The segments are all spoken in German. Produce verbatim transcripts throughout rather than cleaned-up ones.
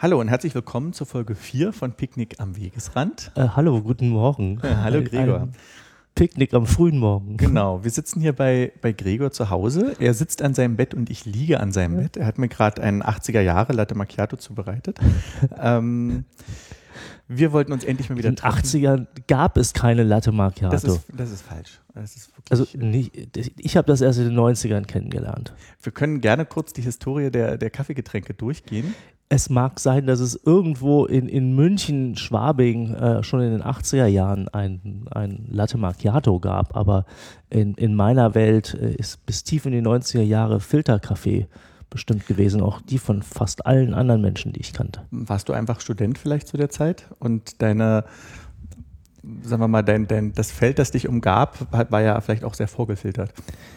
Hallo und herzlich willkommen zur Folge vier von Picknick am Wegesrand. Äh, hallo, guten Morgen. Ja, hallo Gregor. Ein Picknick am frühen Morgen. Genau, wir sitzen hier bei, bei Gregor zu Hause. Er sitzt an seinem Bett und ich liege an seinem ja. Bett. Er hat mir gerade einen achtziger Jahre Latte Macchiato zubereitet. ähm, wir wollten uns endlich mal wieder In den treffen. achtzigern gab es keine Latte Macchiato. Das ist, das ist falsch. Das ist wirklich also nicht, ich habe das erst in den neunzigern kennengelernt. Wir können gerne kurz die Historie der, der Kaffeegetränke durchgehen. Es mag sein, dass es irgendwo in, in München, Schwabing äh, schon in den achtziger Jahren ein, ein Latte Macchiato gab, aber in, in meiner Welt äh, ist bis tief in die neunziger Jahre Filterkaffee bestimmt gewesen, auch die von fast allen anderen Menschen, die ich kannte. Warst du einfach Student vielleicht zu der Zeit und deine, sagen wir mal, dein, dein, das Feld, das dich umgab, war ja vielleicht auch sehr vorgefiltert?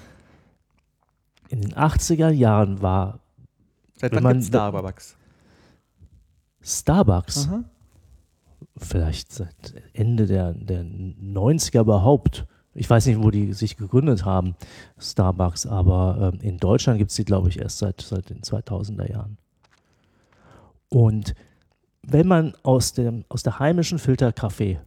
In den achtziger Jahren war... Seit wann gibt es Starbucks? Starbucks? Aha. Vielleicht seit Ende der, der neunziger überhaupt. Ich weiß nicht, wo die sich gegründet haben, Starbucks, aber ähm, in Deutschland gibt es die, glaube ich, erst seit, seit den zweitausender Jahren. Und wenn man aus, dem, aus der heimischen Filterkaffee,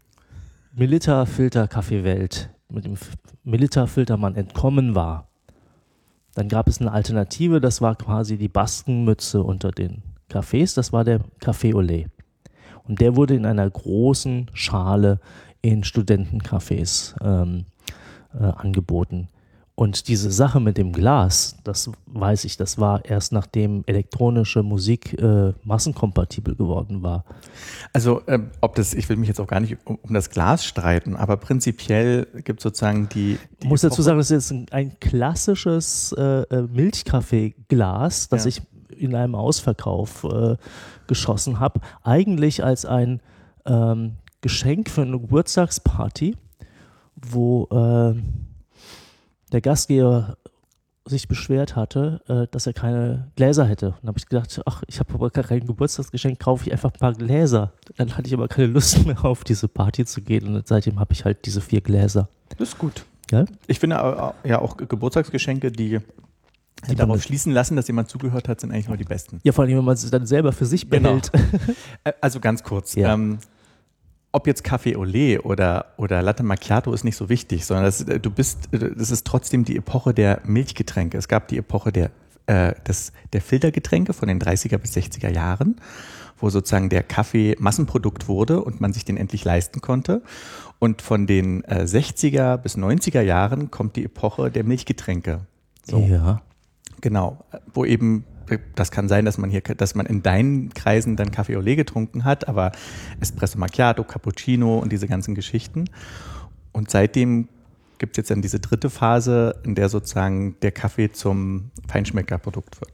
Melitta-Filterkaffee-Welt, mit dem Melitta-Filtermann entkommen war, dann gab es eine Alternative, das war quasi die Baskenmütze unter den Cafés, das war der Café Olé. Und der wurde in einer großen Schale in Studentencafés ähm, äh, angeboten. Und diese Sache mit dem Glas, das weiß ich, das war erst nachdem elektronische Musik äh, massenkompatibel geworden war. Also äh, ob das, ich will mich jetzt auch gar nicht um, um das Glas streiten, aber prinzipiell gibt es sozusagen die... die Ich muss dazu sagen, das ist jetzt ein, ein klassisches äh, Milchkaffeeglas, das ja. ich in einem Ausverkauf äh, geschossen habe, eigentlich als ein ähm, Geschenk für eine Geburtstagsparty, wo äh, der Gastgeber sich beschwert hatte, äh, dass er keine Gläser hätte. Und habe ich gedacht, ach, ich habe aber gar kein Geburtstagsgeschenk, kaufe ich einfach ein paar Gläser. Dann hatte ich aber keine Lust mehr auf diese Party zu gehen und seitdem habe ich halt diese vier Gläser. Das ist gut. Ja? Ich finde ja auch Geburtstagsgeschenke, die Die darauf schließen lassen, dass jemand zugehört hat, sind eigentlich immer die besten. Ja, vor allem, wenn man es dann selber für sich behält. Genau. Also ganz kurz, ja. ähm, ob jetzt Café Olé oder, oder Latte Macchiato ist nicht so wichtig, sondern das, du bist, das ist trotzdem die Epoche der Milchgetränke. Es gab die Epoche der, äh, des, der Filtergetränke von den dreißiger bis sechziger Jahren, wo sozusagen der Kaffee Massenprodukt wurde und man sich den endlich leisten konnte. Und von den äh, sechziger bis neunziger Jahren kommt die Epoche der Milchgetränke. So. Ja. Genau, wo eben, das kann sein, dass man hier, dass man in deinen Kreisen dann Café Olé getrunken hat, aber Espresso Macchiato, Cappuccino und diese ganzen Geschichten. Und seitdem gibt es jetzt dann diese dritte Phase, in der sozusagen der Kaffee zum Feinschmeckerprodukt wird.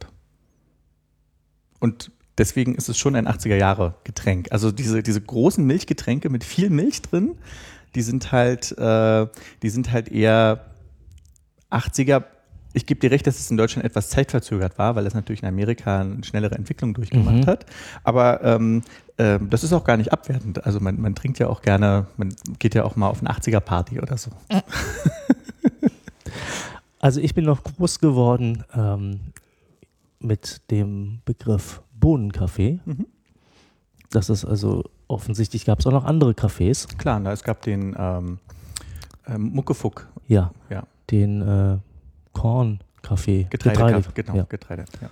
Und deswegen ist es schon ein achtziger-Jahre-Getränk. Also diese, diese großen Milchgetränke mit viel Milch drin, die sind halt, äh, die sind halt eher achtziger. Ich gebe dir recht, dass es in Deutschland etwas zeitverzögert war, weil es natürlich in Amerika eine schnellere Entwicklung durchgemacht mhm. hat. Aber ähm, äh, das ist auch gar nicht abwertend. Also man, man trinkt ja auch gerne, man geht ja auch mal auf eine achtziger-Party oder so. Also ich bin noch groß geworden ähm, mit dem Begriff Bohnenkaffee. Mhm. Das ist also offensichtlich, gab es auch noch andere Cafés. Klar, na, es gab den ähm, äh, Muckefuck. Ja, ja. den äh, Kornkaffee. Getreide, Getreide, genau, ja. Getreide, ja.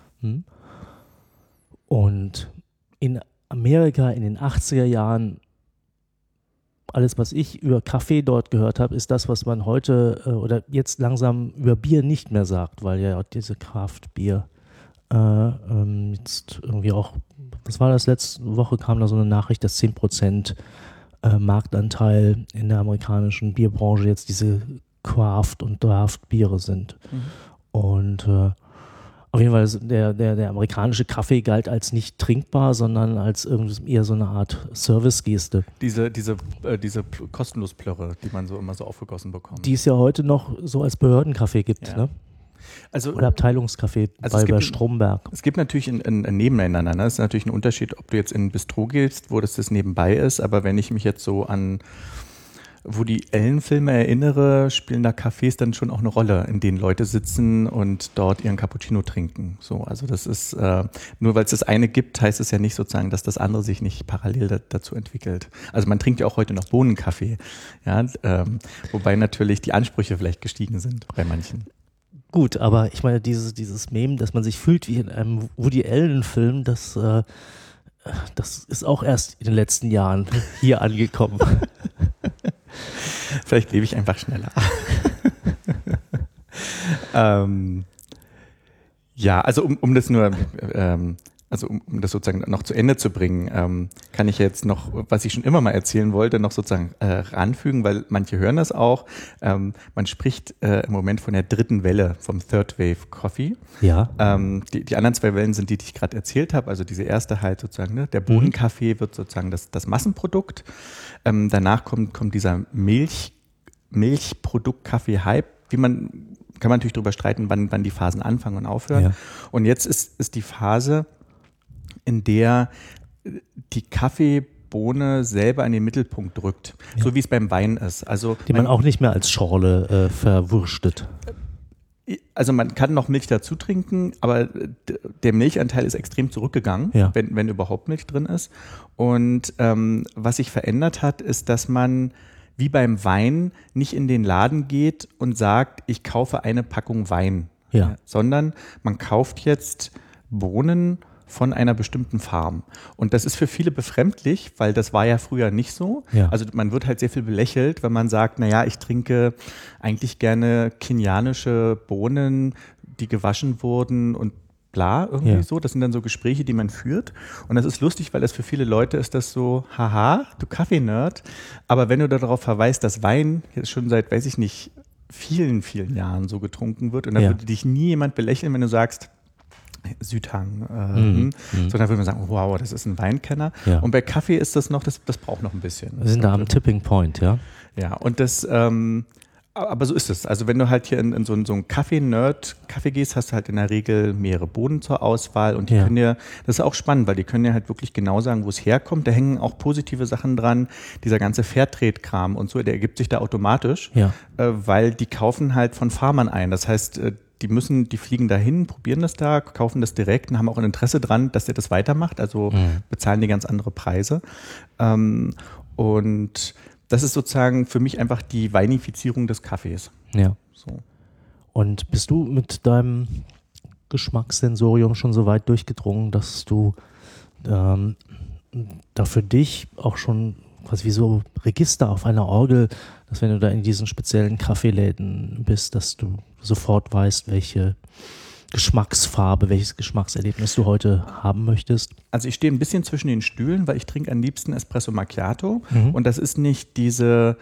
Und in Amerika in den achtziger Jahren, alles, was ich über Kaffee dort gehört habe, ist das, was man heute äh, oder jetzt langsam über Bier nicht mehr sagt, weil ja diese Craft-Bier äh, ähm, jetzt irgendwie auch, was war das, letzte Woche kam da so eine Nachricht, dass zehn Prozent äh, Marktanteil in der amerikanischen Bierbranche jetzt diese Craft- und Draft-Biere sind. Mhm. Und äh, auf jeden Fall, der, der, der amerikanische Kaffee galt als nicht trinkbar, sondern als irgendwie eher so eine Art Service-Geste. Diese, diese, äh, diese kostenlos Plörre, die man so immer so aufgegossen bekommt. Die es ja heute noch so als Behördenkaffee gibt, ja. ne? Also, oder Abteilungskaffee also bei, bei Stromberg. Es gibt natürlich ein, ein, ein Nebeneinander. Ne? Es ist natürlich ein Unterschied, ob du jetzt in ein Bistro gehst, wo das, das nebenbei ist. Aber wenn ich mich jetzt so an Woody Allen-Filme erinnere, spielen da Cafés dann schon auch eine Rolle, in denen Leute sitzen und dort ihren Cappuccino trinken. So, also das ist, äh, nur weil es das eine gibt, heißt es ja nicht sozusagen, dass das andere sich nicht parallel da, dazu entwickelt. Also man trinkt ja auch heute noch Bohnenkaffee, ja, ähm, wobei natürlich die Ansprüche vielleicht gestiegen sind bei manchen. Gut, aber ich meine, dieses, dieses Meme, dass man sich fühlt wie in einem Woody Allen-Film, das, äh, das ist auch erst in den letzten Jahren hier angekommen. Vielleicht lebe ich einfach schneller. ähm, ja, also um, um das nur, ähm, also um, um das sozusagen noch zu Ende zu bringen, ähm, kann ich jetzt noch, was ich schon immer mal erzählen wollte, noch sozusagen äh, ranfügen, weil manche hören das auch. Ähm, man spricht äh, im Moment von der dritten Welle, vom Third Wave Coffee. Ja. Ähm, die, die anderen zwei Wellen sind die, die ich gerade erzählt habe. Also diese erste halt sozusagen, ne, der Bohnenkaffee wird sozusagen das, das Massenprodukt. Ähm, danach kommt, kommt dieser Milch, Milchprodukt-Kaffee-Hype, wie man, kann man natürlich darüber streiten, wann, wann die Phasen anfangen und aufhören. Ja. Und jetzt ist, ist die Phase, in der die Kaffeebohne selber in den Mittelpunkt drückt, ja. So wie es beim Wein ist. Also die man, man auch nicht mehr als Schorle äh, verwurstet. Also man kann noch Milch dazu trinken, aber der Milchanteil ist extrem zurückgegangen, ja. wenn, wenn überhaupt Milch drin ist. Und ähm, was sich verändert hat, ist, dass man wie beim Wein nicht in den Laden geht und sagt, ich kaufe eine Packung Wein, ja. sondern man kauft jetzt Bohnen von einer bestimmten Farm. Und das ist für viele befremdlich, weil das war ja früher nicht so. Ja. Also man wird halt sehr viel belächelt, wenn man sagt, naja, ich trinke eigentlich gerne kenianische Bohnen, die gewaschen wurden und bla, irgendwie ja. so. Das sind dann so Gespräche, die man führt. Und das ist lustig, weil das für viele Leute ist das so, haha, du Kaffee-Nerd. Aber wenn du darauf verweist, dass Wein jetzt schon seit, weiß ich nicht, vielen, vielen Jahren so getrunken wird und dann ja. würde dich nie jemand belächeln, wenn du sagst, Südhang, äh, mhm. sondern würde man sagen, wow, das ist ein Weinkenner. Ja. Und bei Kaffee ist das noch, das, das braucht noch ein bisschen. Wir sind da am Tipping Point, ja. Ja, und das, ähm, aber so ist es. Also wenn du halt hier in, in so einen, so einen Kaffee-Nerd-Kaffee gehst, hast du halt in der Regel mehrere Bohnen zur Auswahl und die ja. können dir, das ist auch spannend, weil die können dir halt wirklich genau sagen, wo es herkommt. Da hängen auch positive Sachen dran. Dieser ganze Fairtrade-Kram und so, der ergibt sich da automatisch, ja. äh, weil die kaufen halt von Farmern ein. Das heißt, äh, die müssen, die fliegen dahin, probieren das da, kaufen das direkt und haben auch ein Interesse dran, dass der das weitermacht, also mhm. bezahlen die ganz andere Preise. Ähm, und das ist sozusagen für mich einfach die Weinifizierung des Kaffees. Ja. So. Und bist du mit deinem Geschmackssensorium schon so weit durchgedrungen, dass du ähm, da für dich auch schon quasi wie so Register auf einer Orgel, dass wenn du da in diesen speziellen Kaffeeläden bist, dass du sofort weißt, welche Geschmacksfarbe, welches Geschmackserlebnis du heute haben möchtest? Also ich stehe ein bisschen zwischen den Stühlen, weil ich trinke am liebsten Espresso Macchiato mhm. und das ist nicht diese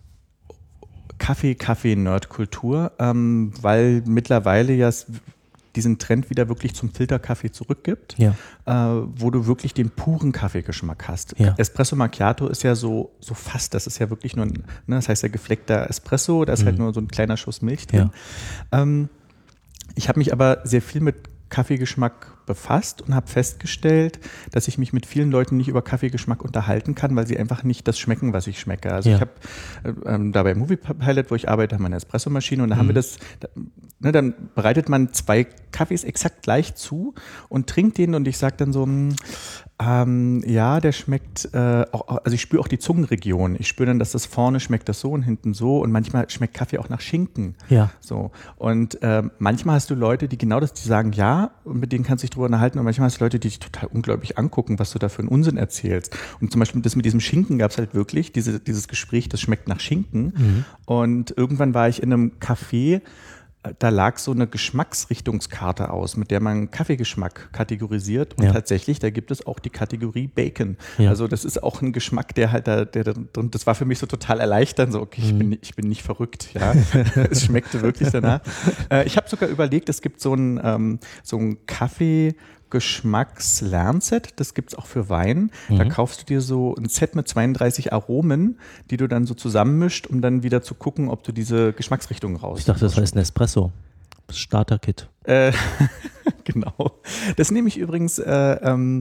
Kaffee-Kaffee-Nerd-Kultur, ähm, weil mittlerweile ja diesen Trend wieder wirklich zum Filterkaffee zurückgibt, ja. äh, wo du wirklich den puren Kaffeegeschmack hast. Ja. Espresso Macchiato ist ja so, so fast, das ist ja wirklich nur, ein, ne, das heißt ja gefleckter Espresso, da ist mhm. halt nur so ein kleiner Schuss Milch drin. Ja. Ähm, ich habe mich aber sehr viel mit Kaffeegeschmack befasst und habe festgestellt, dass ich mich mit vielen Leuten nicht über Kaffeegeschmack unterhalten kann, weil sie einfach nicht das schmecken, was ich schmecke. Also ja. ich habe ähm, da bei Movie Pilot, wo ich arbeite, haben wir eine Espressomaschine und da mhm. haben wir das, da, ne, dann bereitet man zwei Kaffees exakt gleich zu und trinkt den und ich sage dann so, mh, ähm, ja, der schmeckt, äh, auch, also ich spüre auch die Zungenregion. Ich spüre dann, dass das vorne schmeckt das so und hinten so und manchmal schmeckt Kaffee auch nach Schinken. Ja. So. Und äh, manchmal hast du Leute, die genau das, die sagen ja und mit denen kannst du dich drüber unterhalten und manchmal hast du Leute, die dich total unglaublich angucken, was du da für einen Unsinn erzählst. Und zum Beispiel das mit diesem Schinken gab es halt wirklich, diese, dieses Gespräch, das schmeckt nach Schinken. Mhm. Und irgendwann war ich in einem Café, da lag so eine Geschmacksrichtungskarte aus, mit der man Kaffeegeschmack kategorisiert und ja. tatsächlich, da gibt es auch die Kategorie Bacon. Ja. Also das ist auch ein Geschmack, der halt da, der, und das war für mich so total erleichternd, so okay, ich, mhm. bin, ich bin nicht verrückt, ja, es schmeckte wirklich danach. Äh, ich habe sogar überlegt, es gibt so ein, ähm, so ein Kaffee Geschmackslernset, das gibt es auch für Wein. Mhm. Da kaufst du dir so ein Set mit zweiunddreißig Aromen, die du dann so zusammenmischt, um dann wieder zu gucken, ob du diese Geschmacksrichtung raus. Ich dachte, das heißt Nespresso. Starter-Kit. Äh, genau. Das nehme ich übrigens äh, ähm,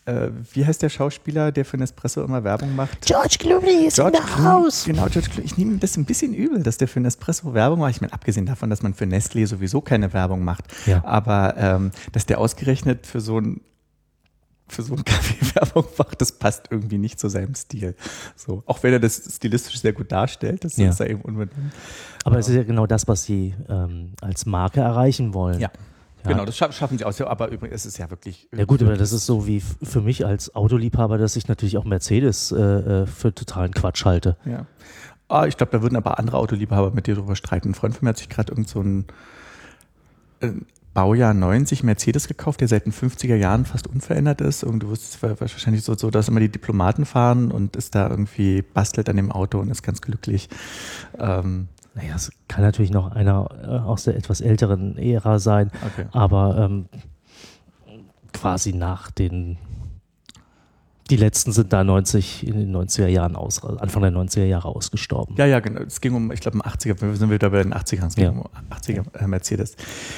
äh, wie heißt der Schauspieler, der für Nespresso immer Werbung macht? George Clooney ist George in der Haus. Genau, George Clooney. Ich nehme das ein bisschen übel, dass der für Nespresso Werbung macht. Ich meine, abgesehen davon, dass man für Nestlé sowieso keine Werbung macht. Ja. Aber ähm, dass der ausgerechnet für so ein für so einen Kaffee Werbung macht, das passt irgendwie nicht zu seinem Stil. So, auch wenn er das stilistisch sehr gut darstellt, das ja. ist ja eben unbedingt. Aber es ist ja genau das, was sie ähm, als Marke erreichen wollen. Ja. Ja. Genau, das schaffen sie auch. Aber übrigens, es ist ja wirklich. Ja gut, aber das ist so wie f- für mich als Autoliebhaber, dass ich natürlich auch Mercedes äh, für totalen Quatsch halte. Ja. Ah, ich glaube, da würden aber andere Autoliebhaber mit dir drüber streiten. Ein Freund von mir hat sich gerade irgend so ein äh, Baujahr neunzig Mercedes gekauft, der seit den fünfziger Jahren fast unverändert ist. Und du wusstest wahrscheinlich so, so, dass immer die Diplomaten fahren und ist da irgendwie bastelt an dem Auto und ist ganz glücklich. Ähm, Naja, es kann natürlich noch einer äh, aus der etwas älteren Ära sein, okay. aber ähm, quasi nach den, die letzten sind da neunzig, in den neunziger Jahren aus, Anfang der neunziger Jahre ausgestorben. Ja, ja, genau. Es ging um, ich glaube, um achtziger, wir sind wieder bei den achtzigern, es ging Ja. um achtziger äh, Mercedes.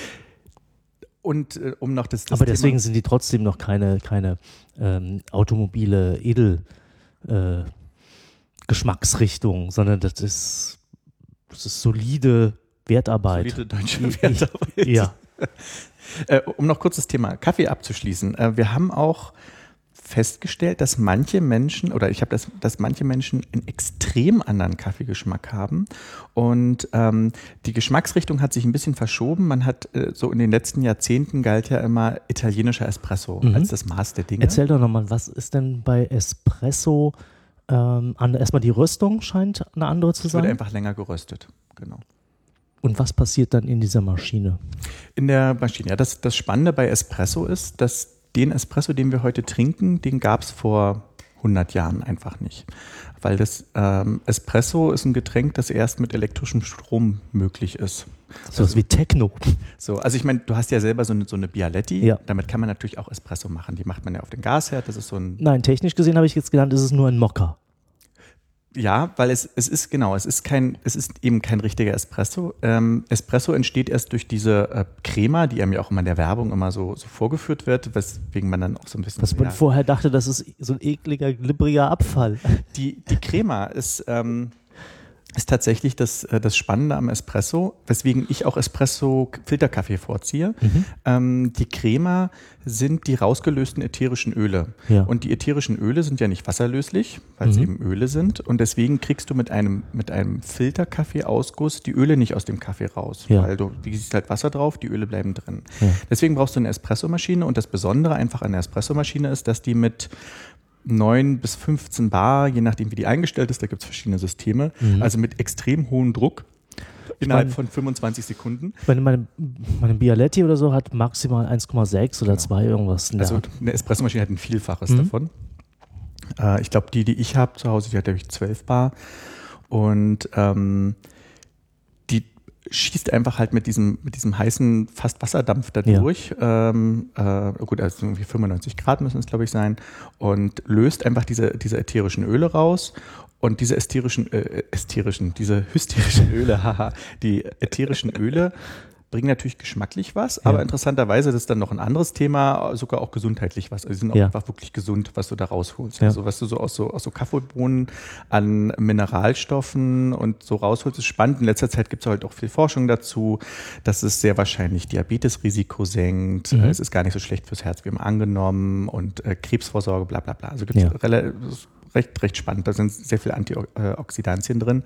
Und äh, um noch das, das aber deswegen Thema, sind die trotzdem noch keine, keine ähm, automobile Edel äh, Geschmacksrichtung, sondern das ist, das ist solide Wertarbeit. solide deutsche Wertarbeit. Ja. äh, um noch kurz das Thema Kaffee abzuschließen. Äh, wir haben auch festgestellt, dass manche Menschen, oder ich habe das, dass manche Menschen einen extrem anderen Kaffeegeschmack haben. Und ähm, die Geschmacksrichtung hat sich ein bisschen verschoben. Man hat äh, so in den letzten Jahrzehnten galt ja immer italienischer Espresso Mhm. als das Maß der Dinge. Erzähl doch nochmal, was ist denn bei Espresso ähm, an, erstmal die Röstung scheint eine andere zu Es wird sein. einfach länger geröstet. Genau. Und was passiert dann in dieser Maschine? In der Maschine. Ja, das, das Spannende bei Espresso ist, dass den Espresso, den wir heute trinken, den gab es vor hundert Jahren einfach nicht. Weil das ähm, Espresso ist ein Getränk, das erst mit elektrischem Strom möglich ist. So was wie Techno. So, also ich meine, du hast ja selber so eine, so eine Bialetti. Ja. Damit kann man natürlich auch Espresso machen. Die macht man ja auf den Gasherd. Das ist so ein. Nein, technisch gesehen habe ich jetzt gelernt, ist es nur ein Mokka. Ja, weil es, es ist genau, es ist kein, es ist eben kein richtiger Espresso. Ähm, Espresso entsteht erst durch diese äh, Crema, die einem ja auch immer in der Werbung immer so, so vorgeführt wird, weswegen man dann auch so ein bisschen. Was man ja, vorher dachte, das ist so ein ekliger, glibbriger Abfall. Die, die Crema ist, ähm, ist tatsächlich das, äh, das Spannende am Espresso, weswegen ich auch Espresso-Filterkaffee vorziehe. Mhm. Ähm, die Crema sind die rausgelösten ätherischen Öle. Ja. Und die ätherischen Öle sind ja nicht wasserlöslich, weil es Mhm. eben Öle sind. Und deswegen kriegst du mit einem, mit einem Filterkaffee-Ausguss die Öle nicht aus dem Kaffee raus. Ja. Weil du, du gießt halt Wasser drauf, die Öle bleiben drin. Ja. Deswegen brauchst du eine Espressomaschine. Und das Besondere einfach an der Espressomaschine ist, dass die mit neun bis fünfzehn Bar, je nachdem wie die eingestellt ist, da gibt es verschiedene Systeme, Mhm. also mit extrem hohem Druck innerhalb meine- von fünfundzwanzig Sekunden. Ich meine, meine, meine Bialetti oder so hat maximal eins Komma sechs oder Genau. zwei irgendwas. in der Also Art. eine Espressomaschine hat ein Vielfaches Mhm. davon. Äh, ich glaube, die, die ich habe zu Hause, die hat nämlich zwölf Bar und ähm, die schießt einfach halt mit diesem, mit diesem heißen, fast Wasserdampf da Ja. durch. Ähm, äh, gut, also irgendwie fünfundneunzig Grad müssen es, glaube ich, sein. Und löst einfach diese, diese ätherischen Öle raus. Und diese ätherischen, äh, ätherischen, diese hysterischen Öle, haha, die ätherischen Öle bringen natürlich geschmacklich was, aber Ja. interessanterweise, das ist dann noch ein anderes Thema, sogar auch gesundheitlich was. Also die sind auch Ja. einfach wirklich gesund, was du da rausholst. Ja. Also was du so aus so, aus so Kaffeebohnen an Mineralstoffen und so rausholst, ist spannend. In letzter Zeit gibt es halt auch viel Forschung dazu, dass es sehr wahrscheinlich Diabetesrisiko senkt. Mhm. Es ist gar nicht so schlecht fürs Herz, wie immer angenommen und äh, Krebsvorsorge, bla bla bla. Also gibt es Ja. rela- recht, recht spannend. Da sind sehr viele Antioxidantien drin.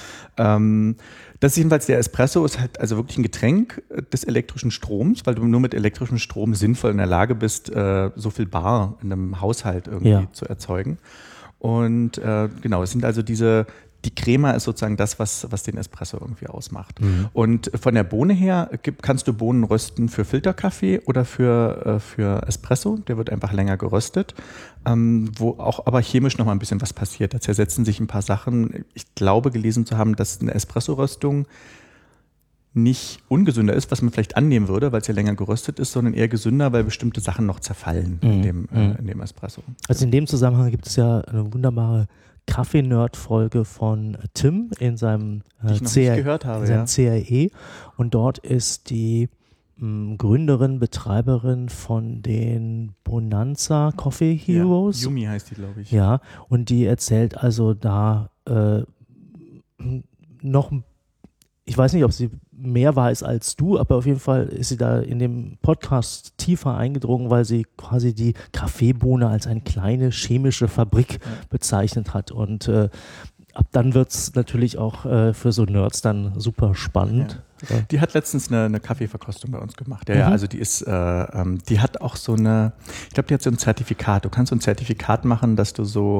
Ähm, das ist jedenfalls der Espresso, ist halt also wirklich ein Getränk des elektrischen Stroms, weil du nur mit elektrischem Strom sinnvoll in der Lage bist, äh, so viel Bar in einem Haushalt irgendwie Ja. zu erzeugen. Und äh, genau, es sind also diese, die Crema ist sozusagen das, was, was den Espresso irgendwie ausmacht. Mhm. Und von der Bohne her gibt, kannst du Bohnen rösten für Filterkaffee oder für, äh, für Espresso. Der wird einfach länger geröstet, ähm, wo auch aber chemisch nochmal ein bisschen was passiert. Da zersetzen sich ein paar Sachen. Ich glaube, gelesen zu haben, dass eine Espresso-Röstung nicht ungesünder ist, was man vielleicht annehmen würde, weil es ja länger geröstet ist, sondern eher gesünder, weil bestimmte Sachen noch zerfallen in, Mhm. dem, äh, in dem Espresso. Also in dem Zusammenhang gibt es ja eine wunderbare Kaffee-Nerd-Folge von Tim in seinem, Die äh, ich noch C R, nicht gehört habe, in seinem ja. C R E und dort ist die mh, Gründerin, Betreiberin von den Bonanza Coffee Heroes. Ja, Yumi heißt die, glaube ich. Ja, und die erzählt also da äh, noch, ich weiß nicht, ob sie mehr weiß als du, aber auf jeden Fall ist sie da in dem Podcast tiefer eingedrungen, weil sie quasi die Kaffeebohne als eine kleine chemische Fabrik ja. bezeichnet hat. Und äh, ab dann wird es natürlich auch äh, für so Nerds dann super spannend. Ja. Die hat letztens eine, eine Kaffeeverkostung bei uns gemacht. Ja, mhm. ja, also die ist, äh, ähm, die hat auch so eine, ich glaube, die hat so ein Zertifikat. Du kannst so ein Zertifikat machen, dass du so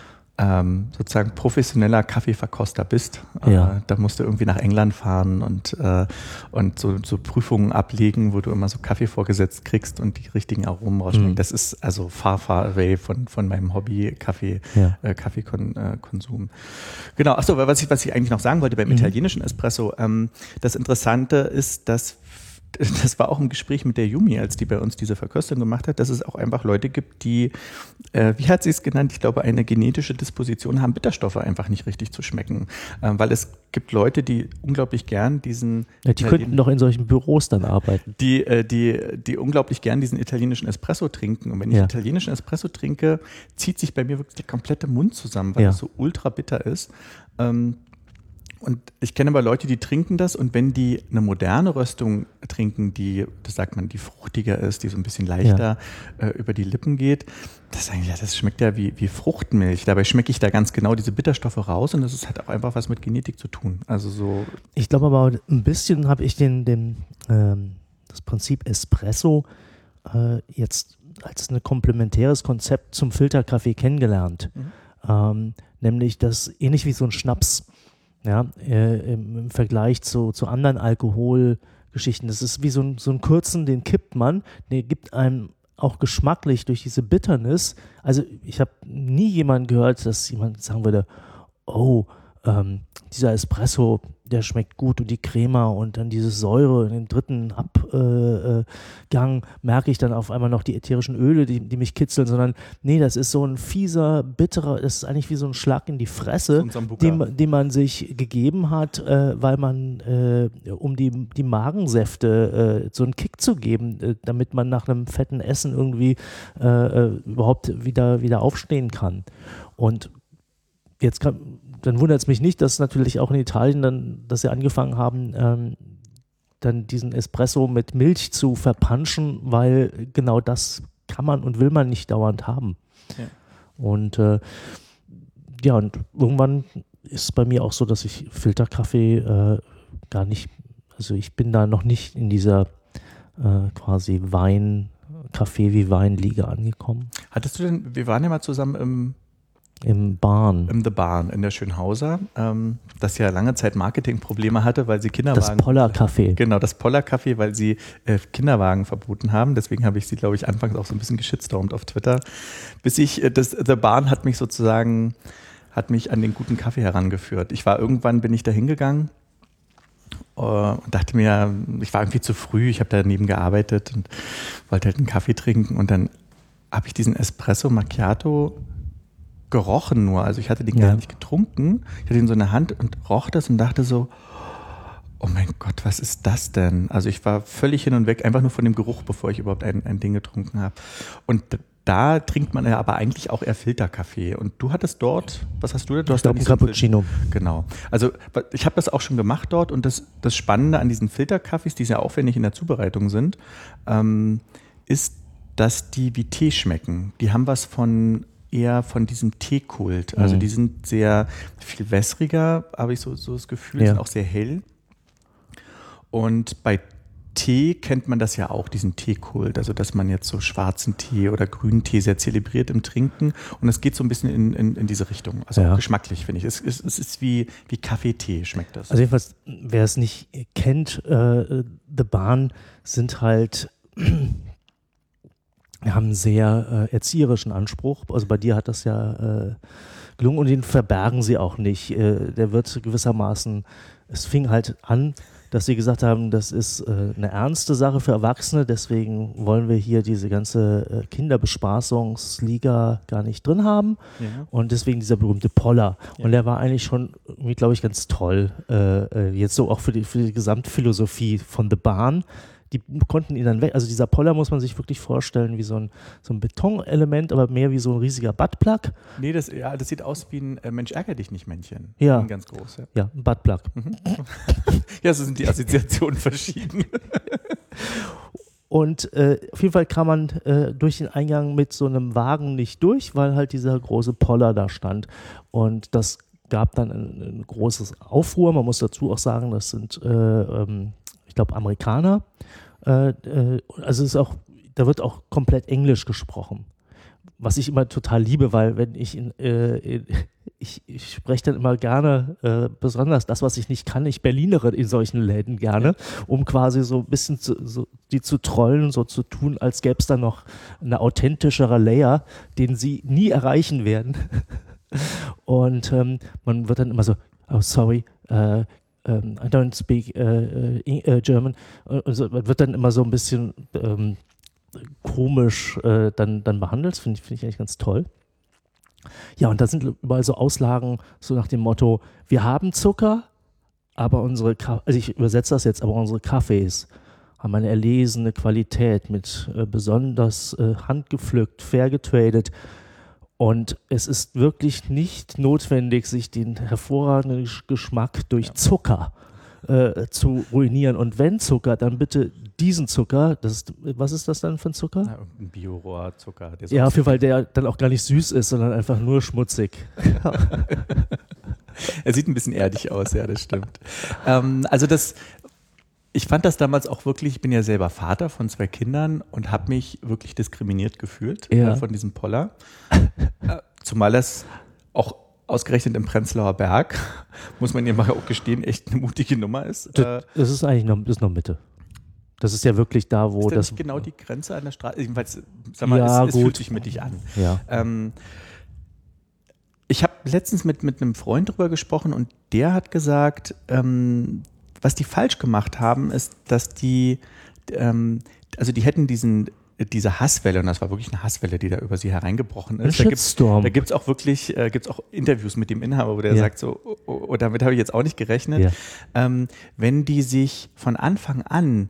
ähm, sozusagen professioneller Kaffeeverkoster bist. Ja. Äh, da musst du irgendwie nach England fahren und, äh, und so, so Prüfungen ablegen, wo du immer so Kaffee vorgesetzt kriegst und die richtigen Aromen rausschmecken. Mhm. Das ist also far, far away von, von meinem Hobby Kaffee, ja. äh, Kaffeekonsum. Genau, achso, was ich, was ich eigentlich noch sagen wollte beim mhm. italienischen Espresso, ähm, das Interessante ist, dass das war auch im Gespräch mit der Yumi, als die bei uns diese Verkostung gemacht hat, dass es auch einfach Leute gibt, die, äh, wie hat sie es genannt, ich glaube, eine genetische Disposition haben, Bitterstoffe einfach nicht richtig zu schmecken. Ähm, weil es gibt Leute, die unglaublich gern diesen... Ja, die könnten doch in solchen Büros dann arbeiten. Die, äh, die, die unglaublich gern diesen italienischen Espresso trinken. Und wenn ich ja. italienischen Espresso trinke, zieht sich bei mir wirklich der komplette Mund zusammen, weil ja. es so ultra bitter ist. Ähm, Und ich kenne aber Leute, die trinken das und wenn die eine moderne Röstung trinken, die, das sagt man, die fruchtiger ist, die so ein bisschen leichter ja. äh, über die Lippen geht, das, eigentlich, das schmeckt ja wie, wie Fruchtmilch. Dabei schmecke ich da ganz genau diese Bitterstoffe raus und das ist halt auch einfach was mit Genetik zu tun. Also so. Ich glaube aber ein bisschen habe ich den, den, ähm, das Prinzip Espresso äh, jetzt als ein komplementäres Konzept zum Filterkaffee kennengelernt. Mhm. Ähm, nämlich das ähnlich wie so ein Schnaps. Ja, äh, im, im Vergleich zu, zu anderen Alkoholgeschichten. Das ist wie so ein, so ein Kurzen, den kippt man, der gibt einem auch geschmacklich durch diese Bitternis. Also ich habe nie jemanden gehört, dass jemand sagen würde, oh, ähm, dieser Espresso, der schmeckt gut und die Crema und dann diese Säure in den dritten Abgang äh, merke ich dann auf einmal noch die ätherischen Öle, die, die mich kitzeln, sondern nee, das ist so ein fieser, bitterer, das ist eigentlich wie so ein Schlag in die Fresse, den, den man sich gegeben hat, äh, weil man, äh, um die, die Magensäfte äh, so einen Kick zu geben, äh, damit man nach einem fetten Essen irgendwie äh, überhaupt wieder, wieder aufstehen kann. Und jetzt kann dann wundert es mich nicht, dass natürlich auch in Italien dann, dass sie angefangen haben, ähm, dann diesen Espresso mit Milch zu verpanschen, weil genau das kann man und will man nicht dauernd haben. Ja. Und äh, ja, und irgendwann ist es bei mir auch so, dass ich Filterkaffee äh, gar nicht, also ich bin da noch nicht in dieser äh, quasi Wein, Kaffee wie Wein-Liga angekommen. Hattest du denn, wir waren ja mal zusammen im Im Barn. Im The Barn in der Schönhauser, ähm, das ja lange Zeit Marketingprobleme hatte, weil sie Kinderwagen... Das Poller-Café. Genau, das Poller-Café, weil sie äh, Kinderwagen verboten haben. Deswegen habe ich sie, glaube ich, anfangs auch so ein bisschen geschitstormt auf Twitter. Bis ich, äh, das The Barn hat mich sozusagen, hat mich an den guten Kaffee herangeführt. Ich war irgendwann, bin ich da hingegangen äh, und dachte mir, ich war irgendwie zu früh, ich habe daneben gearbeitet und wollte halt einen Kaffee trinken und dann habe ich diesen Espresso Macchiato gerochen nur, also ich hatte den ja. gar nicht getrunken, ich hatte ihn so in der Hand und roch das und dachte so, oh mein Gott, was ist das denn? Also ich war völlig hin und weg, einfach nur von dem Geruch, bevor ich überhaupt ein, ein Ding getrunken habe. Und da trinkt man ja aber eigentlich auch eher Filterkaffee. Und du hattest dort, was hast du denn? Du hast ich glaube ein Cappuccino. Genau. Also ich habe das auch schon gemacht dort und das, das Spannende an diesen Filterkaffees, die sehr aufwendig in der Zubereitung sind, ähm, ist, dass die wie Tee schmecken. Die haben was von eher von diesem Teekult. Also mhm. die sind sehr viel wässriger, habe ich so, so das Gefühl, ja. sind auch sehr hell. Und bei Tee kennt man das ja auch, diesen Teekult, also dass man jetzt so schwarzen Tee oder grünen Tee sehr zelebriert im Trinken und es geht so ein bisschen in, in, in diese Richtung, also ja. auch geschmacklich finde ich. Es, es, es ist wie, wie Kaffee-Tee schmeckt das. Also jedenfalls, wer es nicht kennt, äh, The Barn sind halt wir haben einen sehr äh, erzieherischen Anspruch. Also bei dir hat das ja äh, gelungen und den verbergen sie auch nicht. Äh, der wird gewissermaßen, es fing halt an, dass sie gesagt haben, das ist äh, eine ernste Sache für Erwachsene, deswegen wollen wir hier diese ganze äh, Kinderbespaßungsliga gar nicht drin haben. Ja. Und deswegen dieser berühmte Poller. Ja. Und der war eigentlich schon, glaube ich, ganz toll. Äh, jetzt so auch für die, für die Gesamtphilosophie von The Barn, die konnten ihn dann weg, also dieser Poller muss man sich wirklich vorstellen wie so ein, so ein Betonelement, aber mehr wie so ein riesiger Buttplug. Nee, das, ja, das sieht aus wie ein äh, Mensch ärger dich nicht Männchen. Ja. Ein ganz groß, ja. Ja, ein Buttplug. Mhm. Ja, so sind die Assoziationen verschieden. Und äh, auf jeden Fall kam man äh, durch den Eingang mit so einem Wagen nicht durch, weil halt dieser große Poller da stand. Und das gab dann ein, ein großes Aufruhr. Man muss dazu auch sagen, das sind, äh, ähm, ich glaube, Amerikaner. Äh, äh, also es ist auch, da wird auch komplett Englisch gesprochen. Was ich immer total liebe, weil wenn ich in, äh, in ich, ich spreche dann immer gerne, äh, besonders das, was ich nicht kann, ich Berlinere in solchen Läden gerne, um quasi so ein bisschen zu, so, die zu trollen, so zu tun, als gäbe es da noch eine authentischere Layer, den sie nie erreichen werden. Und ähm, man wird dann immer so, oh sorry, uh, um, I don't speak uh, uh, German. Und so, man wird dann immer so ein bisschen ähm, komisch äh, dann, dann behandelt. Das finde ich, find ich eigentlich ganz toll. Ja, und da sind überall so Auslagen, so nach dem Motto, wir haben Zucker, aber unsere, Ka- also ich übersetze das jetzt, aber unsere Kaffees haben eine erlesene Qualität mit äh, besonders äh, handgepflückt, fair getradet. Und es ist wirklich nicht notwendig, sich den hervorragenden Geschmack durch ja. Zucker äh, zu ruinieren. Und wenn Zucker, dann bitte diesen Zucker. Das ist, was ist das dann für ein Zucker? Ja, ein Bio-Rohrzucker. Ja, auf jeden Fall, der dann auch gar nicht süß ist, sondern einfach nur schmutzig. Er sieht ein bisschen erdig aus, ja, das stimmt. ähm, also das... Ich fand das damals auch wirklich, ich bin ja selber Vater von zwei Kindern und habe mich wirklich diskriminiert gefühlt ja. äh, von diesem Poller. äh, zumal das auch ausgerechnet im Prenzlauer Berg, muss man ja mal auch gestehen, echt eine mutige Nummer ist. Das, das ist eigentlich noch, das ist noch Mitte. Das ist ja wirklich da, wo ist das... Ist genau die Grenze an der Straße? Jedenfalls, sag mal, ja, es, es fühlt sich mittig an. Ja. Ähm, ich habe letztens mit, mit einem Freund drüber gesprochen und der hat gesagt, ähm, was die falsch gemacht haben, ist, dass die, ähm, also die hätten diesen, diese Hasswelle, und das war wirklich eine Hasswelle, die da über sie hereingebrochen ist. Ein Shitstorm. Da gibt es auch wirklich, äh, gibt's auch Interviews mit dem Inhaber, wo der ja. sagt so, oh, oh, damit habe ich jetzt auch nicht gerechnet. Ja. Ähm, wenn die sich von Anfang an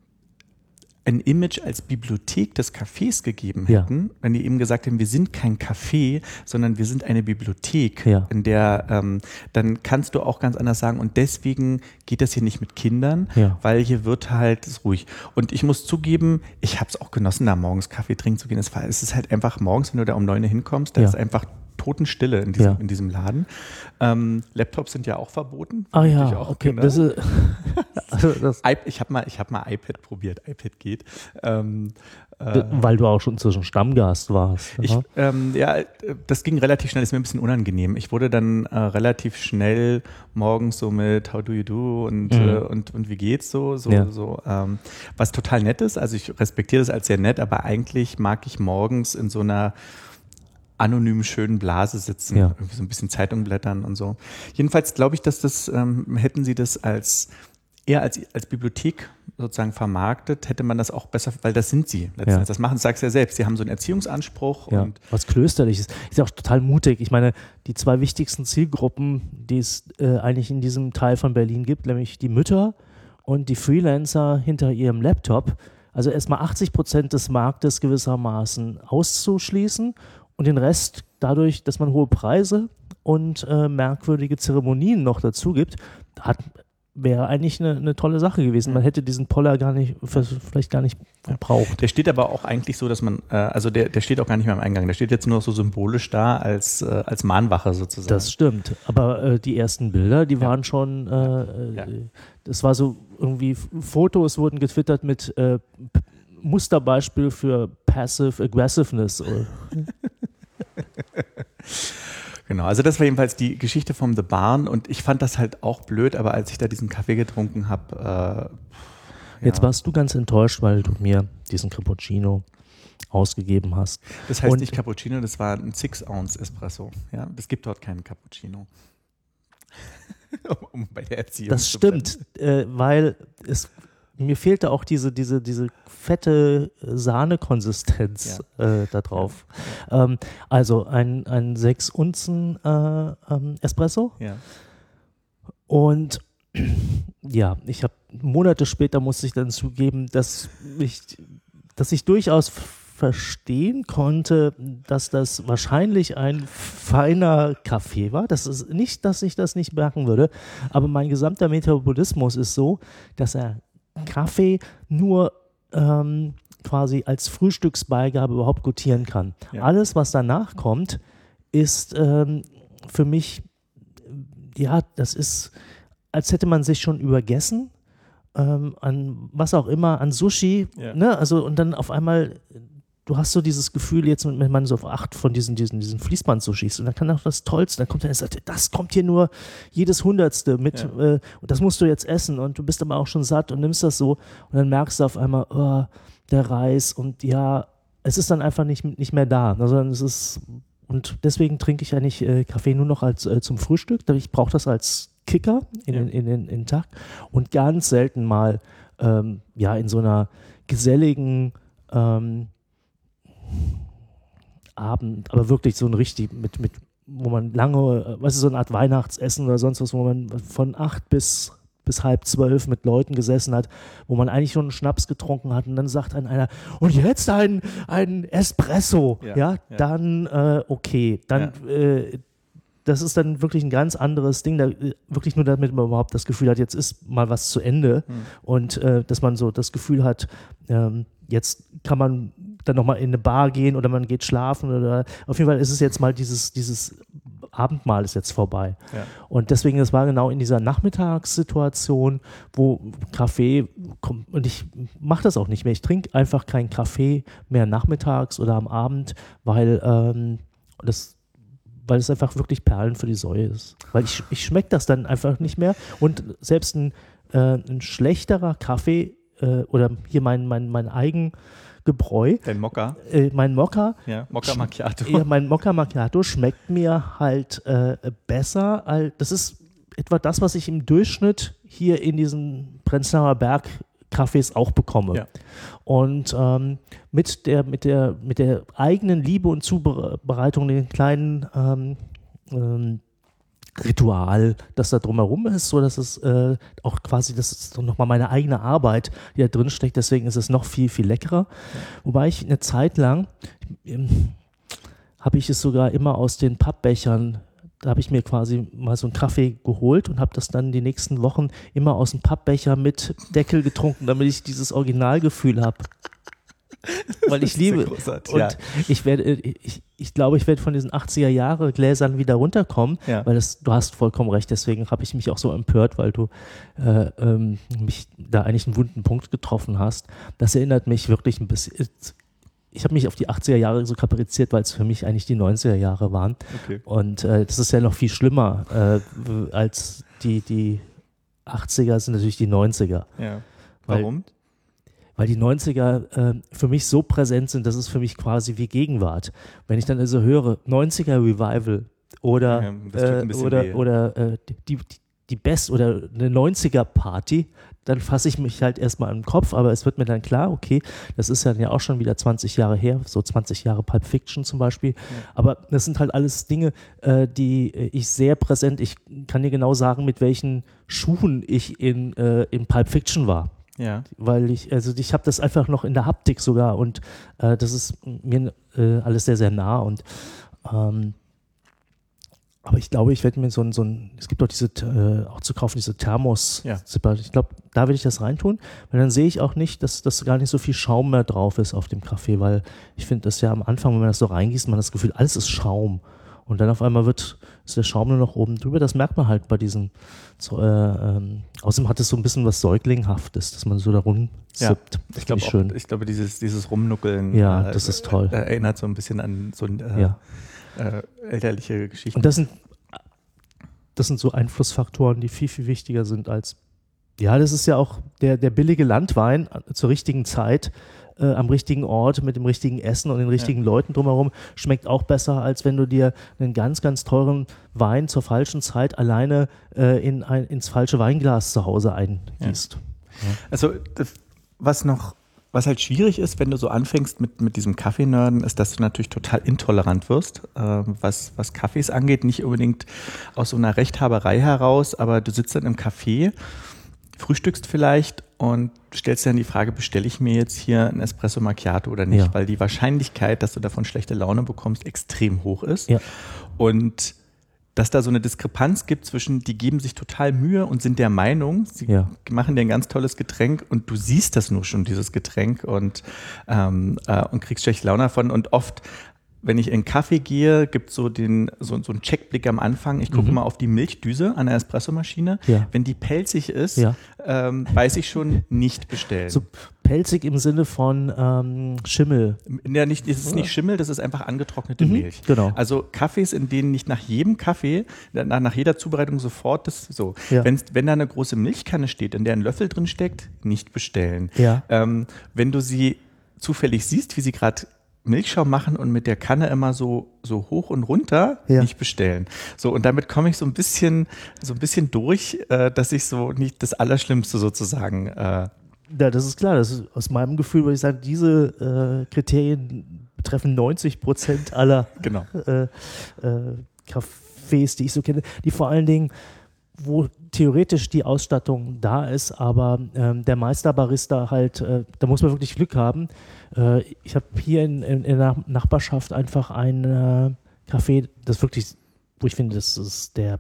ein Image als Bibliothek des Cafés gegeben hätten, ja. wenn die eben gesagt hätten, wir sind kein Café, sondern wir sind eine Bibliothek, ja. in der, ähm, dann kannst du auch ganz anders sagen, und deswegen geht das hier nicht mit Kindern, ja. weil hier wird halt es ruhig. Und ich muss zugeben, ich habe es auch genossen, da morgens Kaffee trinken zu gehen. Es, war, es ist halt einfach morgens, wenn du da um neun Uhr hinkommst, da ja. ist einfach Totenstille in diesem, ja. in diesem Laden. Ähm, Laptops sind ja auch verboten. Ah ja, auch, okay. Genau. Das ist, also das ich habe mal, ich hab mal iPad probiert. iPad geht. Ähm, äh, Weil du auch schon zwischen Stammgast warst. Ich, ähm, ja, das ging relativ schnell, ist mir ein bisschen unangenehm. Ich wurde dann äh, relativ schnell morgens so mit How do you do und, mhm. äh, und, und wie geht's so, so, ja. so ähm, was total nett ist. Also ich respektiere das als sehr nett, aber eigentlich mag ich morgens in so einer anonymen schönen Blase sitzen, ja. irgendwie so ein bisschen Zeitung blättern und so. Jedenfalls glaube ich, dass das, ähm, hätten sie das als eher als, als Bibliothek sozusagen vermarktet, hätte man das auch besser, weil das sind sie letztendlich. Ja. Das machen, sagst du ja selbst, sie haben so einen Erziehungsanspruch. Ja. Und was klösterlich ist. Ist ja auch total mutig. Ich meine, die zwei wichtigsten Zielgruppen, die es äh, eigentlich in diesem Teil von Berlin gibt, nämlich die Mütter und die Freelancer hinter ihrem Laptop, also erstmal achtzig Prozent des Marktes gewissermaßen auszuschließen und den Rest dadurch, dass man hohe Preise und äh, merkwürdige Zeremonien noch dazu gibt, hat, wäre eigentlich eine, eine tolle Sache gewesen. Man hätte diesen Poller gar nicht, vielleicht gar nicht gebraucht. Der steht aber auch eigentlich so, dass man, äh, also der, der steht auch gar nicht mehr am Eingang, der steht jetzt nur so symbolisch da als, äh, als Mahnwache sozusagen. Das stimmt, aber äh, die ersten Bilder, die ja. waren schon, äh, ja. das war so irgendwie, Fotos wurden getwittert mit äh, Musterbeispiel für Passive Aggressiveness. Genau, also das war jedenfalls die Geschichte vom The Barn und ich fand das halt auch blöd, aber als ich da diesen Kaffee getrunken habe. Äh, ja. Jetzt warst du ganz enttäuscht, weil du mir diesen Cappuccino ausgegeben hast. Das heißt und nicht Cappuccino, das war ein Six-Ounce-Espresso. Ja? Es gibt dort keinen Cappuccino. um bei der Erziehung das zu stimmt, äh, weil es mir fehlte auch diese, diese, diese fette Sahnekonsistenz ja. äh, da drauf. Ja. Ähm, also ein, ein sechs Unzen äh, ähm, Espresso. Ja. Und ja, ich habe Monate später musste ich dann zugeben, dass ich, dass ich durchaus verstehen konnte, dass das wahrscheinlich ein feiner Kaffee war. Das ist nicht, dass ich das nicht merken würde, aber mein gesamter Metabolismus ist so, dass er Kaffee nur ähm, quasi als Frühstücksbeigabe überhaupt gutieren kann. Ja. Alles, was danach kommt, ist ähm, für mich, ja, das ist, als hätte man sich schon übergessen, ähm, an was auch immer, an Sushi, ja. ne? Also und dann auf einmal, du hast so dieses Gefühl, jetzt wenn man so auf acht von diesen, diesen, diesen Fließband-Sushis und dann kann auch das Tollste, dann kommt er und sagt, das kommt hier nur jedes Hundertste mit ja. äh, und das musst du jetzt essen und du bist aber auch schon satt und nimmst das so und dann merkst du auf einmal, oh, der Reis und ja, es ist dann einfach nicht, nicht mehr da, sondern es ist, und deswegen trinke ich eigentlich äh, Kaffee nur noch als äh, zum Frühstück, ich brauche das als Kicker in, ja. in, in, in den Tag und ganz selten mal ähm, ja, in so einer geselligen ähm, Abend, aber wirklich so ein richtig, mit, mit, wo man lange, was ist so eine Art Weihnachtsessen oder sonst was, wo man von acht bis bis halb zwölf mit Leuten gesessen hat, wo man eigentlich schon einen Schnaps getrunken hat und dann sagt dann einer, und jetzt ein, ein Espresso, ja, ja, ja. dann äh, okay, dann ja. äh, das ist dann wirklich ein ganz anderes Ding, da, wirklich nur damit man überhaupt das Gefühl hat, jetzt ist mal was zu Ende hm. und äh, dass man so das Gefühl hat, ähm, jetzt kann man dann nochmal in eine Bar gehen oder man geht schlafen oder auf jeden Fall ist es jetzt mal dieses, dieses Abendmahl ist jetzt vorbei. Ja. Und deswegen, das war genau in dieser Nachmittagssituation, wo Kaffee kommt und ich mache das auch nicht mehr. Ich trinke einfach keinen Kaffee mehr nachmittags oder am Abend, weil ähm, das weil es einfach wirklich Perlen für die Säue ist. Weil ich, ich schmecke das dann einfach nicht mehr und selbst ein, äh, ein schlechterer Kaffee äh, oder hier mein, mein, mein Eigengebräu. Dein Mokka? Äh, mein Mokka. Ja, Mokka Macchiato. Ja, mein Mokka Macchiato schmeckt mir halt äh, besser. Als, das ist etwa das, was ich im Durchschnitt hier in diesen Prenzlauer Berg Kaffees auch bekomme. Ja. Und ähm, mit, der, mit, der, mit der eigenen Liebe und Zubereitung, den kleinen ähm, ähm, Ritual, das da drumherum ist, so dass es äh, auch quasi, das ist nochmal meine eigene Arbeit, die da drin steckt, deswegen ist es noch viel, viel leckerer. Ja. Wobei ich eine Zeit lang, ähm, habe ich es sogar immer aus den Pappbechern, da habe ich mir quasi mal so einen Kaffee geholt und habe das dann die nächsten Wochen immer aus dem Pappbecher mit Deckel getrunken, damit ich dieses Originalgefühl habe. Weil ich liebe. Und ja. ich werde, ich, ich glaube, ich werde von diesen achtziger Jahre Gläsern wieder runterkommen, ja. weil das, du hast vollkommen recht, deswegen habe ich mich auch so empört, weil du äh, ähm, mich da eigentlich einen wunden Punkt getroffen hast. Das erinnert mich wirklich ein bisschen. Ich habe mich auf die achtziger Jahre so kapriziert, weil es für mich eigentlich die neunziger Jahre waren. Okay. Und äh, das ist ja noch viel schlimmer äh, als die, die achtziger sind natürlich die neunziger. Ja. Warum? Weil, weil die neunziger äh, für mich so präsent sind, das ist für mich quasi wie Gegenwart. Wenn ich dann also höre, neunziger Revival oder, ja, das tut ein bisschen äh, oder, weh. oder äh, die, die, die Best- oder eine neunziger Party, dann fasse ich mich halt erstmal an den Kopf, aber es wird mir dann klar, okay, das ist ja auch schon wieder zwanzig Jahre her, so zwanzig Jahre Pulp Fiction zum Beispiel, ja. aber das sind halt alles Dinge, äh, die ich sehr präsent, ich kann dir genau sagen, mit welchen Schuhen ich in, äh, in Pulp Fiction war. Ja. Weil ich, also ich habe das einfach noch in der Haptik sogar und äh, das ist mir äh, alles sehr, sehr nah und ähm, aber ich glaube, ich werde mir so ein, so ein, es gibt auch diese, äh, auch zu kaufen, diese Thermos-Zipper. Ja. Ich glaube, da werde ich das reintun, weil dann sehe ich auch nicht, dass, dass gar nicht so viel Schaum mehr drauf ist auf dem Kaffee, weil ich finde das ja am Anfang, wenn man das so reingießt, man hat das Gefühl, alles ist Schaum. Und dann auf einmal wird, ist der Schaum nur noch oben drüber. Das merkt man halt bei diesen, so, äh, ähm, außerdem hat es so ein bisschen was Säuglingshaftes, dass man so da rumsippt. Ja, ich glaube, schön. Auch, ich glaube, dieses, dieses Rumnuckeln, ja, das äh, ist toll. Äh, erinnert so ein bisschen an so ein, äh, ja. Äh, elterliche Geschichten. Und das sind, das sind so Einflussfaktoren, die viel, viel wichtiger sind als, ja, das ist ja auch der, der billige Landwein zur richtigen Zeit, äh, am richtigen Ort, mit dem richtigen Essen und den richtigen ja. Leuten drumherum, schmeckt auch besser, als wenn du dir einen ganz, ganz teuren Wein zur falschen Zeit alleine äh, in ein, ins falsche Weinglas zu Hause eingießt. Ja. Ja. Also, das, was noch was halt schwierig ist, wenn du so anfängst mit, mit diesem Kaffeenörden, ist, dass du natürlich total intolerant wirst, äh, was, was Kaffees angeht. Nicht unbedingt aus so einer Rechthaberei heraus, aber du sitzt dann im Café, frühstückst vielleicht und stellst dann die Frage, bestelle ich mir jetzt hier ein Espresso Macchiato oder nicht? Ja. Weil die Wahrscheinlichkeit, dass du davon schlechte Laune bekommst, extrem hoch ist. Ja. Und dass da so eine Diskrepanz gibt zwischen, die geben sich total Mühe und sind der Meinung, sie ja. machen dir ein ganz tolles Getränk und du siehst das nur schon, dieses Getränk und, ähm, äh, und kriegst schlechte Laune davon. Und oft, wenn ich in einen Kaffee gehe, gibt so den so, so einen Checkblick am Anfang. Ich gucke mhm. mal auf die Milchdüse an der Espressomaschine. Ja. Wenn die pelzig ist, ja. ähm, weiß ich schon, nicht bestellen. So pelzig im Sinne von ähm, Schimmel? Ja, nicht, das ist nicht Schimmel, das ist einfach angetrocknete mhm. Milch. Genau. Also Kaffees, in denen nicht nach jedem Kaffee, nach, nach jeder Zubereitung sofort das so. Ja. Wenn, wenn da eine große Milchkanne steht, in der ein Löffel drin steckt, nicht bestellen. Ja. Ähm, wenn du sie zufällig siehst, wie sie gerade Milchschaum machen und mit der Kanne immer so, so hoch und runter, ja. nicht bestellen. So, und damit komme ich so ein bisschen, so ein bisschen durch, äh, dass ich so nicht das Allerschlimmste sozusagen. Äh ja, das ist klar. Das ist aus meinem Gefühl würde ich sagen, diese äh, Kriterien betreffen neunzig Prozent aller genau. äh, äh, Cafés, die ich so kenne, die vor allen Dingen, wo theoretisch die Ausstattung da ist, aber ähm, der Meisterbarista halt, äh, da muss man wirklich Glück haben. Äh, ich habe hier in, in, in der Nachbarschaft einfach ein äh, Café, das wirklich, wo ich finde, das ist der,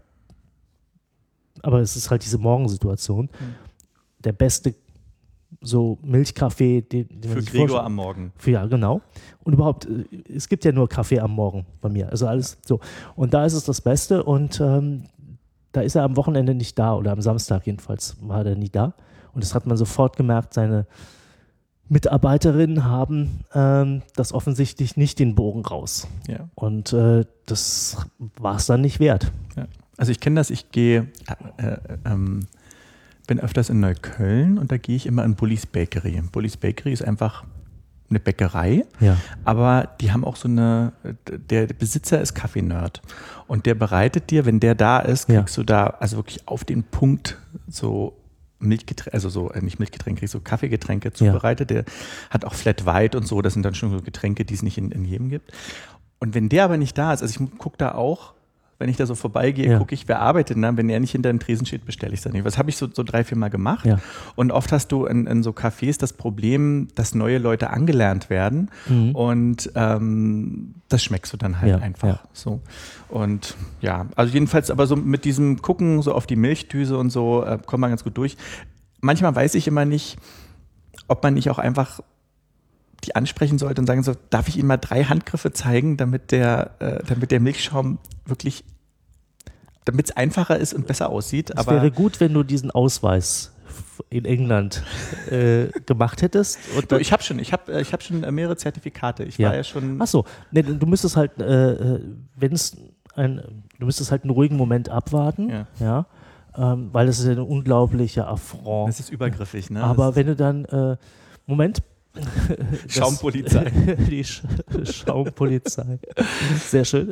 aber es ist halt diese Morgensituation, mhm. der beste so Milchkaffee, den, den für Gregor am Morgen. Für, ja, genau. Und überhaupt, es gibt ja nur Kaffee am Morgen bei mir, also alles so. Und da ist es das Beste und ähm, da ist er am Wochenende nicht da oder am Samstag jedenfalls war er nie da. Und das hat man sofort gemerkt, seine Mitarbeiterinnen haben ähm, das offensichtlich nicht den Bogen raus. Ja. Und äh, das war es dann nicht wert. Ja. Also ich kenne das, ich gehe, äh, ähm, bin öfters in Neukölln und da gehe ich immer in Bullis Bakery. Bullis Bakery ist einfach eine Bäckerei, ja. aber die haben auch so eine, der Besitzer ist Kaffee-Nerd und der bereitet dir, wenn der da ist, kriegst ja. du da also wirklich auf den Punkt so Milchgetränke, also so, nicht Milchgetränke, kriegst so Kaffeegetränke zubereitet, ja. der hat auch Flat White und so, das sind dann schon so Getränke, die es nicht in, in jedem gibt. Und wenn der aber nicht da ist, also ich gucke da auch, wenn ich da so vorbeigehe, ja. gucke ich, wer arbeitet denn. Wenn er nicht hinter dem Tresen steht, bestelle ich es dann nicht. Das habe ich so, so drei, vier Mal gemacht. Ja. Und oft hast du in, in so Cafés das Problem, dass neue Leute angelernt werden. Mhm. Und ähm, das schmeckst du dann halt ja. einfach ja. so. Und ja, also jedenfalls aber so mit diesem Gucken so auf die Milchdüse und so äh, kommt man ganz gut durch. Manchmal weiß ich immer nicht, ob man nicht auch einfach die ansprechen sollte und sagen so, darf ich Ihnen mal drei Handgriffe zeigen, damit der, äh, damit der Milchschaum wirklich, damit es einfacher ist und besser aussieht. Es wäre gut, wenn du diesen Ausweis in England äh, gemacht hättest. Und du, ich habe schon, ich habe, ich habe schon mehrere Zertifikate. Ich ja. war ja schon. Ach so, nee, du müsstest halt, äh, wenn es ein, du müsstest halt einen ruhigen Moment abwarten, ja, ja ähm, weil das ist ein unglaublicher Affront. Das ist übergriffig, ne? Aber das wenn du dann, äh, Moment. Schaumpolizei. Die Sch Schaumpolizei. Sehr schön.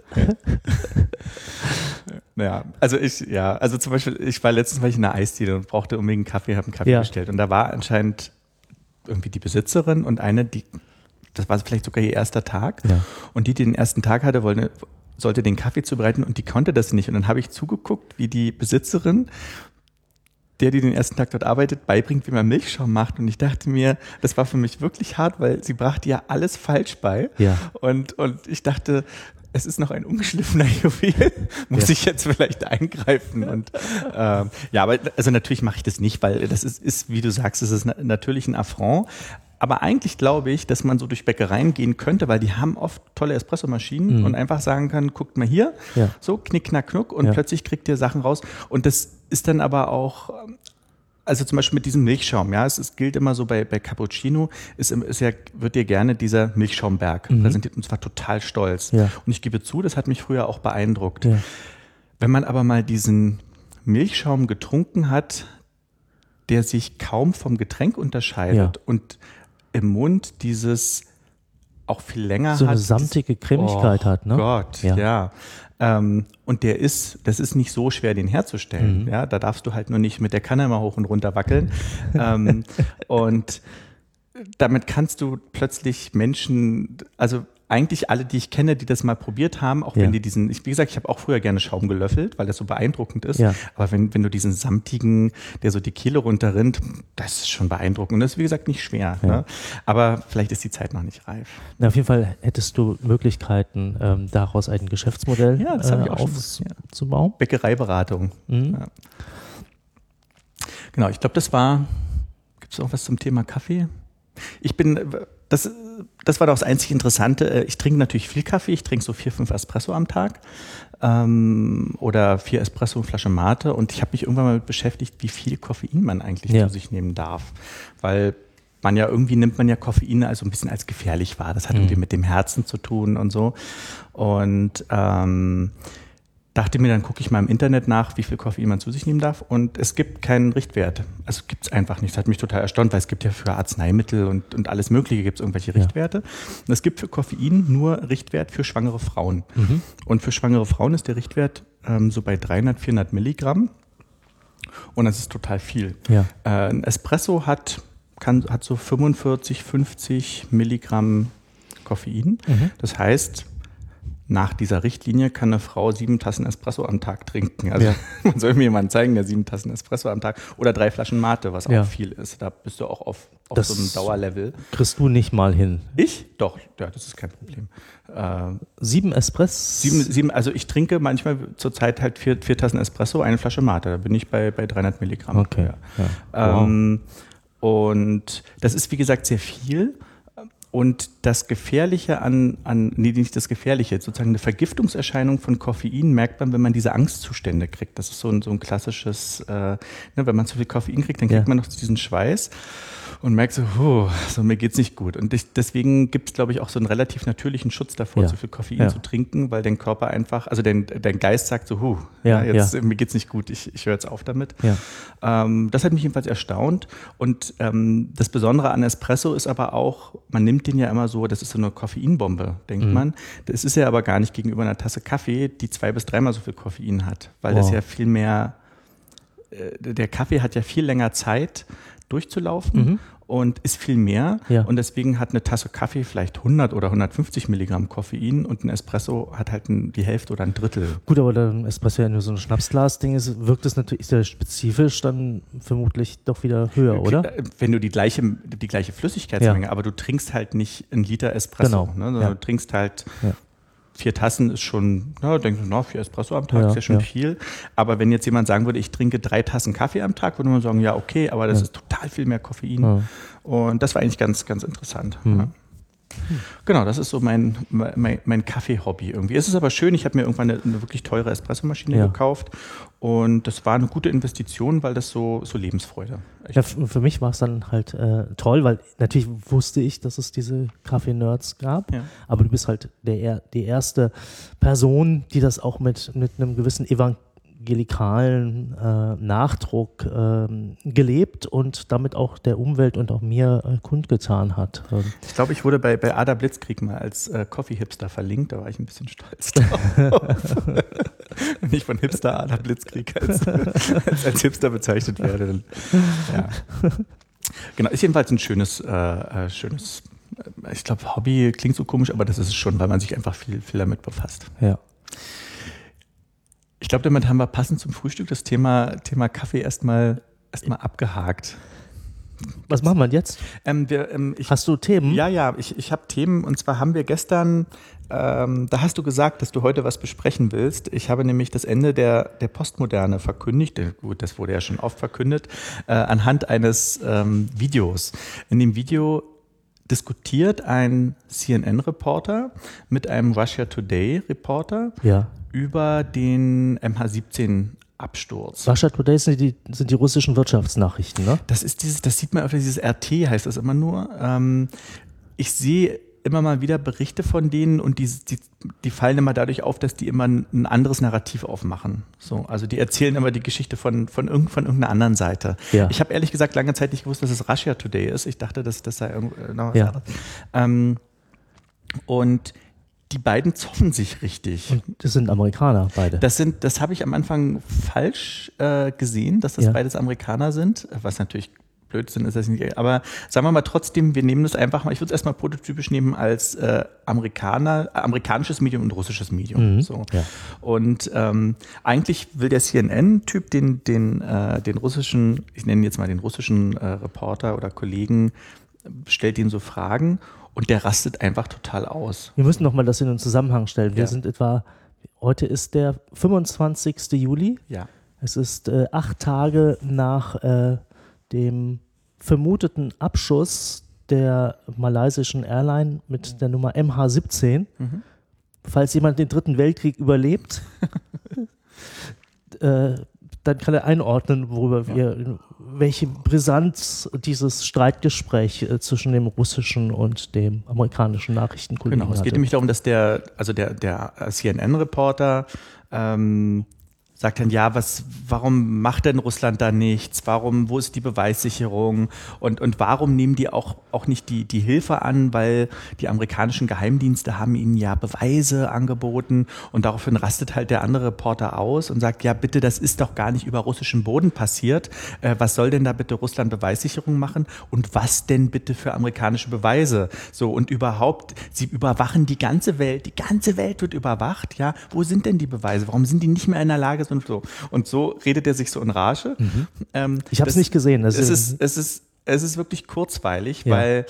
Naja, also ich, ja, also zum Beispiel, ich war letztens mal in einer Eisdiele und brauchte unbedingt einen Kaffee, habe einen Kaffee ja. bestellt. Und da war anscheinend irgendwie die Besitzerin und eine, die, das war vielleicht sogar ihr erster Tag. Ja. Und die, die den ersten Tag hatte, wollte, sollte den Kaffee zubereiten und die konnte das nicht. Und dann habe ich zugeguckt, wie die Besitzerin, der, die den ersten Tag dort arbeitet, beibringt, wie man Milchschaum macht. Und ich dachte mir, das war für mich wirklich hart, weil sie brachte ja alles falsch bei. Ja. Und, und ich dachte, es ist noch ein ungeschliffener Juwel, muss ja. ich jetzt vielleicht eingreifen. Und ähm, ja, aber also natürlich mache ich das nicht, weil das ist, ist wie du sagst, es ist na- natürlich ein Affront. Aber eigentlich glaube ich, dass man so durch Bäckereien gehen könnte, weil die haben oft tolle Espressomaschinen mhm. und einfach sagen kann, guckt mal hier, ja. so knick, knack, knuck und ja. plötzlich kriegt ihr Sachen raus. Und das ist dann aber auch, also zum Beispiel mit diesem Milchschaum, ja, es, es gilt immer so bei, bei Cappuccino, ist, ist ja, wird dir gerne dieser Milchschaumberg mhm. präsentiert und zwar total stolz. Ja. Und ich gebe zu, das hat mich früher auch beeindruckt. Ja. Wenn man aber mal diesen Milchschaum getrunken hat, der sich kaum vom Getränk unterscheidet ja. und im Mund dieses auch viel länger so hat. eine samtige Cremigkeit oh hat, ne? Gott, ja. ja. Ähm, und der ist, das ist nicht so schwer, den herzustellen. Mhm. Ja, da darfst du halt nur nicht mit der Kanne immer hoch und runter wackeln. ähm, und damit kannst du plötzlich Menschen, also eigentlich alle, die ich kenne, die das mal probiert haben, auch ja. wenn die diesen, ich, wie gesagt, ich habe auch früher gerne Schaum gelöffelt, weil das so beeindruckend ist, ja. aber wenn, wenn du diesen samtigen, der so die Kehle runterrinnt, das ist schon beeindruckend und das ist, wie gesagt, nicht schwer. Ja. Ne? Aber vielleicht ist die Zeit noch nicht reif. Na, auf jeden Fall hättest du Möglichkeiten, ähm, daraus ein Geschäftsmodell ja, das habe äh, ich auch aufzubauen. Ja. Bäckereiberatung. Mhm. Ja. Genau, ich glaube, das war, gibt es noch was zum Thema Kaffee? Ich bin, das, das war doch das einzig Interessante. Ich trinke natürlich viel Kaffee. Ich trinke so vier, fünf Espresso am Tag ähm, oder vier Espresso und Flasche Mate. Und ich habe mich irgendwann mal mit beschäftigt, wie viel Koffein man eigentlich ja. zu sich nehmen darf. Weil man ja irgendwie nimmt man ja Koffein also ein bisschen als gefährlich wahr. Das hat mhm. irgendwie mit dem Herzen zu tun und so. Und ähm, dachte mir, dann gucke ich mal im Internet nach, wie viel Koffein man zu sich nehmen darf. Und es gibt keinen Richtwert. Also gibt es einfach nicht. Das hat mich total erstaunt, weil es gibt ja für Arzneimittel und, und alles Mögliche gibt es irgendwelche Richtwerte. Ja. Und es gibt für Koffein nur Richtwert für schwangere Frauen. Mhm. Und für schwangere Frauen ist der Richtwert ähm, so bei dreihundert, vierhundert Milligramm. Und das ist total viel. Ja. Äh, ein Espresso hat, kann, hat so fünfundvierzig, fünfzig Milligramm Koffein. Mhm. Das heißt, nach dieser Richtlinie kann eine Frau sieben Tassen Espresso am Tag trinken. Also ja. man soll mir jemanden zeigen, der sieben Tassen Espresso am Tag oder drei Flaschen Mate, was ja. auch viel ist. Da bist du auch auf, auf so einem Dauerlevel. Kriegst du nicht mal hin? Ich? Doch, ja, das ist kein Problem. Äh, sieben Espresso? Sieben, sieben, also ich trinke manchmal zurzeit halt vier, vier Tassen Espresso, eine Flasche Mate. Da bin ich bei, bei dreihundert Milligramm. Okay. Ja. Ja. Wow. Ähm, und das ist, wie gesagt, sehr viel. Und das Gefährliche an, an, nee, nicht das Gefährliche, sozusagen eine Vergiftungserscheinung von Koffein merkt man, wenn man diese Angstzustände kriegt. Das ist so ein, so ein klassisches, äh, ne, wenn man zu viel Koffein kriegt, dann kriegt ja. man noch diesen Schweiß und merkt so, huh, so mir geht's nicht gut. Und ich, deswegen gibt es, glaube ich, auch so einen relativ natürlichen Schutz davor, ja. zu viel Koffein ja. zu trinken, weil dein Körper einfach, also dein, dein Geist sagt so, huh, ja, ja, jetzt, ja. mir geht's nicht gut, ich, ich höre jetzt auf damit. Ja. Ähm, das hat mich jedenfalls erstaunt. Und ähm, das Besondere an Espresso ist aber auch, man nimmt den ja immer so, das ist so eine Koffeinbombe, denkt mhm. man. Das ist ja aber gar nicht gegenüber einer Tasse Kaffee, die zwei bis dreimal so viel Koffein hat, weil wow. das ja viel mehr, äh, der Kaffee hat ja viel länger Zeit durchzulaufen mhm. und ist viel mehr. Ja. Und deswegen hat eine Tasse Kaffee vielleicht hundert oder hundertfünfzig Milligramm Koffein und ein Espresso hat halt ein, die Hälfte oder ein Drittel. Gut, aber da ein Espresso ja nur so ein Schnapsglas-Ding ist, wirkt es natürlich sehr spezifisch dann vermutlich doch wieder höher, okay, oder? Wenn du die gleiche, die gleiche Flüssigkeitsmenge, ja. aber du trinkst halt nicht einen Liter Espresso. Genau. Ne, sondern ja. du trinkst halt ja. vier Tassen ist schon, na, denkst du, na, vier Espresso am Tag ja, ist ja schon ja. viel. Aber wenn jetzt jemand sagen würde, ich trinke drei Tassen Kaffee am Tag, würde man sagen, ja, okay, aber das ja. ist total viel mehr Koffein. Ja. Und das war eigentlich ganz, ganz interessant. Mhm. Ja. Genau, das ist so mein, mein, mein Kaffee-Hobby irgendwie. Es ist aber schön, ich habe mir irgendwann eine, eine wirklich teure Espressomaschine ja. gekauft und das war eine gute Investition, weil das so, so Lebensfreude. Ja, für mich war es dann halt äh, toll, weil natürlich wusste ich, dass es diese Kaffee-Nerds gab, ja. aber du bist halt der, die erste Person, die das auch mit, mit einem gewissen evangelikalen äh, Nachdruck äh, gelebt und damit auch der Umwelt und auch mir äh, kundgetan hat. Ich glaube, ich wurde bei, bei Ada Blitzkrieg mal als äh, Coffee-Hipster verlinkt, da war ich ein bisschen stolz drauf. Wenn ich von Hipster Ada Blitzkrieg als, als, als Hipster bezeichnet werde. Dann, ja. Genau, ist jedenfalls ein schönes, äh, schönes äh, ich glaube, Hobby klingt so komisch, aber das ist es schon, weil man sich einfach viel, viel damit befasst. Ja. Ich glaube, damit haben wir passend zum Frühstück das Thema, Thema Kaffee erstmal erstmal abgehakt. Was machen wir jetzt? Ähm, wir, ähm, ich, hast du Themen? Ja, ja, ich, ich habe Themen und zwar haben wir gestern, ähm, da hast du gesagt, dass du heute was besprechen willst. Ich habe nämlich das Ende der, der Postmoderne verkündigt, gut, das wurde ja schon oft verkündet, äh, anhand eines ähm, Videos. In dem Video diskutiert ein C N N-Reporter mit einem Russia Today-Reporter ja. über den M H siebzehn Absturz. Russia Today sind die, sind die russischen Wirtschaftsnachrichten, ne? Das ist dieses, das sieht man öfter, dieses R T heißt das immer nur. Ähm, ich sehe immer mal wieder Berichte von denen und die, die, die fallen immer dadurch auf, dass die immer ein anderes Narrativ aufmachen. So, also die erzählen immer die Geschichte von, von, irgend, von irgendeiner anderen Seite. Ja. Ich habe ehrlich gesagt lange Zeit nicht gewusst, dass es Russia Today ist. Ich dachte, das, das sei irgend, noch was ja. anderes. Ähm, und die beiden zoffen sich richtig. Und das sind Amerikaner, beide. Das sind, das habe ich am Anfang falsch äh, gesehen, dass das ja. beides Amerikaner sind, was natürlich Blödsinn ist das nicht. Aber sagen wir mal trotzdem, wir nehmen das einfach mal, ich würde es erstmal prototypisch nehmen als äh, Amerikaner, äh, amerikanisches Medium und russisches Medium. Mhm, so. ja. Und ähm, eigentlich will der C N N-Typ den, den, äh, den russischen, ich nenne jetzt mal den russischen äh, Reporter oder Kollegen, stellt ihn so Fragen und der rastet einfach total aus. Wir müssen nochmal das in den Zusammenhang stellen. Wir Ja. sind etwa, heute ist der fünfundzwanzigsten Juli. Ja. Es ist äh, acht Tage nach äh, dem vermuteten Abschuss der malaysischen Airline mit der Nummer M H siebzehn. Mhm. Falls jemand den Dritten Weltkrieg überlebt, äh, dann kann er einordnen, worüber Ja. wir, welche Brisanz dieses Streitgespräch äh, zwischen dem russischen und dem amerikanischen Nachrichtenkollegen Genau, es geht hatte. nämlich darum, dass der, also der, der C N N-Reporter ähm, sagt dann, ja, was, warum macht denn Russland da nichts? Warum, wo ist die Beweissicherung? Und, und warum nehmen die auch, auch nicht die, die Hilfe an? Weil die amerikanischen Geheimdienste haben ihnen ja Beweise angeboten und daraufhin rastet halt der andere Reporter aus und sagt, ja, bitte, das ist doch gar nicht über russischem Boden passiert. Äh, was soll denn da bitte Russland Beweissicherung machen? Und was denn bitte für amerikanische Beweise? So, und überhaupt, sie überwachen die ganze Welt, die ganze Welt wird überwacht, ja. Wo sind denn die Beweise? Warum sind die nicht mehr in der Lage, und so. Und so redet er sich so in Rage. Mhm. Ähm, Ich habe es nicht gesehen. Das es, ist, es, ist, es ist wirklich kurzweilig, Ja. weil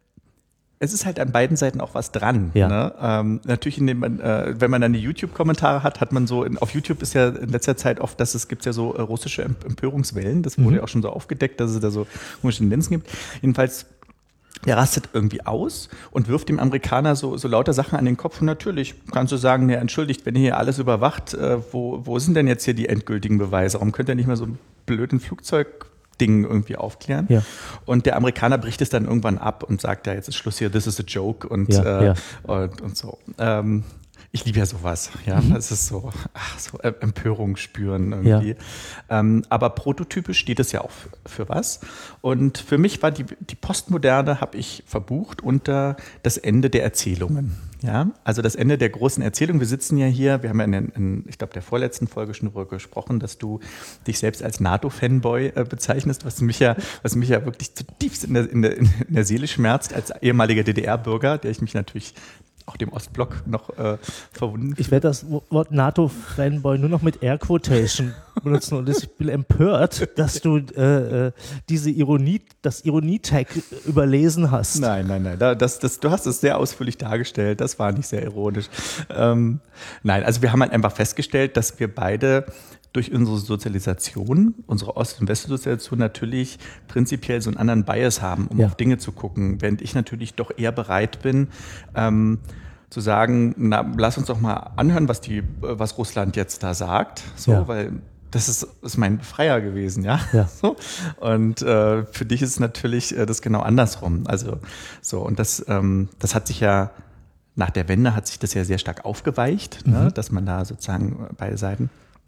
es ist halt an beiden Seiten auch was dran. Ja. Ne? Ähm, natürlich, indem man, äh, wenn man dann die YouTube-Kommentare hat, hat man so, in, auf YouTube ist ja in letzter Zeit oft, dass es gibt ja so äh, russische Empörungswellen. Das wurde Mhm. ja auch schon so aufgedeckt, dass es da so komische Tendenzen gibt. Jedenfalls der rastet irgendwie aus und wirft dem Amerikaner so, so lauter Sachen an den Kopf. Und natürlich kannst du sagen, ja, entschuldigt, wenn ihr hier alles überwacht, äh, wo, wo sind denn jetzt hier die endgültigen Beweise? Warum könnt ihr nicht mal so einen blöden Flugzeugding irgendwie aufklären? Ja. Und der Amerikaner bricht es dann irgendwann ab und sagt, ja, jetzt ist Schluss hier, this is a joke und, Ja, äh, ja. und, und so. Ähm, ich liebe ja sowas, ja, Mhm. es ist so, ach, so äh, Empörung spüren irgendwie. Ja. Ähm, aber prototypisch steht es ja auch für, für was. Und für mich war die, die Postmoderne, habe ich verbucht unter das Ende der Erzählungen. Ja, also das Ende der großen Erzählung. Wir sitzen ja hier, wir haben ja in, in ich glaube, der vorletzten Folge schon darüber gesprochen, dass du dich selbst als NATO-Fanboy äh, bezeichnest, was mich ja, was mich ja wirklich zutiefst in der, in der, in der Seele schmerzt, als ehemaliger D D R-Bürger, der ich mich natürlich auch dem Ostblock noch äh, verwunden. Ich werde das Wort NATO-Fanboy nur noch mit Air-Quotation benutzen und ich bin empört, dass du äh, äh, diese Ironie, das Ironie-Tag überlesen hast. Nein, nein, nein. Da, das, das, du hast es sehr ausführlich dargestellt. Das war nicht sehr ironisch. Ähm, nein, also wir haben halt einfach festgestellt, dass wir beide durch unsere Sozialisation, unsere Ost- und Westsozialisation natürlich prinzipiell so einen anderen Bias haben, um Ja. auf Dinge zu gucken, während ich natürlich doch eher bereit bin, ähm, zu sagen, na, lass uns doch mal anhören, was die, was Russland jetzt da sagt, so, Ja. weil das ist, ist mein Freier gewesen, ja. Ja. So. Und äh, für dich ist es natürlich äh, das genau andersrum. Also so, und das, ähm, das hat sich ja nach der Wende hat sich das ja sehr stark aufgeweicht, ne, Mhm. dass man da sozusagen beide Seiten.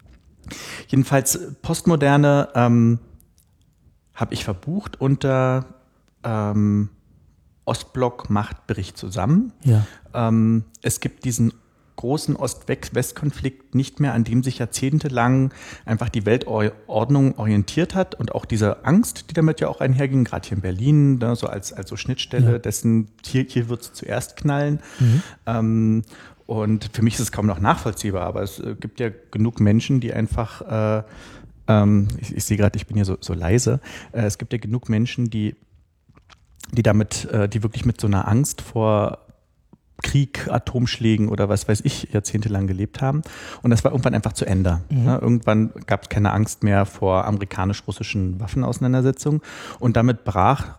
Jedenfalls Postmoderne ähm, habe ich verbucht unter ähm, Ostblock macht Bericht zusammen. Ja. Ähm, es gibt diesen großen Ost-West-Konflikt nicht mehr, an dem sich jahrzehntelang einfach die Weltordnung orientiert hat und auch diese Angst, die damit ja auch einherging, gerade hier in Berlin, ne, so als, als so Schnittstelle Ja. dessen, hier, hier wird es zuerst knallen. Mhm. Ähm, und für mich ist es kaum noch nachvollziehbar, aber es äh, gibt ja genug Menschen, die einfach, äh, ähm, ich, ich sehe gerade, ich bin hier so, so leise, äh, es gibt ja genug Menschen, die, die damit, äh, die wirklich mit so einer Angst vor Krieg, Atomschlägen oder was weiß ich, jahrzehntelang gelebt haben. Und das war irgendwann einfach zu Ende. Mhm. Ne? Irgendwann gab es keine Angst mehr vor amerikanisch-russischen Waffenauseinandersetzungen. Und damit brach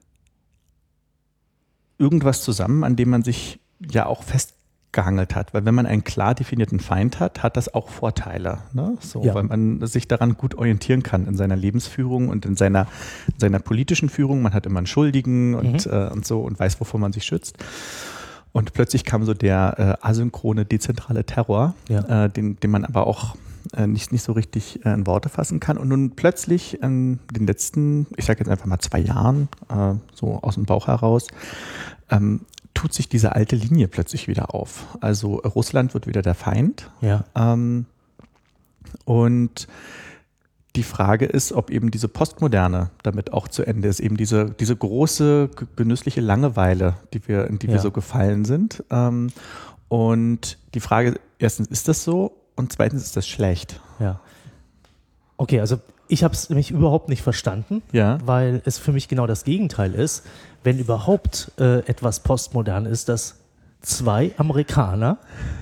irgendwas zusammen, an dem man sich ja auch festgehangelt hat. Weil wenn man einen klar definierten Feind hat, hat das auch Vorteile. Ne? So, Ja. weil man sich daran gut orientieren kann in seiner Lebensführung und in seiner, in seiner politischen Führung. Man hat immer einen Schuldigen und, Mhm. äh, und so und weiß, wovor man sich schützt. Und plötzlich kam so der äh, asynchrone, dezentrale Terror, Ja. äh, den, den man aber auch äh, nicht, nicht so richtig äh, in Worte fassen kann. Und nun plötzlich in den letzten, ich sage jetzt einfach mal zwei Jahren, äh, so aus dem Bauch heraus, ähm, tut sich diese alte Linie plötzlich wieder auf. Also Russland wird wieder der Feind. Ja. Ähm, und die Frage ist, ob eben diese Postmoderne damit auch zu Ende ist, eben diese, diese große, genüssliche Langeweile, die wir, in die ja. wir so gefallen sind. Ähm, und die Frage, erstens, ist das so? Und zweitens, ist das schlecht? Ja. Okay, also ich habe es nämlich überhaupt nicht verstanden, ja. weil es für mich genau das Gegenteil ist. Wenn überhaupt äh, etwas postmodern ist, dass zwei Amerikaner,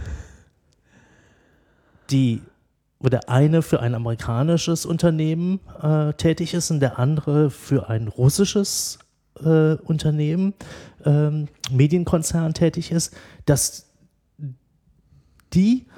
die, wo der eine für ein amerikanisches Unternehmen äh, tätig ist und der andere für ein russisches äh, Unternehmen, ähm, Medienkonzern tätig ist, dass die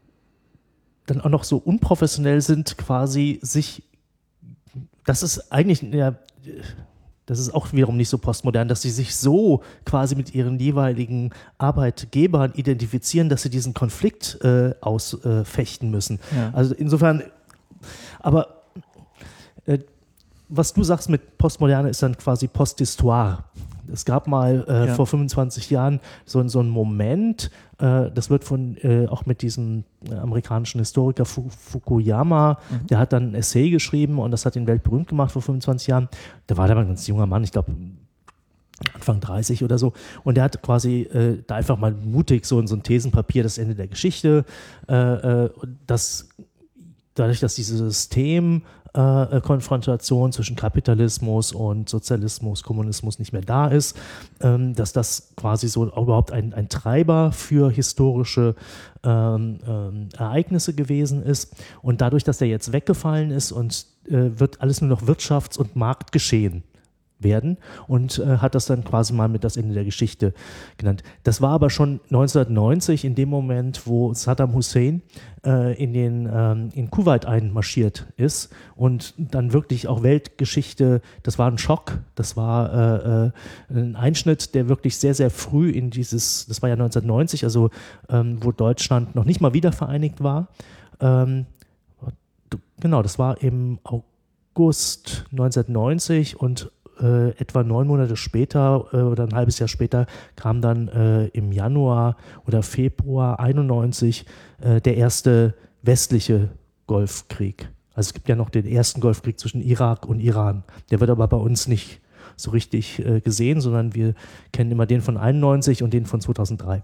dann auch noch so unprofessionell sind, quasi sich, das ist eigentlich, ja, das ist auch wiederum nicht so postmodern, dass sie sich so quasi mit ihren jeweiligen Arbeitgebern identifizieren, dass sie diesen Konflikt äh, ausfechten äh, müssen. Ja. Also insofern, aber äh, was du sagst mit Postmoderne ist dann quasi Posthistoire. Es gab mal äh, ja. vor fünfundzwanzig Jahren so, so einen Moment, äh, das wird von äh, auch mit diesem äh, amerikanischen Historiker Fu- Fukuyama, mhm. der hat dann ein Essay geschrieben und das hat ihn weltberühmt gemacht vor fünfundzwanzig Jahren. Da war der mal ein ganz junger Mann, ich glaube Anfang dreißig oder so. Und der hat quasi äh, da einfach mal mutig so in so ein Thesenpapier das Ende der Geschichte, äh, äh, das dadurch, dass dieses System Äh, Konfrontation zwischen Kapitalismus und Sozialismus, Kommunismus nicht mehr da ist, ähm, dass das quasi so überhaupt ein, ein Treiber für historische ähm, ähm, Ereignisse gewesen ist. Und dadurch, dass der jetzt weggefallen ist und äh, wird alles nur noch Wirtschafts- und Marktgeschehen werden und äh, hat das dann quasi mal mit das Ende der Geschichte genannt. Das war aber schon neunzehnhundertneunzig, in dem Moment, wo Saddam Hussein äh, in, den, ähm, in Kuwait einmarschiert ist und dann wirklich auch Weltgeschichte, das war ein Schock, das war äh, äh, ein Einschnitt, der wirklich sehr, sehr früh in dieses, das war ja neunzehnhundertneunzig, also ähm, wo Deutschland noch nicht mal wiedervereinigt war. Ähm, genau, das war im August neunzehnhundertneunzig und Äh, etwa neun Monate später äh, oder ein halbes Jahr später kam dann äh, im Januar oder Februar einundneunzig äh, der erste westliche Golfkrieg. Also es gibt ja noch den ersten Golfkrieg zwischen Irak und Iran. Der wird aber bei uns nicht so richtig äh, gesehen, sondern wir kennen immer den von einundneunzig und den von zweitausenddrei.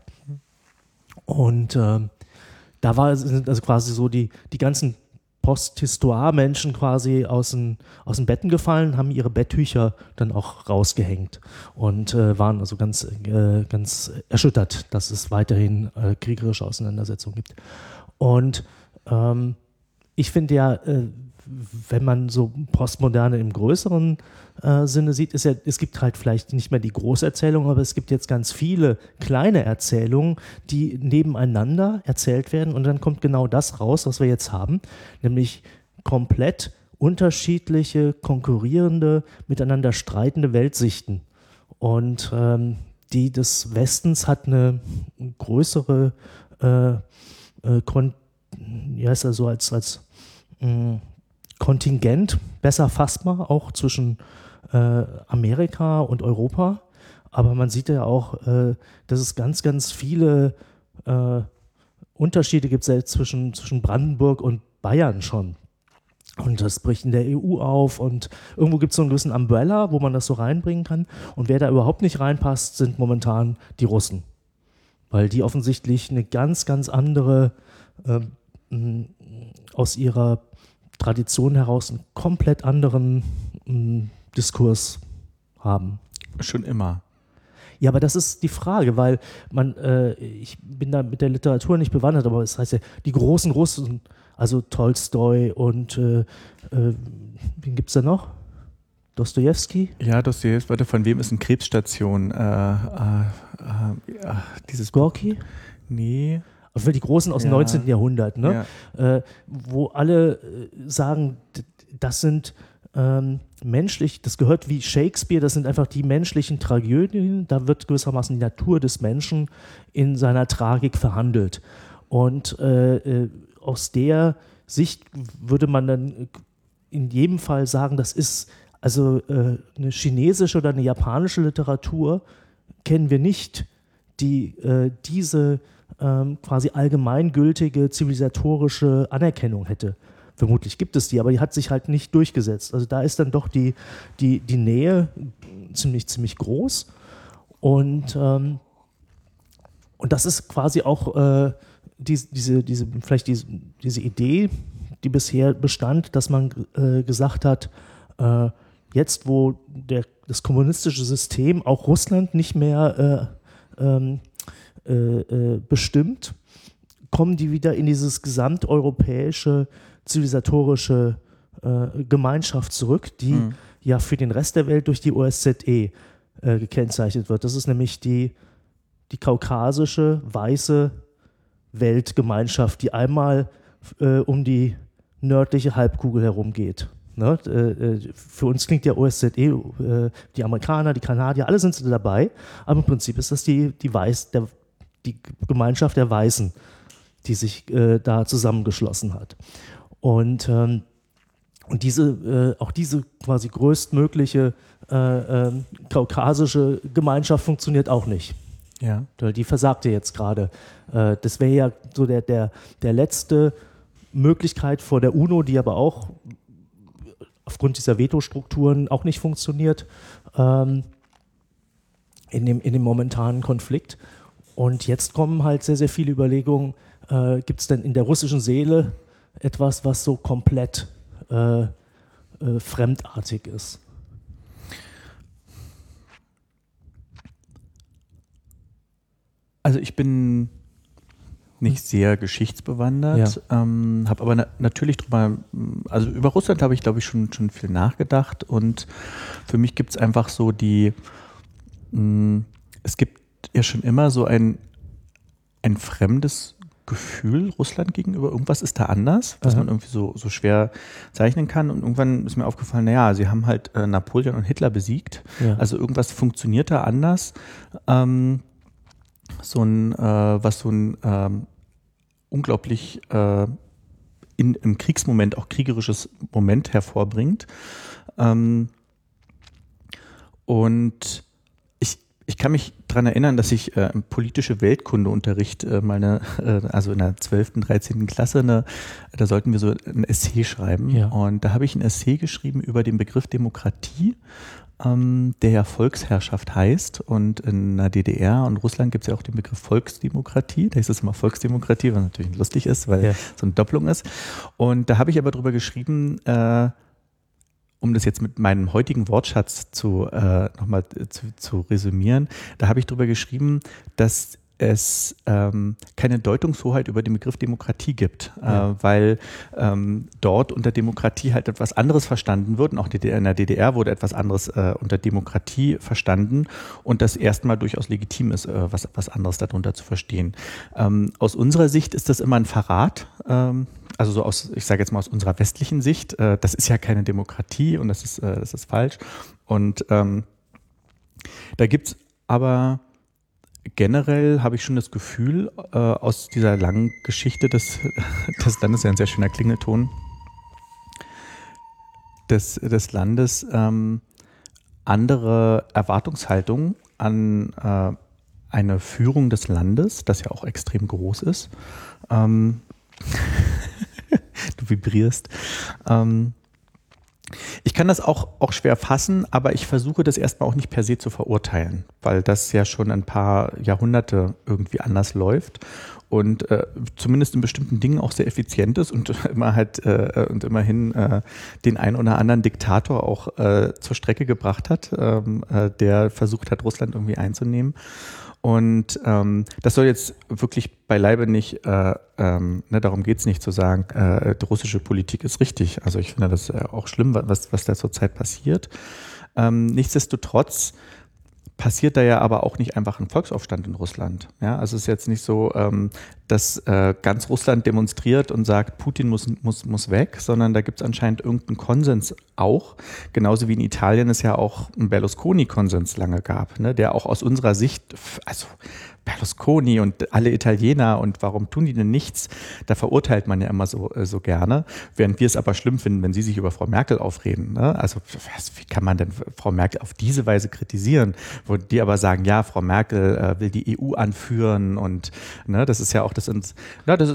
Und äh, da war sind also quasi so die, die ganzen Posthistoire-Menschen quasi aus den, aus den Betten gefallen, haben ihre Betttücher dann auch rausgehängt und äh, waren also ganz, äh, ganz erschüttert, dass es weiterhin äh, kriegerische Auseinandersetzungen gibt. Und ähm, ich finde ja, äh, wenn man so Postmoderne im größeren äh, Sinne sieht, ist ja, es gibt halt vielleicht nicht mehr die Großerzählung, aber es gibt jetzt ganz viele kleine Erzählungen, die nebeneinander erzählt werden und dann kommt genau das raus, was wir jetzt haben, nämlich komplett unterschiedliche, konkurrierende, miteinander streitende Weltsichten. Und ähm, die des Westens hat eine größere äh, äh, Kon- ja, ist also als, als mh, Kontingent, besser fassbar, auch zwischen äh, Amerika und Europa. Aber man sieht ja auch, äh, dass es ganz, ganz viele äh, Unterschiede gibt, selbst zwischen, zwischen Brandenburg und Bayern schon. Und das bricht in der E U auf und irgendwo gibt es so einen gewissen Umbrella, wo man das so reinbringen kann. Und wer da überhaupt nicht reinpasst, sind momentan die Russen. Weil die offensichtlich eine ganz, ganz andere, äh, aus ihrer Tradition heraus einen komplett anderen mh, Diskurs haben. Schon immer. Ja, aber das ist die Frage, weil man, äh, ich bin da mit der Literatur nicht bewandert, aber es das heißt ja, die großen Russen, also Tolstoi und äh, äh, wen gibt es da noch? Dostojewski? Ja, Dostojewski, warte, von wem ist eine Krebsstation? Äh, äh, äh, dieses Gorki? Nee. Also die Großen aus dem ja. neunzehnten Jahrhundert, ne? Ja. Äh, wo alle äh, sagen, d- das sind ähm, menschlich, das gehört wie Shakespeare, das sind einfach die menschlichen Tragödien, da wird gewissermaßen die Natur des Menschen in seiner Tragik verhandelt. Und äh, äh, aus der Sicht würde man dann in jedem Fall sagen, das ist also äh, eine chinesische oder eine japanische Literatur, kennen wir nicht, die äh, diese ähm, quasi allgemeingültige zivilisatorische Anerkennung hätte. Vermutlich gibt es die, aber die hat sich halt nicht durchgesetzt. Also da ist dann doch die, die, die Nähe ziemlich, ziemlich groß. Und, ähm, und das ist quasi auch äh, die, diese, diese, vielleicht diese, diese Idee, die bisher bestand, dass man äh, gesagt hat, äh, jetzt wo der, das kommunistische System auch Russland nicht mehr äh, ähm, äh, äh, bestimmt, kommen die wieder in dieses gesamteuropäische zivilisatorische äh, Gemeinschaft zurück, die mhm. ja für den Rest der Welt durch die O S Z E äh, gekennzeichnet wird. Das ist nämlich die, die kaukasische, weiße Weltgemeinschaft, die einmal äh, um die nördliche Halbkugel herumgeht. Ne? Äh, für uns klingt ja O S Z E, äh, die Amerikaner, die Kanadier, alle sind dabei, aber im Prinzip ist das die, die, Weiß, der, die Gemeinschaft der Weißen, die sich äh, da zusammengeschlossen hat. Und, ähm, und diese, äh, auch diese quasi größtmögliche äh, äh, kaukasische Gemeinschaft funktioniert auch nicht. Ja. Die versagte jetzt gerade. Äh, das wäre ja so der, der, der letzte Möglichkeit vor der UNO, die aber auch aufgrund dieser Vetostrukturen auch nicht funktioniert ähm, in, dem, in dem momentanen Konflikt. Und jetzt kommen halt sehr, sehr viele Überlegungen, äh, gibt es denn in der russischen Seele etwas, was so komplett äh, äh, fremdartig ist? Also ich bin nicht sehr geschichtsbewandert, ja. ähm, habe aber na- natürlich drüber, also über Russland habe ich glaube ich schon, schon viel nachgedacht und für mich gibt es einfach so die, mh, es gibt ja schon immer so ein, ein fremdes Gefühl Russland gegenüber, irgendwas ist da anders, was Aha. man irgendwie so, so schwer zeichnen kann und irgendwann ist mir aufgefallen, naja, sie haben halt äh, Napoleon und Hitler besiegt, ja. also irgendwas funktioniert da anders, ähm, so ein, äh, was so ein ähm, unglaublich äh, in, im Kriegsmoment auch kriegerisches Moment hervorbringt. Ähm, und ich, ich kann mich daran erinnern, dass ich äh, im politische Weltkundeunterricht äh, mal eine, äh, also in der zwölften, dreizehnten Klasse, eine, da sollten wir so ein Essay schreiben. Ja. Und da habe ich ein Essay geschrieben über den Begriff Demokratie, ähm, der ja Volksherrschaft heißt. Und in der D D R und Russland gibt es ja auch den Begriff Volksdemokratie. Da ist es immer Volksdemokratie, was natürlich lustig ist, weil ja. so eine Doppelung ist. Und da habe ich aber drüber geschrieben, äh, um das jetzt mit meinem heutigen Wortschatz zu äh, nochmal zu, zu resümieren, da habe ich drüber geschrieben, dass es ähm, keine Deutungshoheit über den Begriff Demokratie gibt, ja. äh, weil ähm, dort unter Demokratie halt etwas anderes verstanden wird und auch in der D D R wurde etwas anderes äh, unter Demokratie verstanden und das erstmal durchaus legitim ist, äh, was, was anderes darunter zu verstehen. Ähm, aus unserer Sicht ist das immer ein Verrat, ähm, also so aus, ich sage jetzt mal aus unserer westlichen Sicht, äh, das ist ja keine Demokratie und das ist, äh, das ist falsch und ähm, da gibt's aber generell habe ich schon das Gefühl, äh, aus dieser langen Geschichte des, des Landes, ja ein sehr schöner Klingelton, des, des Landes, ähm, andere Erwartungshaltung an äh, eine Führung des Landes, das ja auch extrem groß ist. Ähm, du vibrierst. Ähm, Ich kann das auch, auch schwer fassen, aber ich versuche das erstmal auch nicht per se zu verurteilen, weil das ja schon ein paar Jahrhunderte irgendwie anders läuft und äh, zumindest in bestimmten Dingen auch sehr effizient ist und immer halt äh, und immerhin äh, den ein oder anderen Diktator auch äh, zur Strecke gebracht hat, ähm, äh, der versucht hat, Russland irgendwie einzunehmen. Und ähm, das soll jetzt wirklich beileibe nicht, äh, ähm, ne, darum geht es nicht zu sagen, äh, die russische Politik ist richtig. Also ich finde das äh, auch schlimm, was, was da zurzeit passiert. Ähm, nichtsdestotrotz passiert da ja aber auch nicht einfach ein Volksaufstand in Russland. Ja, also es ist jetzt nicht so, ähm, dass äh, ganz Russland demonstriert und sagt, Putin muss, muss, muss weg, sondern da gibt es anscheinend irgendeinen Konsens auch. Genauso wie in Italien es ja auch einen Berlusconi-Konsens lange gab, ne, der auch aus unserer Sicht, also Berlusconi und alle Italiener und warum tun die denn nichts? Da verurteilt man ja immer so, so gerne, während wir es aber schlimm finden, wenn sie sich über Frau Merkel aufreden. Ne? Also wie kann man denn Frau Merkel auf diese Weise kritisieren? Wo die aber sagen, ja, Frau Merkel äh, will die E U anführen und ne, das ist ja auch das, ins, na, das ist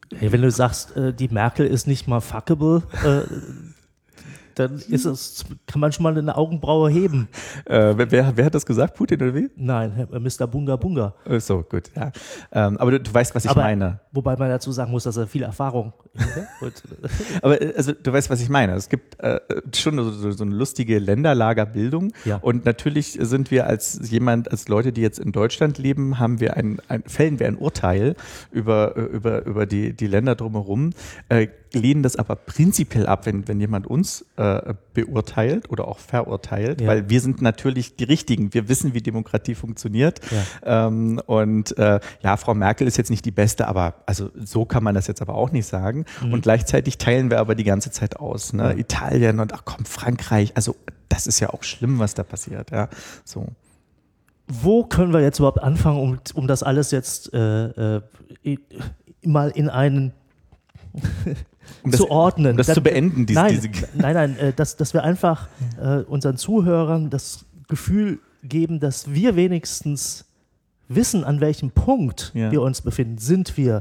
Hey, wenn du sagst, äh, die Merkel ist nicht mal fuckable, äh, dann ist es, kann man schon mal eine Augenbraue heben. Äh, wer, wer hat das gesagt? Putin oder wie? Nein, Mister Bunga Bunga. So, gut, ja. Ähm, aber du, du weißt, was ich aber, meine. Wobei man dazu sagen muss, dass er viel Erfahrung hat. Aber also, du weißt, was ich meine. Es gibt äh, schon so, so eine lustige Länderlagerbildung. Ja. Und natürlich sind wir als jemand, als Leute, die jetzt in Deutschland leben, haben wir ein, ein fällen wir ein Urteil über, über, über die, die Länder drumherum, äh, lehnen das aber prinzipiell ab, wenn, wenn jemand uns äh, beurteilt oder auch verurteilt, ja. weil wir sind natürlich die Richtigen. Wir wissen, wie Demokratie funktioniert. Ja. Ähm, und äh, ja, Frau Merkel ist jetzt nicht die Beste, aber also so kann man das jetzt aber auch nicht sagen. Mhm. Und gleichzeitig teilen wir aber die ganze Zeit aus. Ne? Ja. Italien und ach komm, Frankreich. Also das ist ja auch schlimm, was da passiert. Ja, so. Wo können wir jetzt überhaupt anfangen, um, um das alles jetzt äh, äh, mal in einen Um das, zu ordnen. Um das dann, zu beenden. Diese, nein, diese nein, nein, äh, dass, dass wir einfach äh, unseren Zuhörern das Gefühl geben, dass wir wenigstens wissen, an welchem Punkt ja. wir uns befinden. Sind wir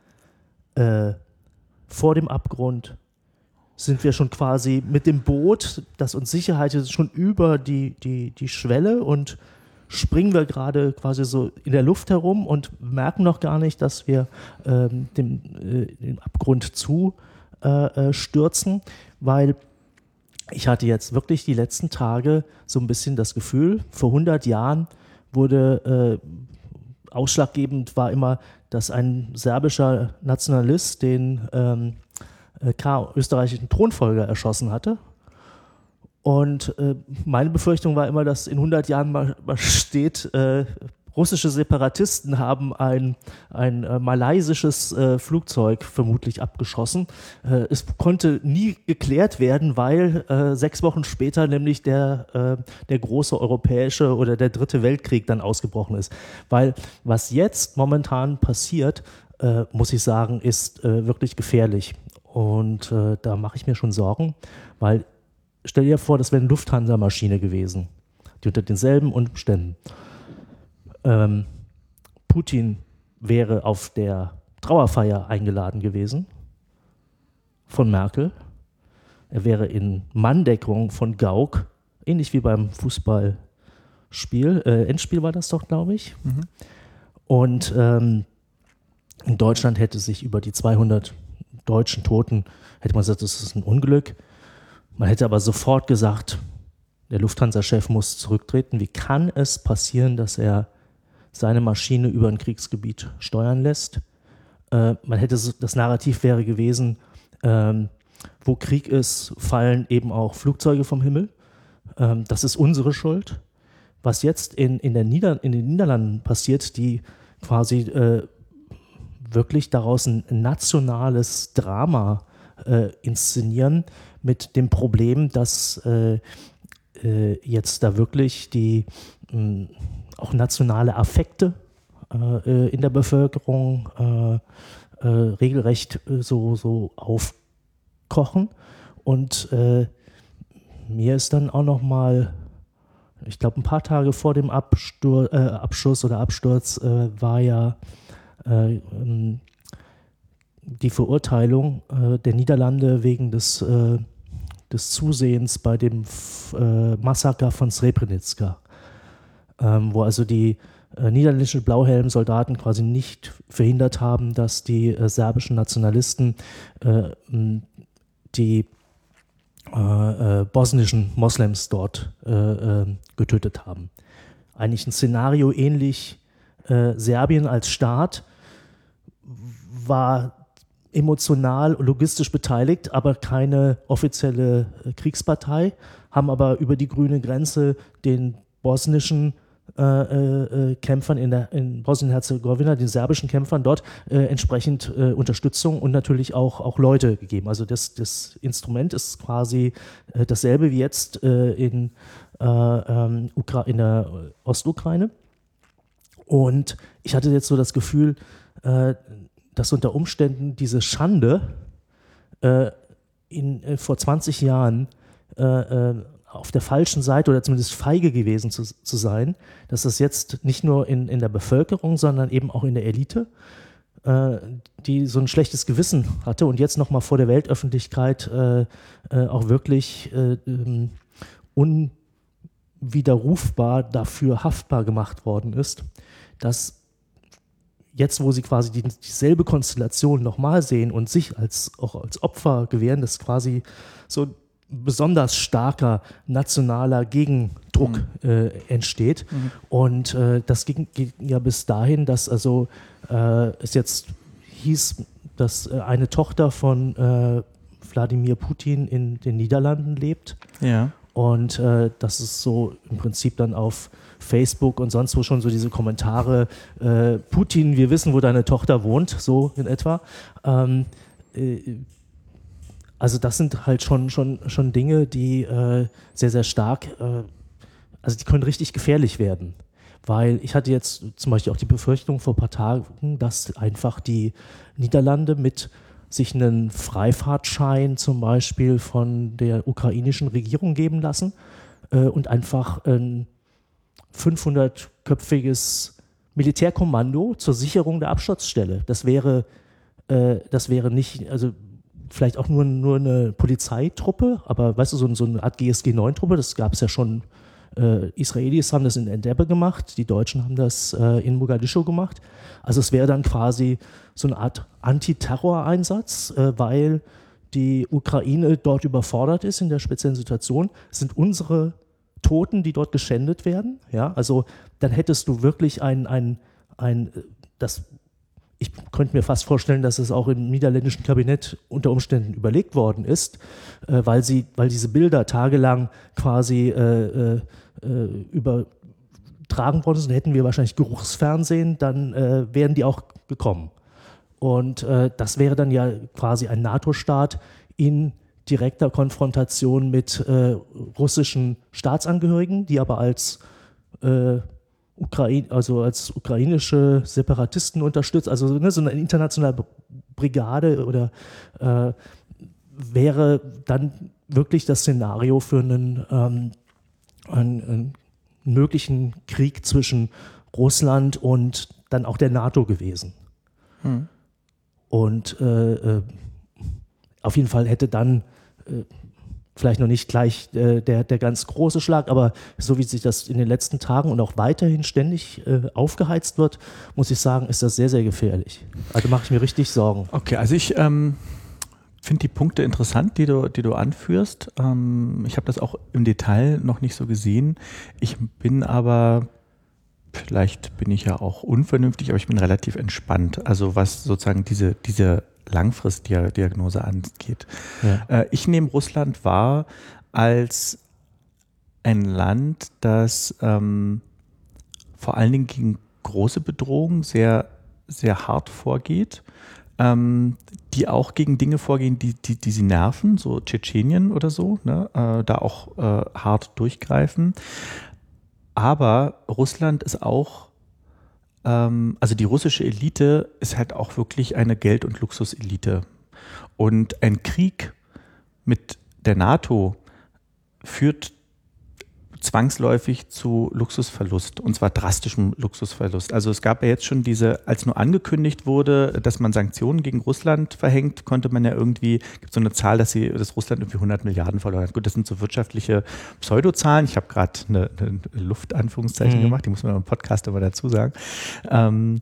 äh, vor dem Abgrund? Sind wir schon quasi mit dem Boot, das uns Sicherheit ist, schon über die, die, die Schwelle und springen wir gerade quasi so in der Luft herum und merken noch gar nicht, dass wir ähm, dem, äh, dem Abgrund zu äh, äh, stürzen, weil ich hatte jetzt wirklich die letzten Tage so ein bisschen das Gefühl, vor hundert Jahren wurde äh, ausschlaggebend war immer, dass ein serbischer Nationalist den ähm, äh, K- österreichischen Thronfolger erschossen hatte. Und äh, meine Befürchtung war immer, dass in hundert Jahren mal, mal steht, äh, russische Separatisten haben ein, ein äh, malaysisches äh, Flugzeug vermutlich abgeschossen. Äh, es konnte nie geklärt werden, weil äh, sechs Wochen später nämlich der, äh, der große europäische oder der dritte Weltkrieg dann ausgebrochen ist. Weil was jetzt momentan passiert, äh, muss ich sagen, ist äh, wirklich gefährlich. Und äh, da mache ich mir schon Sorgen, weil stell dir vor, das wäre eine Lufthansa-Maschine gewesen, die unter denselben Umständen. Ähm, Putin wäre auf der Trauerfeier eingeladen gewesen von Merkel. Er wäre in Manndeckung von Gauck, ähnlich wie beim Fußballspiel. Äh, Endspiel war das doch, glaube ich. Mhm. Und ähm, in Deutschland hätte sich über die zweihundert deutschen Toten, hätte man gesagt, das ist ein Unglück. Man hätte aber sofort gesagt, der Lufthansa-Chef muss zurücktreten. Wie kann es passieren, dass er seine Maschine über ein Kriegsgebiet steuern lässt? Äh, man hätte, das Narrativ wäre gewesen, ähm, wo Krieg ist, fallen eben auch Flugzeuge vom Himmel. Ähm, das ist unsere Schuld. Was jetzt in, in, der Nieder-, in den Niederlanden passiert, die quasi äh, wirklich daraus ein nationales Drama äh, inszenieren, mit dem Problem, dass äh, äh, jetzt da wirklich die mh, auch nationale Affekte äh, in der Bevölkerung äh, äh, regelrecht äh, so, so aufkochen. Und äh, mir ist dann auch noch mal, ich glaube ein paar Tage vor dem Abstur- äh, Abschuss oder Absturz äh, war ja äh, ähm, die Verurteilung äh, der Niederlande wegen des äh, des Zusehens bei dem äh, Massaker von Srebrenica, ähm, wo also die äh, niederländischen Blauhelm-Soldaten quasi nicht verhindert haben, dass die äh, serbischen Nationalisten äh, die äh, äh, bosnischen Moslems dort äh, äh, getötet haben. Eigentlich ein Szenario ähnlich äh, Serbien als Staat war emotional, logistisch beteiligt, aber keine offizielle äh, Kriegspartei, haben aber über die grüne Grenze den bosnischen äh, äh, Kämpfern in, der, in Bosnien-Herzegowina, den serbischen Kämpfern dort äh, entsprechend äh, Unterstützung und natürlich auch, auch Leute gegeben. Also das, das Instrument ist quasi äh, dasselbe wie jetzt äh, in, äh, ähm, Ukra- in der Ostukraine. Und ich hatte jetzt so das Gefühl, äh, dass unter Umständen diese Schande äh, in, äh, vor zwanzig Jahren äh, äh, auf der falschen Seite oder zumindest feige gewesen zu, zu sein, dass das jetzt nicht nur in, in der Bevölkerung, sondern eben auch in der Elite äh, die so ein schlechtes Gewissen hatte und jetzt nochmal vor der Weltöffentlichkeit äh, äh, auch wirklich äh, ähm, unwiderrufbar dafür haftbar gemacht worden ist, dass jetzt, wo sie quasi die, dieselbe Konstellation nochmal sehen und sich als, auch als Opfer gewähren, dass quasi so ein besonders starker nationaler Gegendruck mhm. äh, entsteht. Mhm. Und äh, das ging, ging ja bis dahin, dass also äh, es jetzt hieß, dass äh, eine Tochter von äh, Wladimir Putin in den Niederlanden lebt. Ja. Und äh, das ist so im Prinzip dann auf Facebook und sonst wo schon so diese Kommentare, äh, Putin, wir wissen, wo deine Tochter wohnt, so in etwa. Ähm, äh, also das sind halt schon, schon, schon Dinge, die äh, sehr, sehr stark, äh, also die können richtig gefährlich werden. Weil ich hatte jetzt zum Beispiel auch die Befürchtung vor ein paar Tagen, dass einfach die Niederlande mit sich einen Freifahrtschein zum Beispiel von der ukrainischen Regierung geben lassen äh, und einfach ein fünfhundertköpfiges Militärkommando zur Sicherung der Absturzstelle. Das wäre, äh, das wäre nicht, also vielleicht auch nur, nur eine Polizeitruppe, aber weißt du, so, so eine Art G S G neun Truppe, das gab es ja schon. Äh, Israelis haben das in Entebbe gemacht, die Deutschen haben das äh, in Mogadischu gemacht. Also es wäre dann quasi so eine Art Antiterror-Einsatz, äh, weil die Ukraine dort überfordert ist in der speziellen Situation. Es sind unsere Toten, die dort geschändet werden. Ja? Also dann hättest du wirklich ein, ein, ein das, ich könnte mir fast vorstellen, dass es auch im niederländischen Kabinett unter Umständen überlegt worden ist, äh, weil, sie, weil diese Bilder tagelang quasi äh, äh, übertragen worden sind, hätten wir wahrscheinlich Geruchsfernsehen, dann äh, wären die auch gekommen. Und äh, das wäre dann ja quasi ein NATO-Staat in direkter Konfrontation mit äh, russischen Staatsangehörigen, die aber als, äh, Ukraine, also als ukrainische Separatisten unterstützt, also ne, so eine internationale Brigade oder äh, wäre dann wirklich das Szenario für einen ähm, Einen, einen möglichen Krieg zwischen Russland und dann auch der NATO gewesen. Hm. Und äh, äh, auf jeden Fall hätte dann äh, vielleicht noch nicht gleich äh, der, der ganz große Schlag, aber so wie sich das in den letzten Tagen und auch weiterhin ständig äh, aufgeheizt wird, muss ich sagen, ist das sehr, sehr gefährlich. Also mache ich mir richtig Sorgen. Okay, also ich ähm Ich finde die Punkte interessant, die du, die du anführst. Ähm, ich habe das auch im Detail noch nicht so gesehen. Ich bin aber, vielleicht bin ich ja auch unvernünftig, aber ich bin relativ entspannt. Also was sozusagen diese, diese Langfristdiagnose angeht. Ja. Äh, ich nehme Russland wahr als ein Land, das ähm, vor allen Dingen gegen große Bedrohungen sehr, sehr hart vorgeht. Ähm, die auch gegen Dinge vorgehen, die, die, die sie nerven, so Tschetschenien oder so, ne, äh, da auch äh, hart durchgreifen. Aber Russland ist auch, ähm, also die russische Elite ist halt auch wirklich eine Geld- und Luxuselite. Und ein Krieg mit der NATO führt zwangsläufig zu Luxusverlust, und zwar drastischem Luxusverlust. Also es gab ja jetzt schon diese, als nur angekündigt wurde, dass man Sanktionen gegen Russland verhängt, konnte man ja irgendwie, gibt so eine Zahl, dass sie, dass Russland irgendwie hundert Milliarden verloren hat. Gut, das sind so wirtschaftliche Pseudozahlen. Ich habe gerade eine, eine Luft-Anführungszeichen mhm. gemacht, die muss man im Podcast aber dazu sagen. Ähm,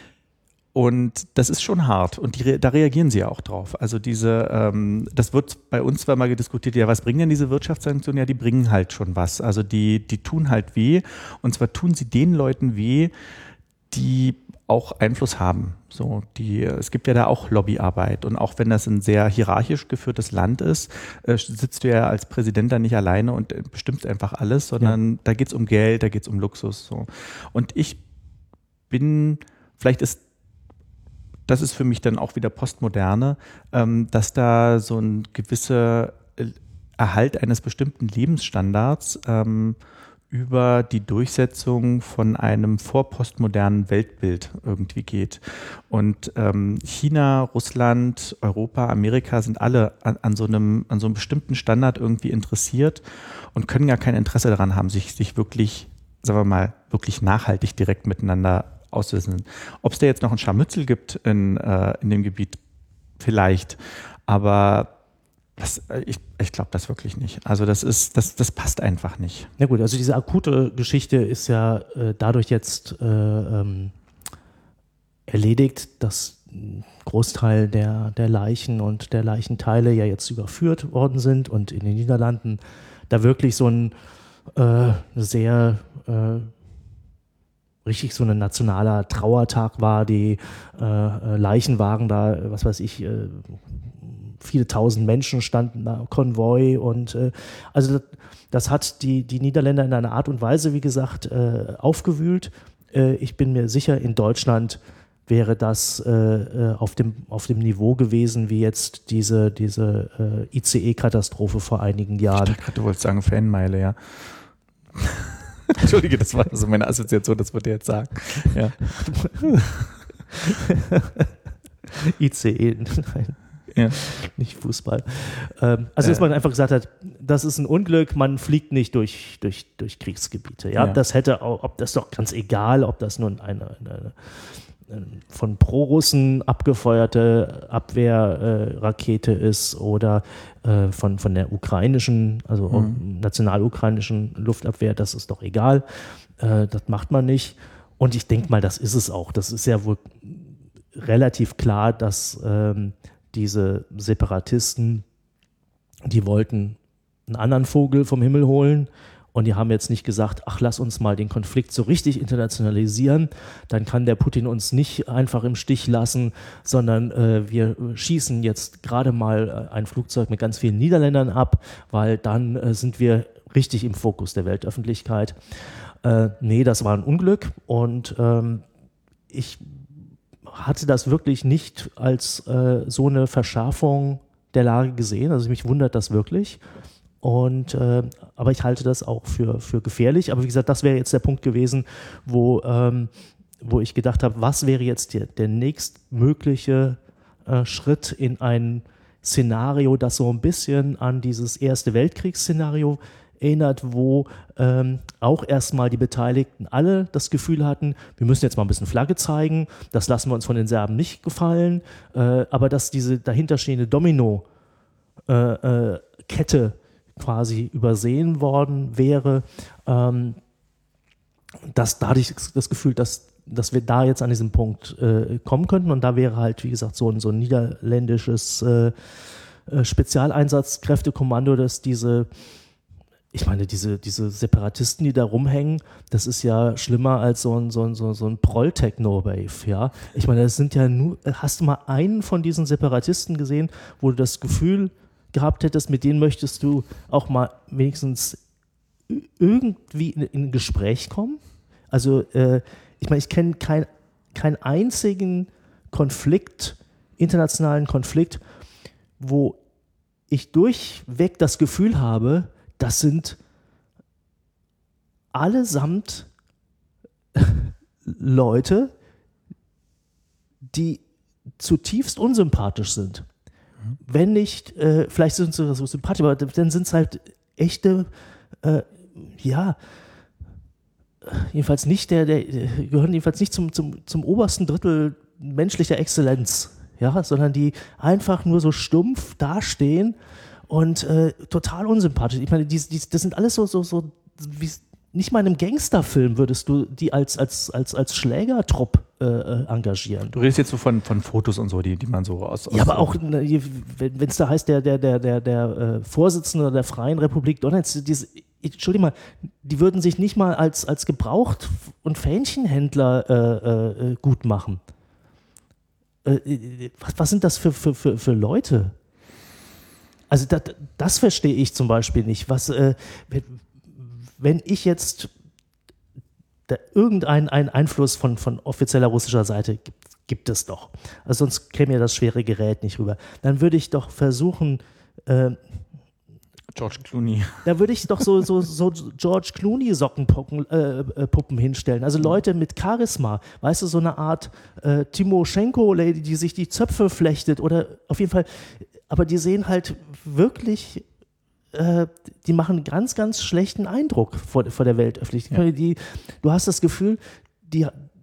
Und das ist schon hart und die, da reagieren sie ja auch drauf. Also diese, ähm, das wird bei uns zwar mal diskutiert, ja, was bringen denn diese Wirtschaftssanktionen? Ja, die bringen halt schon was. Also die, die tun halt weh, und zwar tun sie den Leuten weh, die auch Einfluss haben. So, die, es gibt ja da auch Lobbyarbeit, und auch wenn das ein sehr hierarchisch geführtes Land ist, äh, sitzt du ja als Präsident da nicht alleine und äh, bestimmst einfach alles, sondern ja. Da geht es um Geld, da geht es um Luxus. So. Und ich bin, vielleicht ist das ist für mich dann auch wieder Postmoderne, ähm, dass da so ein gewisser Erhalt eines bestimmten Lebensstandards ähm, über die Durchsetzung von einem vorpostmodernen Weltbild irgendwie geht. Und ähm, China, Russland, Europa, Amerika sind alle an, an, so einem, an so einem bestimmten Standard irgendwie interessiert und können gar kein Interesse daran haben, sich, sich wirklich, sagen wir mal, wirklich nachhaltig direkt miteinander auslösen. Ob es da jetzt noch ein Scharmützel gibt in, äh, in dem Gebiet, vielleicht, aber das, ich, ich glaube das wirklich nicht. Also das ist, das, das passt einfach nicht. Ja gut, also diese akute Geschichte ist ja äh, dadurch jetzt äh, ähm, erledigt, dass ein Großteil der, der Leichen und der Leichenteile ja jetzt überführt worden sind und in den Niederlanden da wirklich so ein äh, sehr äh, richtig so ein nationaler Trauertag war. Die äh, Leichenwagen da, was weiß ich, äh, viele tausend Menschen standen da, Konvoi und äh, also das, das hat die, die Niederländer in einer Art und Weise, wie gesagt, äh, aufgewühlt. Äh, ich bin mir sicher, in Deutschland wäre das äh, auf, dem, auf dem Niveau gewesen, wie jetzt diese, diese äh, I C E-Katastrophe vor einigen Jahren. Ich dachte, du wolltest sagen Fanmeile, ja. Entschuldige, das war also meine Assoziation, das wollte ich jetzt sagen. Ja. I C E, nein. Ja. Nicht Fußball. Ähm, also, dass man einfach gesagt hat, das ist ein Unglück, man fliegt nicht durch, durch, durch Kriegsgebiete. Ja? Ja. Das hätte auch, ob das doch ganz egal, ob das nun eine, eine, eine von Pro-Russen abgefeuerte Abwehrrakete äh, ist oder äh, von, von der ukrainischen, also mhm. national-ukrainischen Luftabwehr, das ist doch egal. Äh, das macht man nicht. Und ich denke mal, das ist es auch. Das ist ja wohl relativ klar, dass ähm, diese Separatisten, die wollten einen anderen Vogel vom Himmel holen und die haben jetzt nicht gesagt, ach, lass uns mal den Konflikt so richtig internationalisieren, dann kann der Putin uns nicht einfach im Stich lassen, sondern äh, wir schießen jetzt gerade mal ein Flugzeug mit ganz vielen Niederländern ab, weil dann äh, sind wir richtig im Fokus der Weltöffentlichkeit. Äh, nee, das war ein Unglück und ähm, ich hatte das wirklich nicht als äh, so eine Verschärfung der Lage gesehen. Also mich wundert das wirklich. Und, äh, aber ich halte das auch für, für gefährlich. Aber wie gesagt, das wäre jetzt der Punkt gewesen, wo, ähm, wo ich gedacht habe, was wäre jetzt der, der nächstmögliche äh, Schritt in ein Szenario, das so ein bisschen an dieses Erste Weltkriegsszenario erinnert, wo ähm, auch erstmal die Beteiligten alle das Gefühl hatten, wir müssen jetzt mal ein bisschen Flagge zeigen, das lassen wir uns von den Serben nicht gefallen, äh, aber dass diese dahinterstehende Domino-Kette äh, äh, quasi übersehen worden wäre, ähm, dass dadurch das Gefühl, dass, dass wir da jetzt an diesem Punkt äh, kommen könnten und da wäre halt, wie gesagt, so ein, so ein niederländisches äh, äh, Spezialeinsatzkräftekommando, das diese Ich meine, diese, diese Separatisten, die da rumhängen, das ist ja schlimmer als so ein, so ein, so ein Proll-Techno-Wave, ja. Ich meine, das sind ja nur, hast du mal einen von diesen Separatisten gesehen, wo du das Gefühl gehabt hättest, mit denen möchtest du auch mal wenigstens irgendwie in, in ein Gespräch kommen? Also, äh, ich meine, ich kenne kein, keinen einzigen Konflikt, internationalen Konflikt, wo ich durchweg das Gefühl habe, das sind allesamt Leute, die zutiefst unsympathisch sind. Mhm. Wenn nicht, äh, vielleicht sind sie so sympathisch, aber dann sind es halt echte, äh, ja, jedenfalls nicht der, der gehören jedenfalls nicht zum, zum, zum obersten Drittel menschlicher Exzellenz, ja, sondern die einfach nur so stumpf dastehen und äh, total unsympathisch. Ich meine, die, die, das sind alles so, so, so wie, nicht mal in einem Gangsterfilm würdest du die als, als, als, als Schlägertrupp äh, engagieren. Du redest jetzt so von, von Fotos und so, die, die man so aus... aus ja, aber auch, wenn es da heißt, der, der, der, der, der äh, Vorsitzende der Freien Republik Donetsk, diese, Entschuldigung mal, die würden sich nicht mal als, als Gebraucht- und Fähnchenhändler äh, äh, gut machen. Äh, was, was sind das für, für, für, für Leute? Also das, das verstehe ich zum Beispiel nicht. Was, äh, wenn ich jetzt da irgendeinen einen Einfluss von, von offizieller russischer Seite gibt, gibt es doch. Also sonst käme ja das schwere Gerät nicht rüber. Dann würde ich doch versuchen, äh, George Clooney. Da würde ich doch so, so, so George Clooney-Sockenpuppen äh, Puppen hinstellen. Also Leute mit Charisma. Weißt du, so eine Art äh, Timoschenko-Lady, die sich die Zöpfe flechtet oder auf jeden Fall. Aber die sehen halt wirklich, äh, die machen einen ganz, ganz schlechten Eindruck vor, vor der Weltöffentlichkeit. Ja. Die, du hast das Gefühl, die,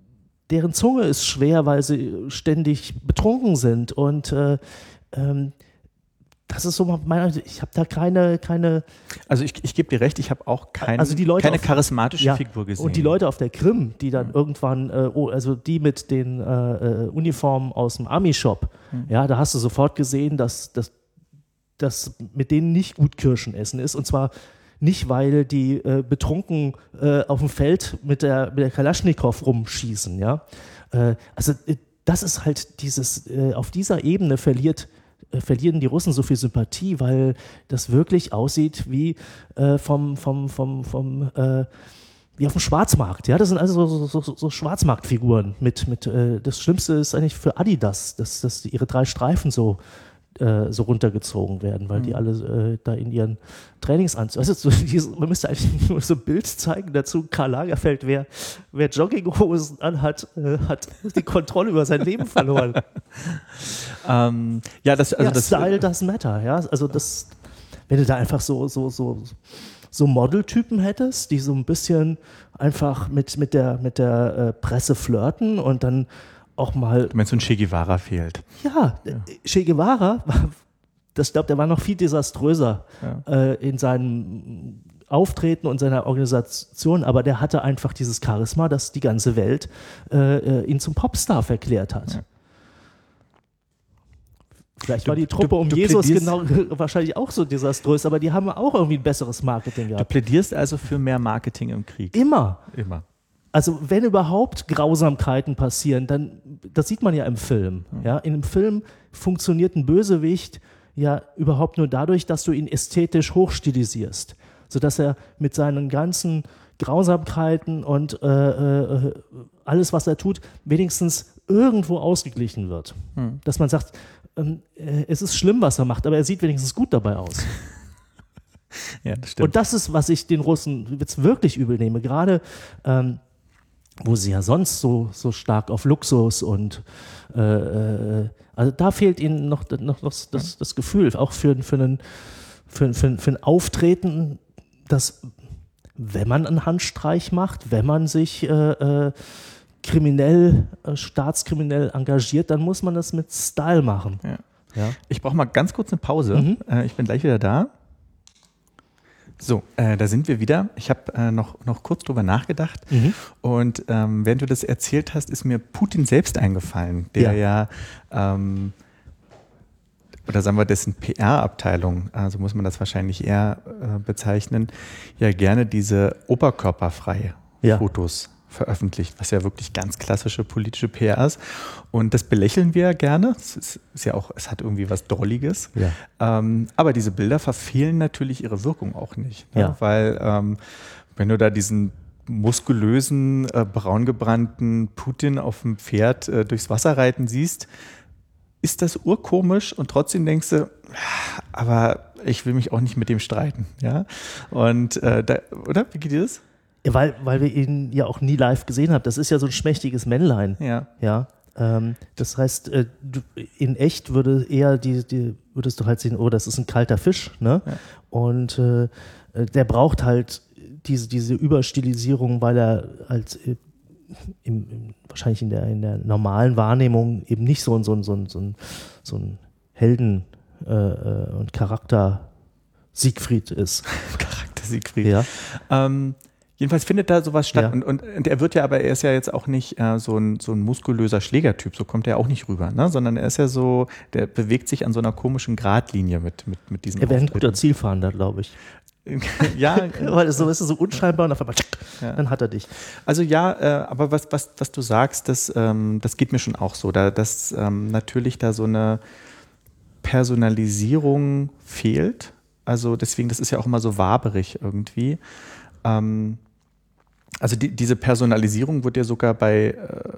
deren Zunge ist schwer, weil sie ständig betrunken sind und äh, ähm, das ist so mein, ich habe da keine, keine. Also ich, ich gebe dir recht, ich habe auch kein, also die Leute keine auf, charismatische ja, Figur gesehen. Und die Leute auf der Krim, die dann mhm. irgendwann, äh, oh, also die mit den äh, Uniformen aus dem Army-Shop, mhm. ja, da hast du sofort gesehen, dass, dass, dass mit denen nicht gut Kirschen essen ist. Und zwar nicht, weil die äh, betrunken äh, auf dem Feld mit der, mit der Kalaschnikow rumschießen. Ja? Äh, also äh, das ist halt dieses, äh, auf dieser Ebene verliert verlieren die Russen so viel Sympathie, weil das wirklich aussieht wie äh, vom, vom, vom, vom äh, wie auf dem Schwarzmarkt. Ja, das sind also so, so, so, so Schwarzmarktfiguren. Mit, mit, äh, das Schlimmste ist eigentlich für Adidas, dass, dass ihre drei Streifen so, äh, so runtergezogen werden, weil mhm. die alle äh, da in ihren Trainingsanzügen. Also so, man müsste eigentlich nur so ein Bild zeigen dazu. Karl Lagerfeld, wer, wer Jogginghosen anhat, äh, hat die Kontrolle über sein Leben verloren. ähm, ja, das, also ja, das Style does matter. Ja, also das, wenn du da einfach so so so so Modeltypen hättest, die so ein bisschen einfach mit mit der mit der äh, Presse flirten und dann auch mal. Du meinst, so ein Che Guevara fehlt? Ja, ja. Che Guevara, das glaube, der war noch viel desaströser ja. äh, in seinem Auftreten und seiner Organisation, aber der hatte einfach dieses Charisma, dass die ganze Welt äh, ihn zum Popstar verklärt hat. Ja. Vielleicht war die Truppe du, um du Jesus genau wahrscheinlich auch so desaströs, aber die haben auch irgendwie ein besseres Marketing gehabt. Du plädierst also für mehr Marketing im Krieg? Immer. Immer. Also wenn überhaupt Grausamkeiten passieren, dann, das sieht man ja im Film. Mhm. Ja? In einem Film funktioniert ein Bösewicht ja überhaupt nur dadurch, dass du ihn ästhetisch hochstilisierst, sodass er mit seinen ganzen Grausamkeiten und äh, äh, alles, was er tut, wenigstens irgendwo ausgeglichen wird. Mhm. Dass man sagt, ähm, äh, es ist schlimm, was er macht, aber er sieht wenigstens gut dabei aus. Ja, das stimmt. Und das ist, was ich den Russen jetzt wirklich übel nehme, gerade ähm, wo sie ja sonst so, so stark auf Luxus und äh, äh, also da fehlt ihnen noch, noch das, das, das Gefühl, auch für, für, einen, für, für, für ein Auftreten, dass wenn man einen Handstreich macht, wenn man sich äh, äh, kriminell, äh, staatskriminell engagiert, dann muss man das mit Style machen. Ja. Ja. Ich brauche mal ganz kurz eine Pause. Mhm. Äh, ich bin gleich wieder da. So, äh, da sind wir wieder. Ich habe äh, noch, noch kurz drüber nachgedacht mhm. und ähm, während du das erzählt hast, ist mir Putin selbst eingefallen, der ja, ja ähm, oder sagen wir dessen P R-Abteilung, also muss man das wahrscheinlich eher äh, bezeichnen, ja gerne diese oberkörperfreie ja. Fotos veröffentlicht, was ja wirklich ganz klassische politische P R ist. Und das belächeln wir gerne. Es ist, ist ja auch, es hat irgendwie was Drolliges. Ja. Ähm, aber diese Bilder verfehlen natürlich ihre Wirkung auch nicht. Ne? Ja. Weil ähm, wenn du da diesen muskulösen, äh, braungebrannten Putin auf dem Pferd äh, durchs Wasser reiten siehst, ist das urkomisch und trotzdem denkst du, aber ich will mich auch nicht mit dem streiten. Ja? Und äh, da, oder? Wie geht dir das? Weil, weil wir ihn ja auch nie live gesehen haben. Das ist ja so ein schmächtiges Männlein. Ja. Ja. Ähm, das heißt, äh, du, in echt würde eher die, die, würdest du halt sehen, oh, das ist ein kalter Fisch, ne? Ja. Und äh, der braucht halt diese, diese Überstilisierung, weil er als äh, im, im, wahrscheinlich in der, in der normalen Wahrnehmung eben nicht so ein, so ein, so ein, so ein, so ein Helden äh, und Charakter Siegfried ist. Charakter Siegfried. Ja. Ähm, Jedenfalls findet da sowas statt. Ja. Und, und, und er wird ja, aber er ist ja jetzt auch nicht äh, so, ein, so ein muskulöser Schlägertyp, so kommt er auch nicht rüber, ne? Sondern er ist ja so, der bewegt sich an so einer komischen Gradlinie mit, mit, mit diesen Er wäre ein Auftritten. guter Zielfahnder, glaube ich. Ja. Weil so ist es so unscheinbar und auf einmal, ja. Dann hat er dich. Also ja, äh, aber was, was, was du sagst, das, ähm, das geht mir schon auch so, da, dass ähm, natürlich da so eine Personalisierung fehlt. Also deswegen, das ist ja auch immer so waberig irgendwie. Ähm, Also die, diese Personalisierung wird ja sogar bei,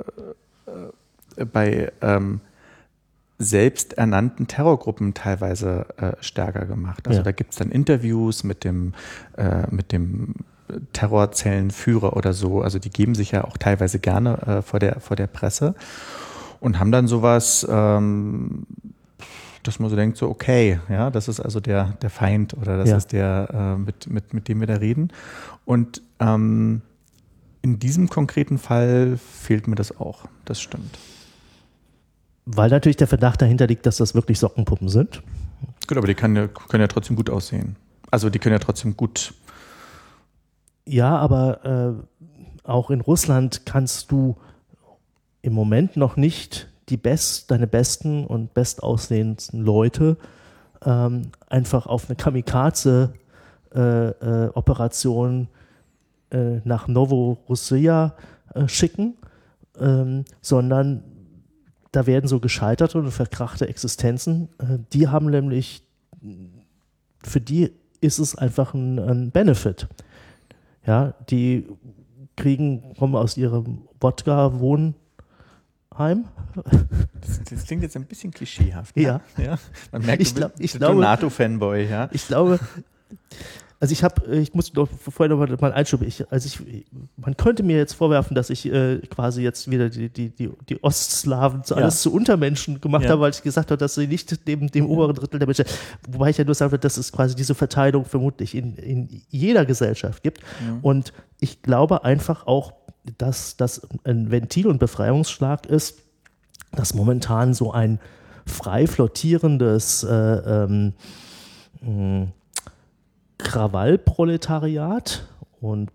äh, bei ähm, selbsternannten Terrorgruppen teilweise äh, stärker gemacht. Also ja. Da gibt es dann Interviews mit dem, äh, mit dem Terrorzellenführer oder so. Also die geben sich ja auch teilweise gerne äh, vor der, vor der Presse und haben dann sowas, ähm, dass man so denkt, so okay, ja, das ist also der, der Feind oder das ja. ist der, äh, mit, mit, mit dem wir da reden. Und ähm, in diesem konkreten Fall fehlt mir das auch. Das stimmt. Weil natürlich der Verdacht dahinter liegt, dass das wirklich Sockenpuppen sind. Gut, aber die können ja, können ja trotzdem gut aussehen. Also die können ja trotzdem gut. Ja, aber äh, auch in Russland kannst du im Moment noch nicht die best, deine besten und bestaussehendsten Leute ähm, einfach auf eine Kamikaze-Operation äh, äh, nach Novorossia äh, schicken, ähm, sondern da werden so gescheiterte und verkrachte Existenzen, äh, die haben nämlich, für die ist es einfach ein, ein Benefit. Ja, die kriegen, kommen aus ihrem Wodka-Wohnheim. Das, das klingt jetzt ein bisschen klischeehaft. Ne? Ja. ja. Man merkt, ich du bist ich ein glaube, NATO-Fanboy. Ja? Ich glaube, also ich habe, ich muss noch vorher noch mal Einschub. Ich, also ich, man könnte mir jetzt vorwerfen, dass ich äh, quasi jetzt wieder die, die, die, die Ostslawen zu, alles ja. zu Untermenschen gemacht ja. habe, weil ich gesagt habe, dass sie nicht neben dem ja. oberen Drittel der Menschen, wobei ich ja nur sage, dass es quasi diese Verteilung vermutlich in, in jeder Gesellschaft gibt. Ja. Und ich glaube einfach auch, dass das ein Ventil- und Befreiungsschlag ist, dass momentan so ein frei flottierendes äh, ähm, mh, Krawallproletariat und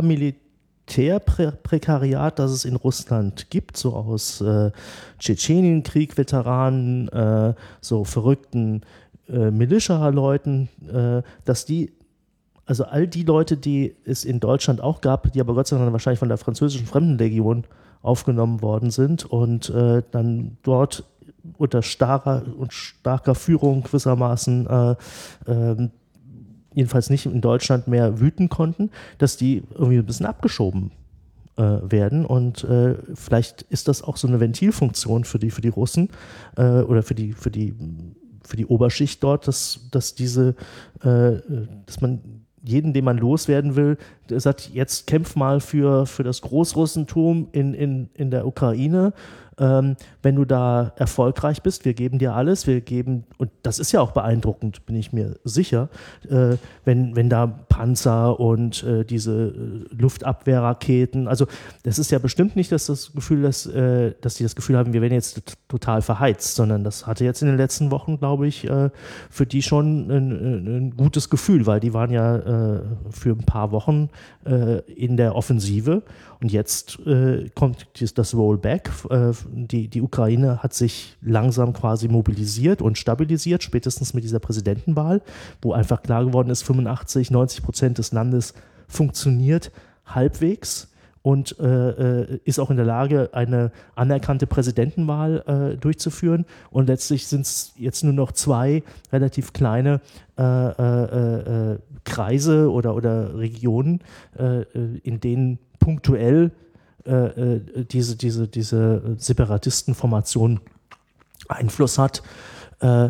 Paramilitärprekariat, das es in Russland gibt, so aus äh, Tschetschenienkrieg-Veteranen, äh, so verrückten äh, Militia-Leuten, äh, dass die, also all die Leute, die es in Deutschland auch gab, die aber Gott sei Dank wahrscheinlich von der französischen Fremdenlegion aufgenommen worden sind und äh, dann dort unter starrer und starker Führung gewissermaßen äh, äh, jedenfalls nicht in Deutschland mehr wüten konnten, dass die irgendwie ein bisschen abgeschoben äh, werden. Und äh, vielleicht ist das auch so eine Ventilfunktion für die, für die Russen äh, oder für die, für die, für die Oberschicht dort, dass, dass diese, äh, dass man jeden, den man loswerden will, der sagt, jetzt kämpf mal für, für das Großrussentum in, in, in der Ukraine. Ähm, wenn du da erfolgreich bist, wir geben dir alles, wir geben, und das ist ja auch beeindruckend, bin ich mir sicher, äh, wenn, wenn da Panzer und äh, diese äh, Luftabwehrraketen, also das ist ja bestimmt nicht dass das Gefühl, dass, äh, dass die das Gefühl haben, wir werden jetzt t- total verheizt, sondern das hatte jetzt in den letzten Wochen, glaube ich, äh, für die schon ein, ein gutes Gefühl, weil die waren ja äh, für ein paar Wochen äh, in der Offensive und jetzt äh, kommt das Rollback. Äh, die, die Ukraine hat sich langsam quasi mobilisiert und stabilisiert, spätestens mit dieser Präsidentenwahl, wo einfach klar geworden ist, fünfundachtzig, neunzig Prozent des Landes funktioniert halbwegs und äh, ist auch in der Lage, eine anerkannte Präsidentenwahl äh, durchzuführen. Und letztlich sind es jetzt nur noch zwei relativ kleine äh, äh, äh, Kreise oder, oder Regionen, äh, in denen punktuell äh, diese, diese, diese Separatistenformation Einfluss hat, äh,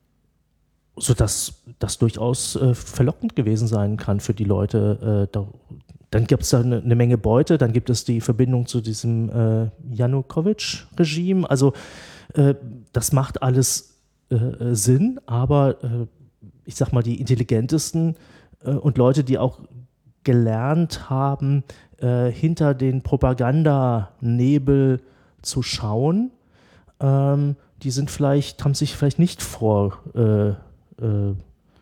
sodass das durchaus äh, verlockend gewesen sein kann für die Leute. Äh, da, dann gibt es da eine, eine Menge Beute, dann gibt es die Verbindung zu diesem äh, Janukowitsch-Regime. Also äh, das macht alles äh, Sinn, aber äh, ich sag mal, die intelligentesten äh, und Leute, die auch gelernt haben, äh, hinter den Propagandanebel zu schauen, ähm, die sind vielleicht, haben sich vielleicht nicht vor äh, äh,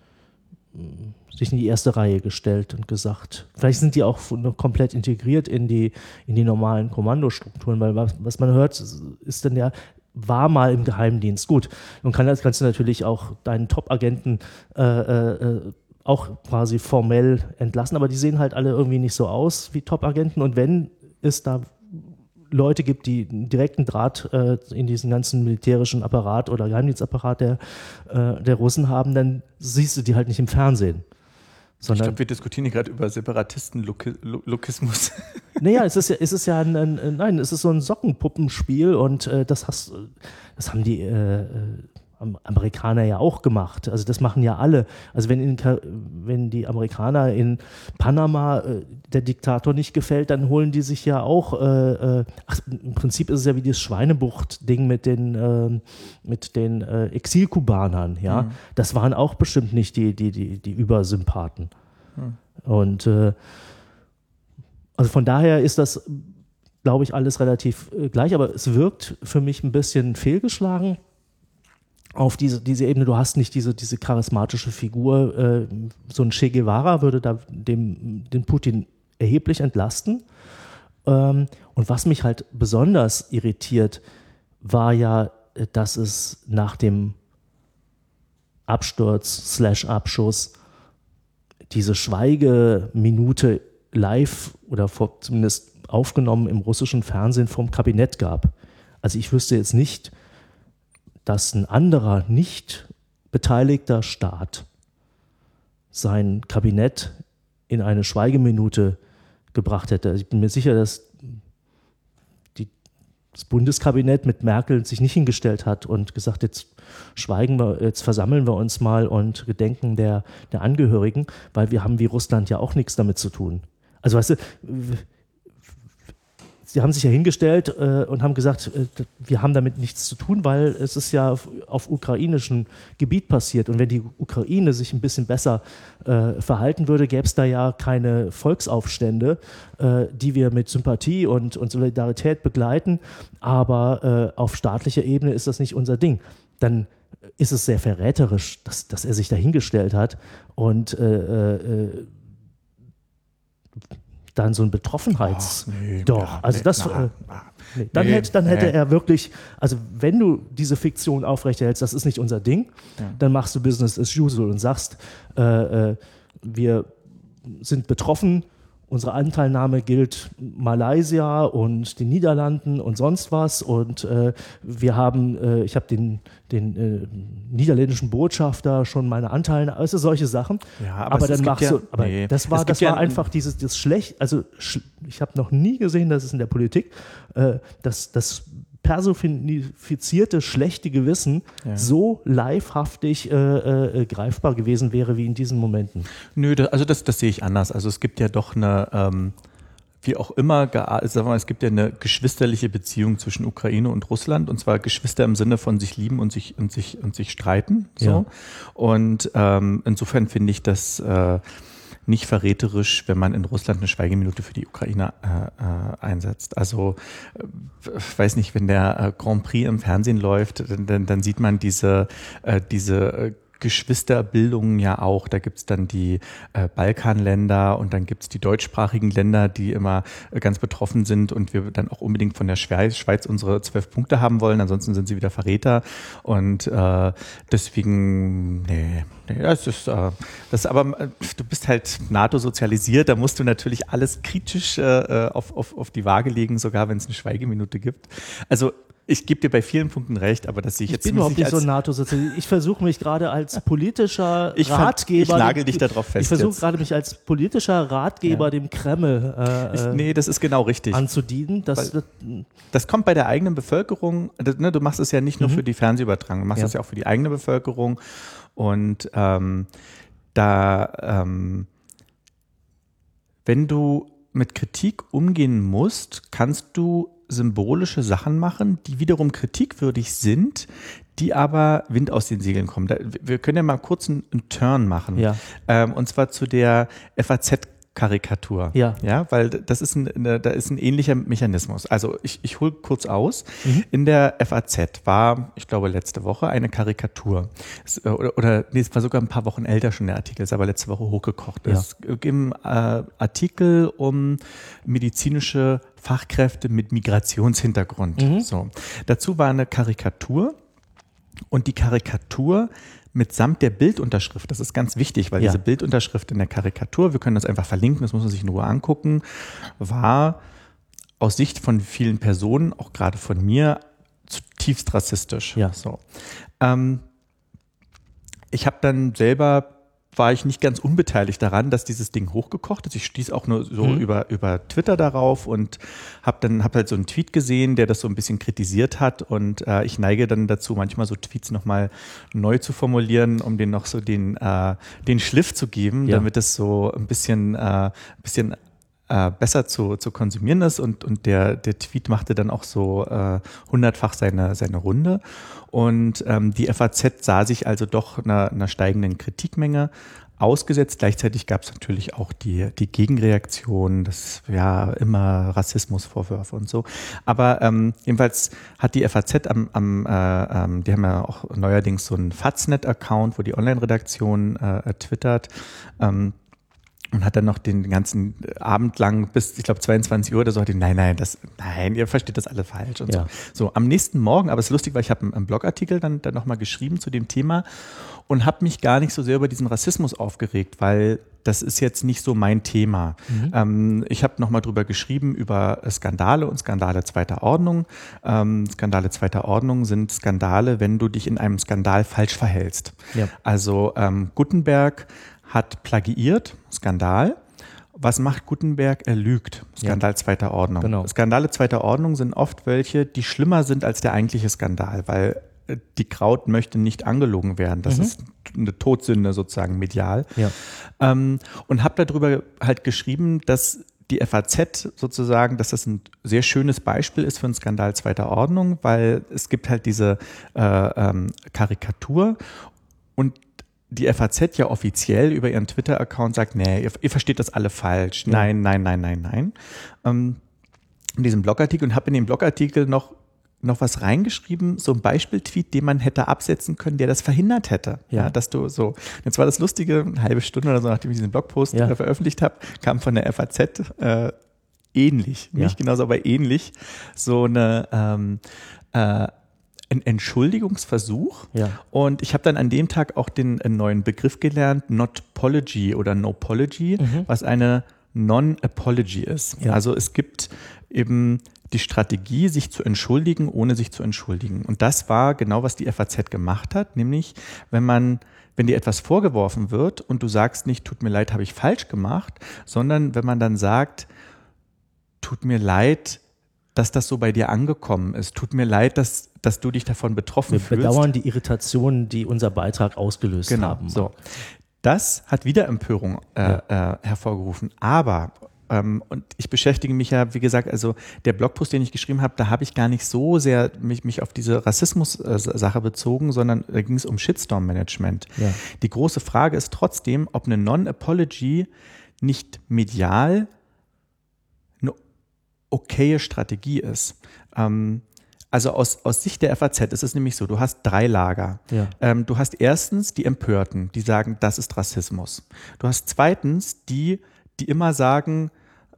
sich in die erste Reihe gestellt und gesagt, vielleicht sind die auch noch komplett integriert in die, in die normalen Kommandostrukturen, weil was, was man hört, ist dann ja, war mal im Geheimdienst. Gut, man kann das Ganze natürlich auch deinen Top-Agenten äh, äh, auch quasi formell entlassen, aber die sehen halt alle irgendwie nicht so aus wie Top-Agenten und wenn es da Leute gibt, die einen direkten Draht äh, in diesen ganzen militärischen Apparat oder Geheimdienstapparat der, äh, der Russen haben, dann siehst du die halt nicht im Fernsehen. Sondern, ich glaube, wir diskutieren hier gerade über Separatisten-Lokismus. Naja, es ist ja, es ist ja ein, ein, nein, es ist so ein Sockenpuppenspiel und äh, das, hast, das haben die äh, Amerikaner ja auch gemacht. Also das machen ja alle. Also wenn, in, wenn die Amerikaner in Panama äh, der Diktator nicht gefällt, dann holen die sich ja auch, äh, äh, ach, im Prinzip ist es ja wie dieses Schweinebucht-Ding mit den, äh, mit den äh, Exilkubanern, ja. Mhm. Das waren auch bestimmt nicht die, die, die, die Übersympathen. Mhm. Und äh, Also von daher ist das, glaube ich, alles relativ äh, gleich, aber es wirkt für mich ein bisschen fehlgeschlagen auf diese, diese Ebene. Du hast nicht diese, diese charismatische Figur, äh, so ein Che Guevara würde da dem, den Putin erheblich entlasten. Ähm, und was mich halt besonders irritiert, war ja, dass es nach dem Absturz slash Abschuss diese Schweigeminute live oder vor, zumindest aufgenommen im russischen Fernsehen vom Kabinett gab. Also ich wüsste jetzt nicht, dass ein anderer nicht beteiligter Staat sein Kabinett in eine Schweigeminute gebracht hätte. Also ich bin mir sicher, dass die, das Bundeskabinett mit Merkel sich nicht hingestellt hat und gesagt, jetzt schweigen wir, jetzt versammeln wir uns mal und gedenken der, der Angehörigen, weil wir haben wie Russland ja auch nichts damit zu tun. Also weißt du, sie haben sich ja hingestellt äh, und haben gesagt, äh, wir haben damit nichts zu tun, weil es ist ja auf, auf ukrainischem Gebiet passiert. Und wenn die Ukraine sich ein bisschen besser äh, verhalten würde, gäbe es da ja keine Volksaufstände, äh, die wir mit Sympathie und, und Solidarität begleiten. Aber äh, auf staatlicher Ebene ist das nicht unser Ding. Dann ist es sehr verräterisch, dass, dass er sich da hingestellt hat und äh, äh, dann so ein Betroffenheits... Oh, nee, Doch, ja, also nee, das... na, äh, na. nee, dann Nee, hätte, dann hätte nee. er wirklich... Also wenn du diese Fiktion aufrechterhältst, das ist nicht unser Ding, Ja. dann machst du Business as usual und sagst, äh, äh, wir sind betroffen, unsere Anteilnahme gilt Malaysia und den Niederlanden und sonst was und äh, wir haben, äh, ich habe den, den äh, niederländischen Botschafter schon meine Anteilnahme, also solche Sachen. Ja, aber aber es- dann es gibt machst ja- du, aber nee. das war, Es gibt das ja war ein- einfach dieses, das schlecht, also sch, ich habe noch nie gesehen, dass es in der Politik äh, das, das personifizierte schlechte Gewissen Ja. so livehaftig äh, äh, greifbar gewesen wäre wie in diesen Momenten. Nö, das, also das, das sehe ich anders. Also es gibt ja doch eine, ähm, wie auch immer, gea- sagen wir mal, es gibt ja eine geschwisterliche Beziehung zwischen Ukraine und Russland, und zwar Geschwister im Sinne von sich lieben und sich und sich und sich streiten. So. Ja. Und ähm, insofern finde ich das äh, nicht verräterisch, wenn man in Russland eine Schweigeminute für die Ukraine äh, äh, einsetzt. Also äh, ich weiß nicht, wenn der äh, Grand Prix im Fernsehen läuft, dann, dann, dann sieht man diese, äh, diese äh, Geschwisterbildungen ja auch. Da gibt's dann die äh, Balkanländer und dann gibt's die deutschsprachigen Länder, die immer äh, ganz betroffen sind und wir dann auch unbedingt von der Schweiz, Schweiz unsere zwölf Punkte haben wollen, ansonsten sind sie wieder Verräter. Und äh, deswegen, nee, nee, das ist, äh, das ist aber, äh, du bist halt NATO-sozialisiert, da musst du natürlich alles kritisch äh, auf, auf, auf die Waage legen, sogar wenn es eine Schweigeminute gibt. Also ich gebe dir bei vielen Punkten recht, aber das sehe ich, Ich jetzt bin überhaupt nicht als, so NATO-Sozialist. Ich versuche mich gerade als politischer Ich fand- Ratgeber. ich nagel dich da drauf fest Ich versuche jetzt. gerade mich als politischer Ratgeber Ja. dem Kreml äh, Ich, nee, das ist genau richtig. anzudienen. Das, das, Das kommt bei der eigenen Bevölkerung, das, ne, du machst es ja nicht nur Mhm. für die Fernsehübertragung, du machst Ja. es ja auch für die eigene Bevölkerung. Und ähm, da, ähm, wenn du mit Kritik umgehen musst, kannst du symbolische Sachen machen, die wiederum kritikwürdig sind, die aber Wind aus den Segeln kommen. Da, wir können ja mal kurz einen, einen Turn machen. Ja. Ähm, und zwar zu der F A Z-Karikatur. Ja. Ja, weil das ist ein, eine, da ist ein ähnlicher Mechanismus. Also ich, ich hole kurz aus. Mhm. In der F A Z war, ich glaube, letzte Woche eine Karikatur. Es, äh, oder, oder nee, es war sogar ein paar Wochen älter schon der Artikel, ist aber letzte Woche hochgekocht. Ja. Es ging äh, Artikel um medizinische Fachkräfte mit Migrationshintergrund. Mhm. So. Dazu war eine Karikatur und die Karikatur mitsamt der Bildunterschrift, das ist ganz wichtig, weil Ja. diese Bildunterschrift in der Karikatur, wir können das einfach verlinken, das muss man sich in Ruhe angucken, war aus Sicht von vielen Personen, auch gerade von mir, zutiefst rassistisch. Ja. So. Ähm, ich habe dann selber, war ich nicht ganz unbeteiligt daran, dass dieses Ding hochgekocht ist. Ich stieß auch nur so Mhm. über, über Twitter darauf und habe dann hab halt so einen Tweet gesehen, der das so ein bisschen kritisiert hat, und äh, ich neige dann dazu, manchmal so Tweets nochmal neu zu formulieren, um denen noch so den, äh, den Schliff zu geben, Ja. damit es so ein bisschen, äh, ein bisschen äh, besser zu, zu konsumieren ist und, und der, der Tweet machte dann auch so äh, hundertfach seine, seine Runde und ähm, die F A Z sah sich also doch einer, einer steigenden Kritikmenge ausgesetzt. Gleichzeitig gab es natürlich auch die, die Gegenreaktion, das ja immer Rassismusvorwürfe und so. Aber ähm, jedenfalls hat die F A Z am, am äh, ähm, die haben ja auch neuerdings so einen Faznet-Account, wo die Online-Redaktion äh, twittert, ähm, und hat dann noch den ganzen Abend lang bis, ich glaube, zweiundzwanzig Uhr oder so, hat die, nein, nein, das, nein, ihr versteht das alle falsch und ja. so. So, am nächsten Morgen, aber es ist lustig, weil ich habe einen, einen Blogartikel dann, dann nochmal geschrieben zu dem Thema und habe mich gar nicht so sehr über diesen Rassismus aufgeregt, weil das ist jetzt nicht so mein Thema. Mhm. Ähm, ich habe nochmal drüber geschrieben über Skandale und Skandale zweiter Ordnung. Ähm, Skandale zweiter Ordnung sind Skandale, wenn du dich in einem Skandal falsch verhältst. Ja. Also ähm, Gutenberg hat plagiiert, Skandal. Was macht Gutenberg? Er lügt. Skandal ja. zweiter Ordnung. Genau. Skandale zweiter Ordnung sind oft welche, die schlimmer sind als der eigentliche Skandal, weil die Kraut möchte nicht angelogen werden. Das mhm. ist eine Todsünde sozusagen medial. Ja. Ähm, und habe darüber halt geschrieben, dass die F A Z sozusagen, dass das ein sehr schönes Beispiel ist für einen Skandal zweiter Ordnung, weil es gibt halt diese äh, ähm, Karikatur und die F A Z ja offiziell über ihren Twitter-Account sagt, nee, ihr, ihr versteht das alle falsch. Ja. Nein, nein, nein, nein, nein. Ähm, in diesem Blogartikel und habe in dem Blogartikel noch, noch was reingeschrieben, so ein Beispiel-Tweet, den man hätte absetzen können, der das verhindert hätte. Ja, ja dass du so, jetzt war das Lustige, eine halbe Stunde oder so, nachdem ich diesen Blogpost ja. veröffentlicht habe, kam von der F A Z äh, ähnlich, nicht ja. genauso, aber ähnlich, so eine ähm, äh, ein Entschuldigungsversuch ja. und ich habe dann an dem Tag auch den neuen Begriff gelernt, Notpology oder Nopology, mhm. was eine Non-Apology ist. Ja. Also es gibt eben die Strategie, sich zu entschuldigen, ohne sich zu entschuldigen. Und das war genau, was die F A Z gemacht hat, nämlich wenn man wenn dir etwas vorgeworfen wird und du sagst nicht, tut mir leid, habe ich falsch gemacht, sondern wenn man dann sagt, tut mir leid, dass das so bei dir angekommen ist. Tut mir leid, dass, dass du dich davon betroffen Wir fühlst. Wir bedauern die Irritationen, die unser Beitrag ausgelöst genau, haben. So. Das hat wieder Empörung äh, ja. äh, hervorgerufen. Aber, ähm, und ich beschäftige mich ja, wie gesagt, also der Blogpost, den ich geschrieben habe, da habe ich gar nicht so sehr mich, mich auf diese Rassismus-Sache bezogen, sondern da ging es um Shitstorm-Management. Ja. Die große Frage ist trotzdem, ob eine Non-Apology nicht medial eine okaye Strategie ist. Ähm, also aus, aus Sicht der F A Z ist es nämlich so, du hast drei Lager. Ja. Ähm, du hast erstens die Empörten, die sagen, das ist Rassismus. Du hast zweitens die, die immer sagen,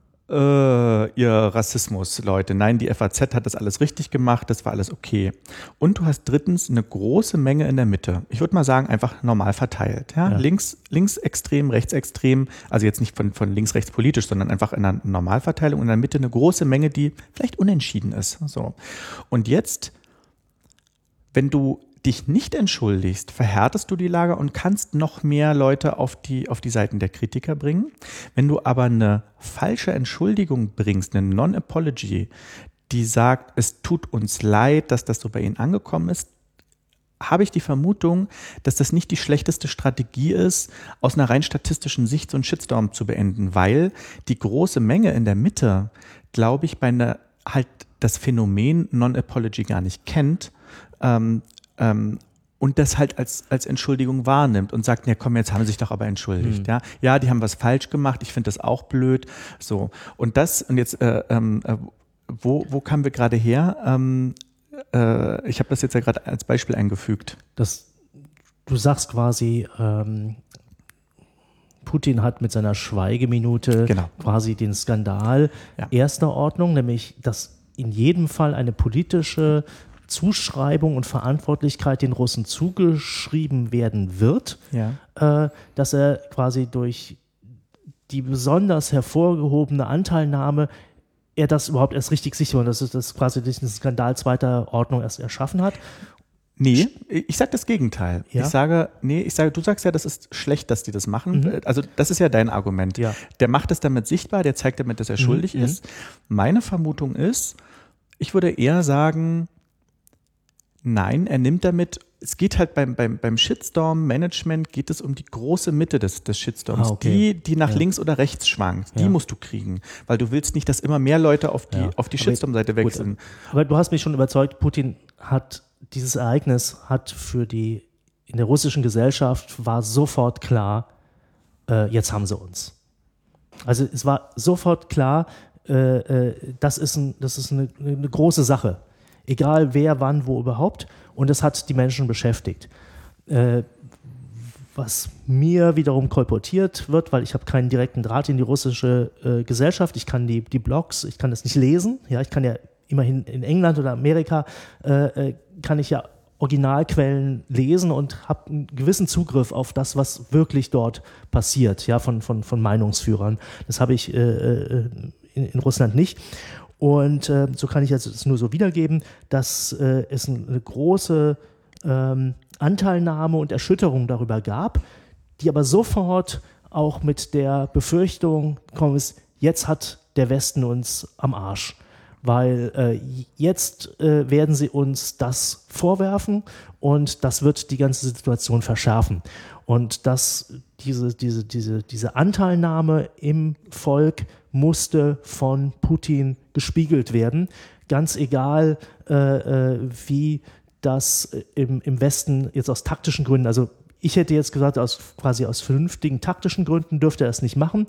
äh, ihr Rassismus, Leute, nein, die F A Z hat das alles richtig gemacht, das war alles okay. Und du hast drittens eine große Menge in der Mitte. Ich würde mal sagen, einfach normal verteilt. Ja? Ja. Links, linksextrem, rechtsextrem, also jetzt nicht von, von links, rechts politisch, sondern einfach in einer Normalverteilung und in der Mitte eine große Menge, die vielleicht unentschieden ist. So. Und jetzt, wenn du dich nicht entschuldigst, verhärtest du die Lage und kannst noch mehr Leute auf die, auf die Seiten der Kritiker bringen. Wenn du aber eine falsche Entschuldigung bringst, eine Non-Apology, die sagt, es tut uns leid, dass das so bei Ihnen angekommen ist, habe ich die Vermutung, dass das nicht die schlechteste Strategie ist, aus einer rein statistischen Sicht so einen Shitstorm zu beenden, weil die große Menge in der Mitte, glaube ich, bei einer halt das Phänomen Non-Apology gar nicht kennt, ähm, Ähm, und das halt als, als Entschuldigung wahrnimmt und sagt, ja komm, jetzt haben sie sich doch aber entschuldigt. Mhm. Ja, ja, die haben was falsch gemacht, ich finde das auch blöd. So. Und das, und jetzt, äh, äh, wo, wo kamen wir gerade her? Ähm, äh, ich habe das jetzt ja gerade als Beispiel eingefügt. Das, du sagst quasi, ähm, Putin hat mit seiner Schweigeminute genau. quasi den Skandal ja. erster Ordnung, nämlich dass in jedem Fall eine politische Zuschreibung und Verantwortlichkeit den Russen zugeschrieben werden wird, ja. äh, dass er quasi durch die besonders hervorgehobene Anteilnahme er das überhaupt erst richtig sicher und dass es das quasi diesen Skandal zweiter Ordnung erst erschaffen hat. Nee, ich sage das Gegenteil. Ja? Ich sage, nee, ich sage, du sagst ja, das ist schlecht, dass die das machen. Mhm. Also das ist ja dein Argument. Ja. Der macht es damit sichtbar, der zeigt damit, dass er mhm. schuldig mhm. ist. Meine Vermutung ist, ich würde eher sagen, nein, er nimmt damit es geht halt beim, beim, beim Shitstorm-Management geht es um die große Mitte des, des Shitstorms. Ah, okay. Die, die nach ja. links oder rechts schwankt, die ja. musst du kriegen. Weil du willst nicht, dass immer mehr Leute auf die, ja. auf die Shitstorm-Seite wechseln. Gut, aber du hast mich schon überzeugt, Putin hat dieses Ereignis hat für die, in der russischen Gesellschaft war sofort klar, äh, jetzt haben sie uns. Also es war sofort klar, äh, äh, das ist, ein, das ist eine, eine große Sache. Egal wer, wann, wo überhaupt. Und es hat die Menschen beschäftigt. Äh, was mir wiederum kolportiert wird, weil ich habe keinen direkten Draht in die russische äh, Gesellschaft. Ich kann die, die Blogs, ich kann das nicht lesen. Ja, ich kann ja immerhin in England oder Amerika, äh, kann ich ja Originalquellen lesen und habe einen gewissen Zugriff auf das, was wirklich dort passiert, ja, von, von, von Meinungsführern. Das habe ich äh, in, in Russland nicht. Und äh, so kann ich jetzt es nur so wiedergeben, dass äh, es eine große ähm, Anteilnahme und Erschütterung darüber gab, die aber sofort auch mit der Befürchtung gekommen ist, jetzt hat der Westen uns am Arsch. Weil äh, jetzt äh, werden sie uns das vorwerfen und das wird die ganze Situation verschärfen. Und dass diese, diese, diese, diese Anteilnahme im Volk musste von Putin gespiegelt werden, ganz egal, äh, äh, wie das im, im Westen jetzt aus taktischen Gründen, also ich hätte jetzt gesagt, aus, quasi aus vernünftigen taktischen Gründen dürfte er es nicht machen.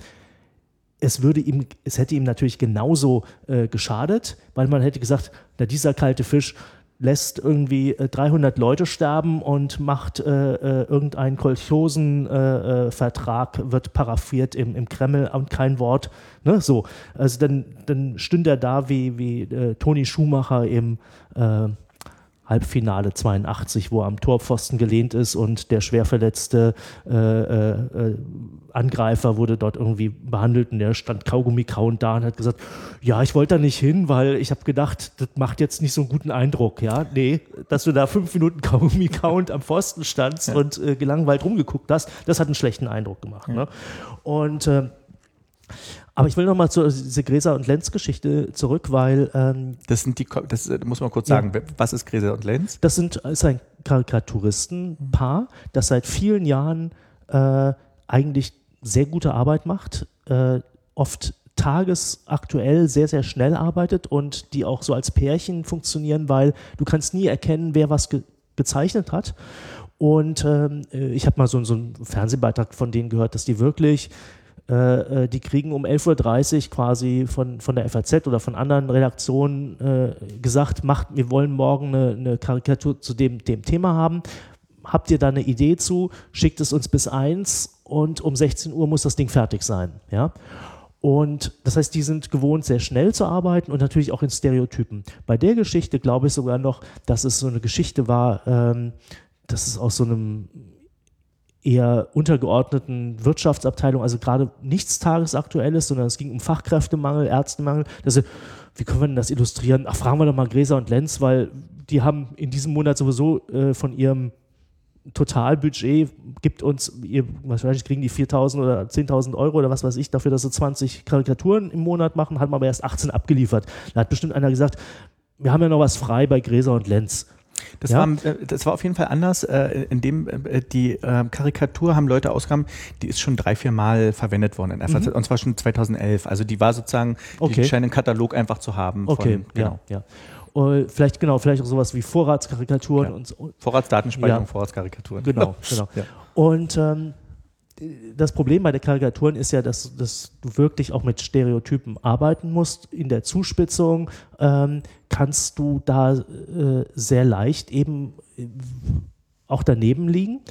Es, würde ihm, es hätte ihm natürlich genauso äh, geschadet, weil man hätte gesagt, na, dieser kalte Fisch lässt irgendwie äh, dreihundert Leute sterben und macht äh, äh, irgendeinen Kolchosenvertrag, äh, wird paraphiert im, im Kreml und kein Wort. Ne? So. Also dann, dann stünde er da wie, wie äh, Toni Schumacher im äh, Halbfinale zweiundachtzig, wo er am Torpfosten gelehnt ist und der schwer verletzte äh, äh, Angreifer wurde dort irgendwie behandelt und der stand Kaugummi kauend da und hat gesagt, ja, ich wollte da nicht hin, weil ich habe gedacht, das macht jetzt nicht so einen guten Eindruck. Ja, nee, dass du da fünf Minuten Kaugummi kauend am Pfosten standst ja. und äh, gelangweilt rumgeguckt hast, das hat einen schlechten Eindruck gemacht. Ja. Ne? Und äh, aber ich will nochmal zu dieser Gräser und Lenz-Geschichte zurück, weil ähm, das sind die, das muss man kurz sagen, ja. was ist Gräser und Lenz? Das sind, ist ein Karikaturistenpaar, das seit vielen Jahren äh, eigentlich sehr gute Arbeit macht, äh, oft tagesaktuell sehr, sehr schnell arbeitet und die auch so als Pärchen funktionieren, weil du kannst nie erkennen, wer was ge- gezeichnet hat. Und ähm, ich habe mal so, so einen Fernsehbeitrag von denen gehört, dass die wirklich die kriegen um elf Uhr dreißig quasi von, von der F A Z oder von anderen Redaktionen äh, gesagt, macht, wir wollen morgen eine, eine Karikatur zu dem, dem Thema haben. Habt ihr da eine Idee zu? Schickt es uns bis eins und um sechzehn Uhr muss das Ding fertig sein. Ja? Und das heißt, die sind gewohnt, sehr schnell zu arbeiten und natürlich auch in Stereotypen. Bei der Geschichte glaube ich sogar noch, dass es so eine Geschichte war, ähm, dass es aus so einem eher untergeordneten Wirtschaftsabteilung, also gerade nichts Tagesaktuelles, sondern es ging um Fachkräftemangel, Ärztemangel. Das, wie können wir denn das illustrieren? Ach, fragen wir doch mal Gräser und Lenz, weil die haben in diesem Monat sowieso äh, von ihrem Totalbudget, gibt uns, ihr, wahrscheinlich kriegen die viertausend oder zehntausend Euro oder was weiß ich, dafür, dass sie zwanzig Karikaturen im Monat machen, hat man aber erst achtzehn abgeliefert. Da hat bestimmt einer gesagt, wir haben ja noch was frei bei Gräser und Lenz. Das, ja? war, das war auf jeden Fall anders, in dem die Karikatur haben Leute ausgegraben, die ist schon drei, vier Mal verwendet worden in F A Z, mhm. und zwar schon zweitausendelf. Also die war sozusagen, okay. die scheinen einen Katalog einfach zu haben. Okay, von, genau. ja, ja. Uh, vielleicht genau, vielleicht auch sowas wie Vorratskarikaturen ja. und so. Vorratsdatenspeicherung, ja. Vorratskarikaturen. Genau, genau. Ja. Und ähm, das Problem bei den Karikaturen ist ja, dass, dass du wirklich auch mit Stereotypen arbeiten musst. In der Zuspitzung ähm, kannst du da äh, sehr leicht eben äh, auch daneben liegen.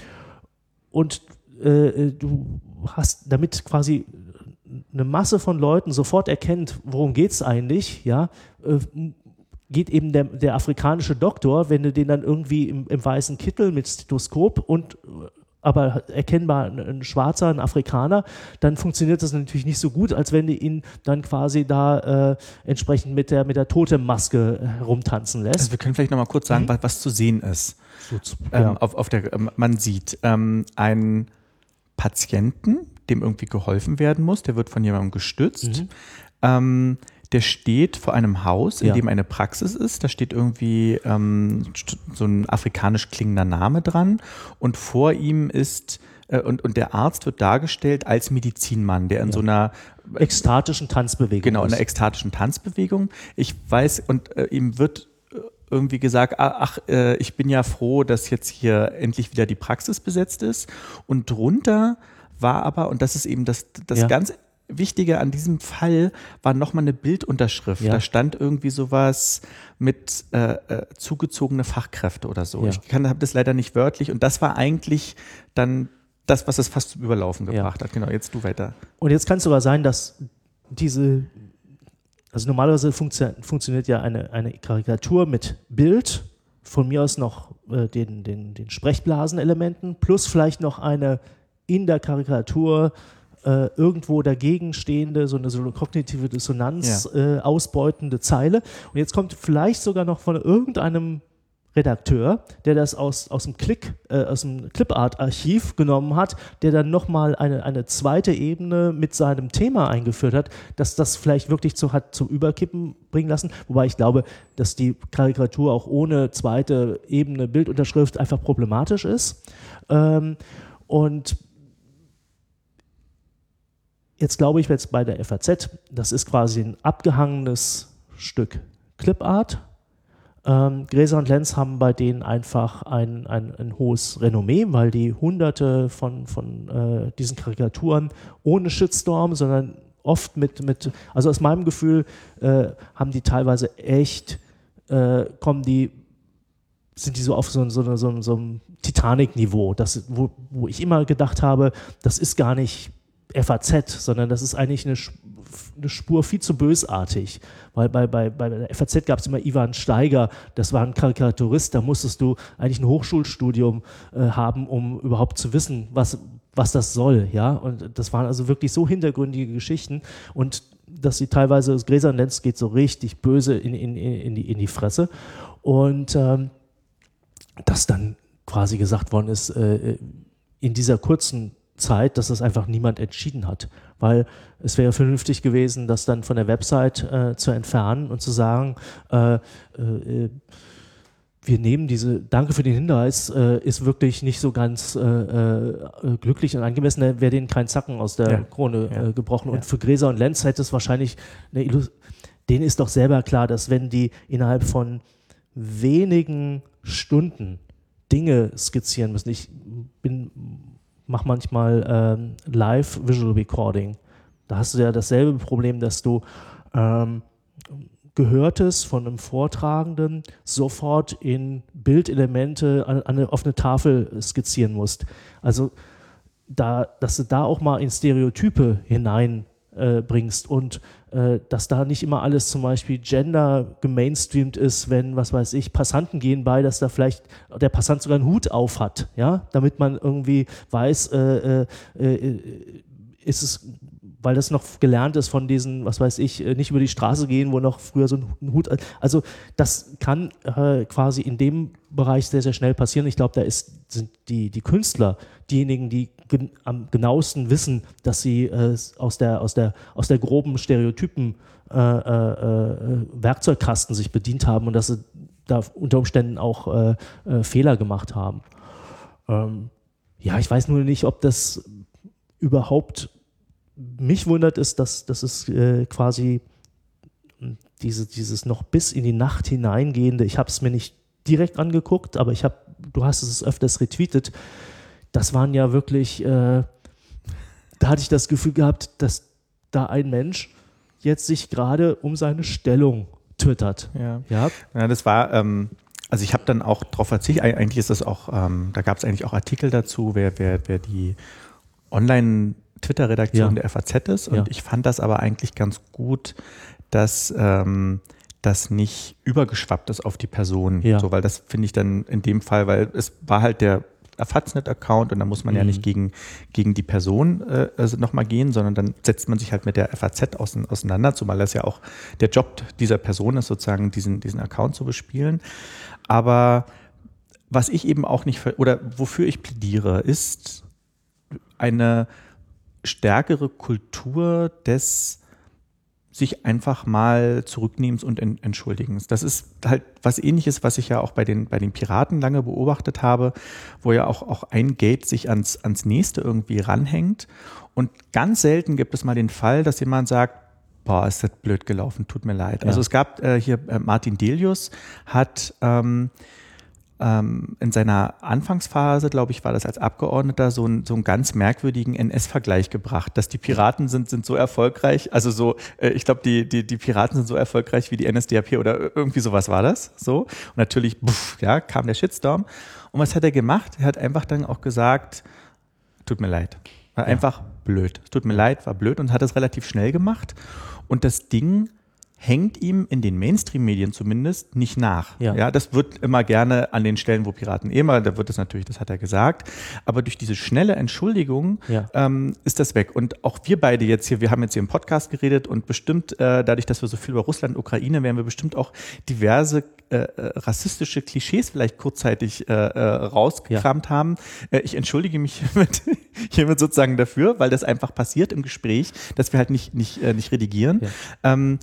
Und äh, du hast damit quasi eine Masse von Leuten sofort erkennt, worum geht es eigentlich, ja, äh, geht eben der, der afrikanische Doktor, wenn du den dann irgendwie im, im weißen Kittel mit Stethoskop und aber erkennbar ein, ein Schwarzer, ein Afrikaner, dann funktioniert das natürlich nicht so gut, als wenn du ihn dann quasi da äh, entsprechend mit der, mit der Totemmaske herumtanzen lässt. Also wir können vielleicht nochmal kurz sagen, mhm. was, was zu sehen ist. So zu, ähm, ja. auf, auf der, man sieht ähm, einen Patienten, dem irgendwie geholfen werden muss, der wird von jemandem gestützt. Mhm. Ähm, der steht vor einem Haus, in Ja. dem eine Praxis ist. Da steht irgendwie ähm, so ein afrikanisch klingender Name dran und vor ihm ist äh, und, und der Arzt wird dargestellt als Medizinmann, der in Ja. so einer ekstatischen Tanzbewegung genau in ist. einer ekstatischen Tanzbewegung. Ich weiß und äh, ihm wird irgendwie gesagt, ach, äh, ich bin ja froh, dass jetzt hier endlich wieder die Praxis besetzt ist. Und drunter war aber, und das ist eben das, das Ja. ganz Wichtige an diesem Fall, war nochmal eine Bildunterschrift. Ja. Da stand irgendwie sowas mit äh, äh, zugezogene Fachkräfte oder so. Ja. Ich kann, habe das leider nicht wörtlich. Und das war eigentlich dann das, was es fast zum Überlaufen Ja. gebracht hat. Genau, jetzt du weiter. Und jetzt kann es sogar sein, dass diese, also normalerweise funktio- funktioniert ja eine, eine Karikatur mit Bild, von mir aus noch äh, den, den, den Sprechblasenelementen, plus vielleicht noch eine in der Karikatur äh, irgendwo dagegen stehende, so eine, so eine kognitive Dissonanz äh, ausbeutende Zeile. Und jetzt kommt vielleicht sogar noch von irgendeinem Redakteur, der das aus, aus dem Click, äh, aus dem Clipart-Archiv genommen hat, der dann nochmal eine, eine zweite Ebene mit seinem Thema eingeführt hat, dass das vielleicht wirklich zu, hat zum Überkippen bringen lassen. Wobei ich glaube, dass die Karikatur auch ohne zweite Ebene Bildunterschrift einfach problematisch ist. Ähm, und jetzt glaube ich jetzt bei der F A Z, das ist quasi ein abgehangenes Stück Clipart. Ähm, Gräser und Lenz haben bei denen einfach ein, ein, ein hohes Renommee, weil die hunderte von, von äh, diesen Karikaturen ohne Shitstorm, sondern oft mit, mit also aus meinem Gefühl äh, haben die teilweise echt, äh, kommen die, sind die so auf so, so, so, so einem Titanic-Niveau, das, wo, wo ich immer gedacht habe, das ist gar nicht F A Z, sondern das ist eigentlich eine, eine Spur viel zu bösartig. Weil bei, bei, bei der F A Z gab es immer Ivan Steiger, das war ein Karikaturist, da musstest du eigentlich ein Hochschulstudium äh, haben, um überhaupt zu wissen, was, was das soll. Ja? Und das waren also wirklich so hintergründige Geschichten und dass sie teilweise, das Gräser und Lenz geht so richtig böse in, in, in, die, in die Fresse. Und ähm, dass dann quasi gesagt worden ist, äh, in dieser kurzen Zeit, dass das einfach niemand entschieden hat, weil es wäre vernünftig gewesen, das dann von der Website äh, zu entfernen und zu sagen, äh, äh, wir nehmen diese, danke für den Hinweis, äh, ist wirklich nicht so ganz äh, äh, glücklich und angemessen, da wäre denen kein Zacken aus der Ja. Krone Ja. äh, gebrochen. Ja. Und für Gräser und Lenz hätte es wahrscheinlich, eine Illus- denen ist doch selber klar, dass wenn die innerhalb von wenigen Stunden Dinge skizzieren müssen, ich bin mache manchmal ähm, Live Visual Recording. Da hast du ja dasselbe Problem, dass du ähm, Gehörtes von einem Vortragenden sofort in Bildelemente an, an eine, auf eine Tafel skizzieren musst. Also, da, dass du da auch mal in Stereotype hinein äh, bringst und äh, dass da nicht immer alles zum Beispiel Gender gemainstreamt ist, wenn, was weiß ich, Passanten gehen bei, dass da vielleicht der Passant sogar einen Hut auf hat, ja, damit man irgendwie weiß, äh, äh, äh, ist es, weil das noch gelernt ist von diesen, was weiß ich, nicht über die Straße gehen, wo noch früher so ein Hut, also das kann äh, quasi in dem Bereich sehr, sehr schnell passieren. Ich glaube, da ist, sind die, die Künstler diejenigen, die gen, am genauesten wissen, dass sie äh, aus, der, aus, der, aus der groben Stereotypen äh, äh, Werkzeugkasten sich bedient haben und dass sie da unter Umständen auch äh, äh, Fehler gemacht haben. Ähm, ja, ich weiß nur nicht, ob das überhaupt, mich wundert es, dass, dass es äh, quasi diese, dieses noch bis in die Nacht hineingehende, ich habe es mir nicht direkt angeguckt, aber ich habe, du hast es öfters retweetet, das waren ja wirklich, äh, da hatte ich das Gefühl gehabt, dass da ein Mensch jetzt sich gerade um seine Stellung twittert. Ja, ja? ja das war, ähm, also ich habe dann auch darauf verzichtet, eigentlich ist das auch, ähm, da gab es eigentlich auch Artikel dazu, wer, wer, wer die Online-Twitter-Redaktion Ja. der F A Z ist und Ja. ich fand das aber eigentlich ganz gut, dass ähm, das nicht übergeschwappt ist auf die Person, Ja. so, weil das finde ich dann in dem Fall, weil es war halt der Faznet-Account und da muss man Mhm. ja nicht gegen, gegen die Person äh, also nochmal gehen, sondern dann setzt man sich halt mit der F A Z auseinander, zumal das ja auch der Job dieser Person ist, sozusagen diesen, diesen Account zu bespielen. Aber was ich eben auch nicht, ver- oder wofür ich plädiere, ist eine stärkere Kultur des sich einfach mal zurücknehmens und en- entschuldigens. Das ist halt was Ähnliches, was ich ja auch bei den, bei den Piraten lange beobachtet habe, wo ja auch, auch ein Gate sich ans, ans nächste irgendwie ranhängt. Und ganz selten gibt es mal den Fall, dass jemand sagt, boah, ist das blöd gelaufen, tut mir leid. Ja. Also es gab äh, hier, äh, Martin Delius hat ähm, ähm, in seiner Anfangsphase, glaube ich, war das als Abgeordneter, so, ein, so einen ganz merkwürdigen N S-Vergleich gebracht, dass die Piraten sind, sind so erfolgreich, also so, äh, ich glaube, die, die, die Piraten sind so erfolgreich wie die N S D A P oder irgendwie sowas war das, so. Und natürlich, pff, ja, kam der Shitstorm. Und was hat er gemacht? Er hat einfach dann auch gesagt, tut mir leid. War Ja. einfach blöd. Tut mir leid, war blöd und hat es relativ schnell gemacht. Und das Ding hängt ihm in den Mainstream-Medien zumindest nicht nach. Ja. Ja, das wird immer gerne an den Stellen, wo Piraten eh mal, da wird es natürlich, das hat er gesagt. Aber durch diese schnelle Entschuldigung Ja. ähm, ist das weg. Und auch wir beide jetzt hier, wir haben jetzt hier im Podcast geredet und bestimmt, äh, dadurch, dass wir so viel über Russland und Ukraine, werden wir bestimmt auch diverse äh, rassistische Klischees vielleicht kurzzeitig äh, äh, rausgekramt ja. haben. Äh, ich entschuldige mich hiermit, hiermit sozusagen dafür, weil das einfach passiert im Gespräch, dass wir halt nicht, nicht, äh, nicht redigieren. Ja. Ähm,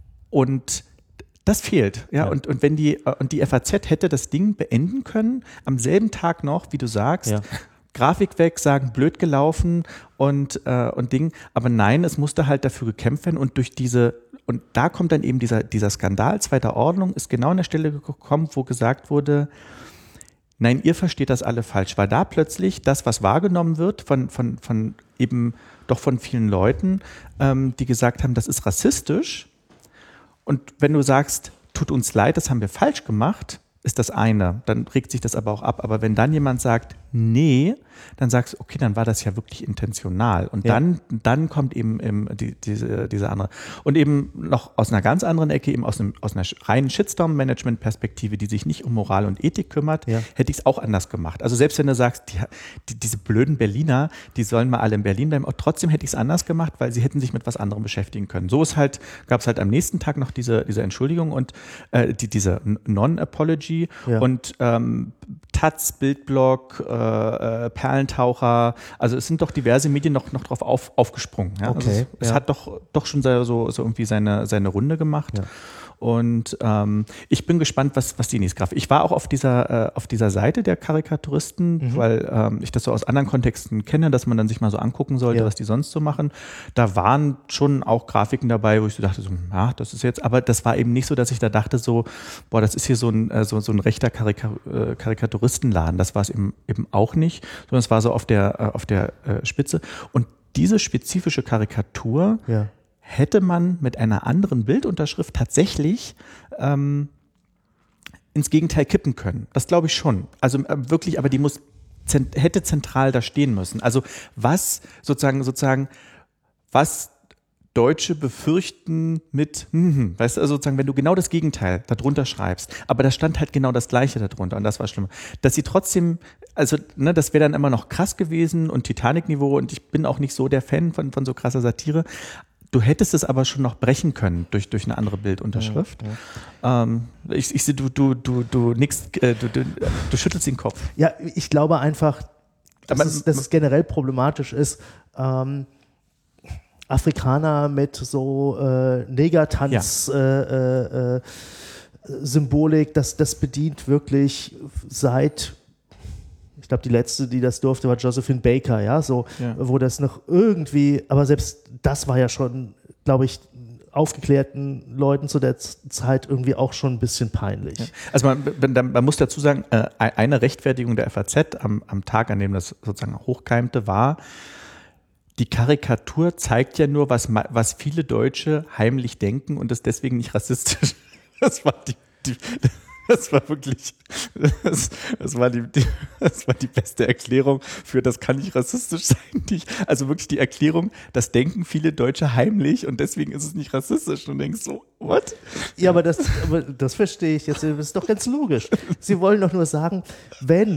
und das fehlt, ja, ja. Und, und wenn die, und die F A Z hätte das Ding beenden können, am selben Tag noch, wie du sagst, ja. Grafik weg, sagen, blöd gelaufen und, äh, und Ding, aber nein, es musste halt dafür gekämpft werden und durch diese, und da kommt dann eben dieser, dieser Skandal zweiter Ordnung, ist genau an der Stelle gekommen, wo gesagt wurde, nein, ihr versteht das alle falsch, weil da plötzlich das, was wahrgenommen wird von, von, von eben doch von vielen Leuten, ähm, die gesagt haben, das ist rassistisch. Und wenn du sagst, tut uns leid, das haben wir falsch gemacht, ist das eine. Dann regt sich das aber auch ab. Aber wenn dann jemand sagt, nee, dann sagst du, okay, dann war das ja wirklich intentional. Und ja. dann, dann kommt eben, eben die, diese, diese andere. Und eben noch aus einer ganz anderen Ecke, eben aus, einem, aus einer reinen Shitstorm-Management-Perspektive, die sich nicht um Moral und Ethik kümmert, ja. hätte ich es auch anders gemacht. Also selbst wenn du sagst, die, die, diese blöden Berliner, die sollen mal alle in Berlin bleiben, auch trotzdem hätte ich es anders gemacht, weil sie hätten sich mit was anderem beschäftigen können. So ist halt, gab es halt am nächsten Tag noch diese, diese Entschuldigung und äh, die, diese Non-Apology ja. und ähm, Taz, Bildblog, äh, Perlentaucher, also es sind doch diverse Medien noch, noch drauf auf, aufgesprungen. Ja? Okay, also es, es ja. hat doch, doch schon so, so irgendwie seine, seine Runde gemacht. Ja. Und ähm, ich bin gespannt, was, was die nächste Grafik. Ich war auch auf dieser, äh, auf dieser Seite der Karikaturisten, mhm. weil ähm, ich das so aus anderen Kontexten kenne, dass man dann sich mal so angucken sollte, ja. was die sonst so machen. Da waren schon auch Grafiken dabei, wo ich so dachte, so, ja, das ist jetzt, aber das war eben nicht so, dass ich da dachte, so, boah, das ist hier so ein, äh, so, so ein rechter Karika- äh, Karikaturistenladen. Das war es eben, eben auch nicht, sondern es war so auf der, äh, auf der äh, Spitze. Und diese spezifische Karikatur, ja. hätte man mit einer anderen Bildunterschrift tatsächlich ähm, ins Gegenteil kippen können. Das glaube ich schon. Also äh, wirklich, aber die muss zent- hätte zentral da stehen müssen. Also was sozusagen, sozusagen, was Deutsche befürchten mit, hm, weißt du, also sozusagen, wenn du genau das Gegenteil darunter schreibst, aber da stand halt genau das Gleiche darunter und das war schlimm. Dass sie trotzdem, also, ne, das wäre dann immer noch krass gewesen und Titanic-Niveau und ich bin auch nicht so der Fan von, von so krasser Satire. Du hättest es aber schon noch brechen können durch, durch eine andere Bildunterschrift. Ja, ja. Ähm, ich, ich sehe, du, du, du, du nix, äh, du, du, du schüttelst den Kopf. Ja, ich glaube einfach, dass, aber, es, dass es generell problematisch ist, ähm, Afrikaner mit so äh, Negertanz-Symbolik, ja. äh, äh, das, das bedient wirklich seit, ich glaube, die letzte, die das durfte, war Josephine Baker, ja, so, ja. wo das noch irgendwie, aber selbst das war ja schon, glaube ich, aufgeklärten Leuten zu der Zeit irgendwie auch schon ein bisschen peinlich. Ja. Also man, man muss dazu sagen, eine Rechtfertigung der F A Z am, am Tag, an dem das sozusagen hochkeimte, war, die Karikatur zeigt ja nur, was, was viele Deutsche heimlich denken und ist deswegen nicht rassistisch. Das war die, die das war wirklich, das, das, war die, die, das war die beste Erklärung für, das kann nicht rassistisch sein. Die, also wirklich die Erklärung, das denken viele Deutsche heimlich und deswegen ist es nicht rassistisch. Und du denkst so, what? Ja, aber das, aber das verstehe ich jetzt, das ist doch ganz logisch. Sie wollen doch nur sagen, wenn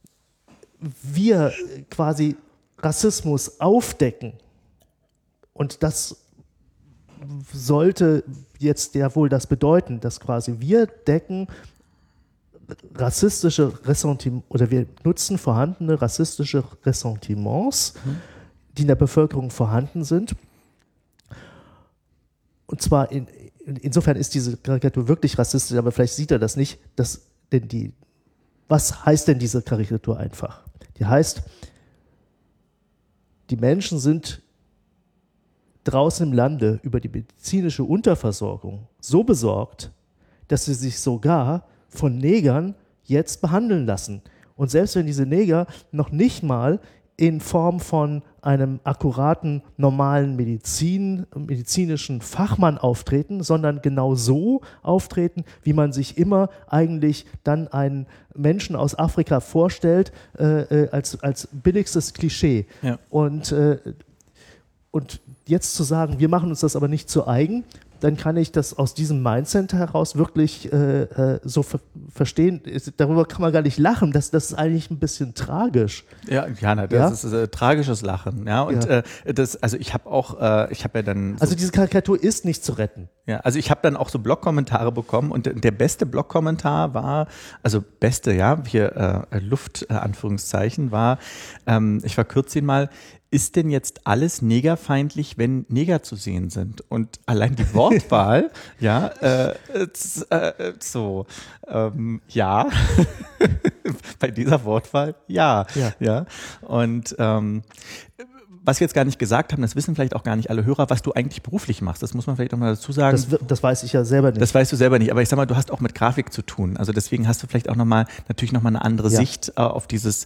wir quasi Rassismus aufdecken und das sollte jetzt ja wohl das bedeuten, dass quasi wir decken rassistische Ressentiments oder wir nutzen vorhandene rassistische Ressentiments, mhm. die in der Bevölkerung vorhanden sind und zwar in, insofern ist diese Karikatur wirklich rassistisch, aber vielleicht sieht er das nicht, dass denn die, was heißt denn diese Karikatur einfach? Die heißt, die Menschen sind draußen im Lande über die medizinische Unterversorgung so besorgt, dass sie sich sogar von Negern jetzt behandeln lassen. Und selbst wenn diese Neger noch nicht mal in Form von einem akkuraten, normalen Medizin, medizinischen Fachmann auftreten, sondern genau so auftreten, wie man sich immer eigentlich dann einen Menschen aus Afrika vorstellt, äh, als, als billigstes Klischee. Ja. Und, äh, und jetzt zu sagen, wir machen uns das aber nicht zu eigen, dann kann ich das aus diesem Mindset heraus wirklich äh, äh, so ver- verstehen. Darüber kann man gar nicht lachen. Das, das ist eigentlich ein bisschen tragisch. Ja, Jana, das ja? ist äh, tragisches Lachen. Ja, und ja. Äh, das, also ich habe auch, äh, ich habe ja dann. So also diese Karikatur ist nicht zu retten. Ja, also ich habe dann auch so Blogkommentare bekommen und der beste Blogkommentar war, also beste, ja, hier äh, Luft, äh, Anführungszeichen, war, ähm, ich verkürze ihn mal, ist denn jetzt alles negerfeindlich, wenn Neger zu sehen sind? Und allein die Wortwahl, ja, äh, äh, so, ähm, ja, bei dieser Wortwahl, ja, ja, ja. Und ähm, was wir jetzt gar nicht gesagt haben, das wissen vielleicht auch gar nicht alle Hörer, was du eigentlich beruflich machst. Das muss man vielleicht auch mal dazu sagen. Das, das weiß ich ja selber nicht. Das weißt du selber nicht, aber ich sag mal, du hast auch mit Grafik zu tun. Also deswegen hast du vielleicht auch nochmal, natürlich nochmal eine andere ja. Sicht äh, auf dieses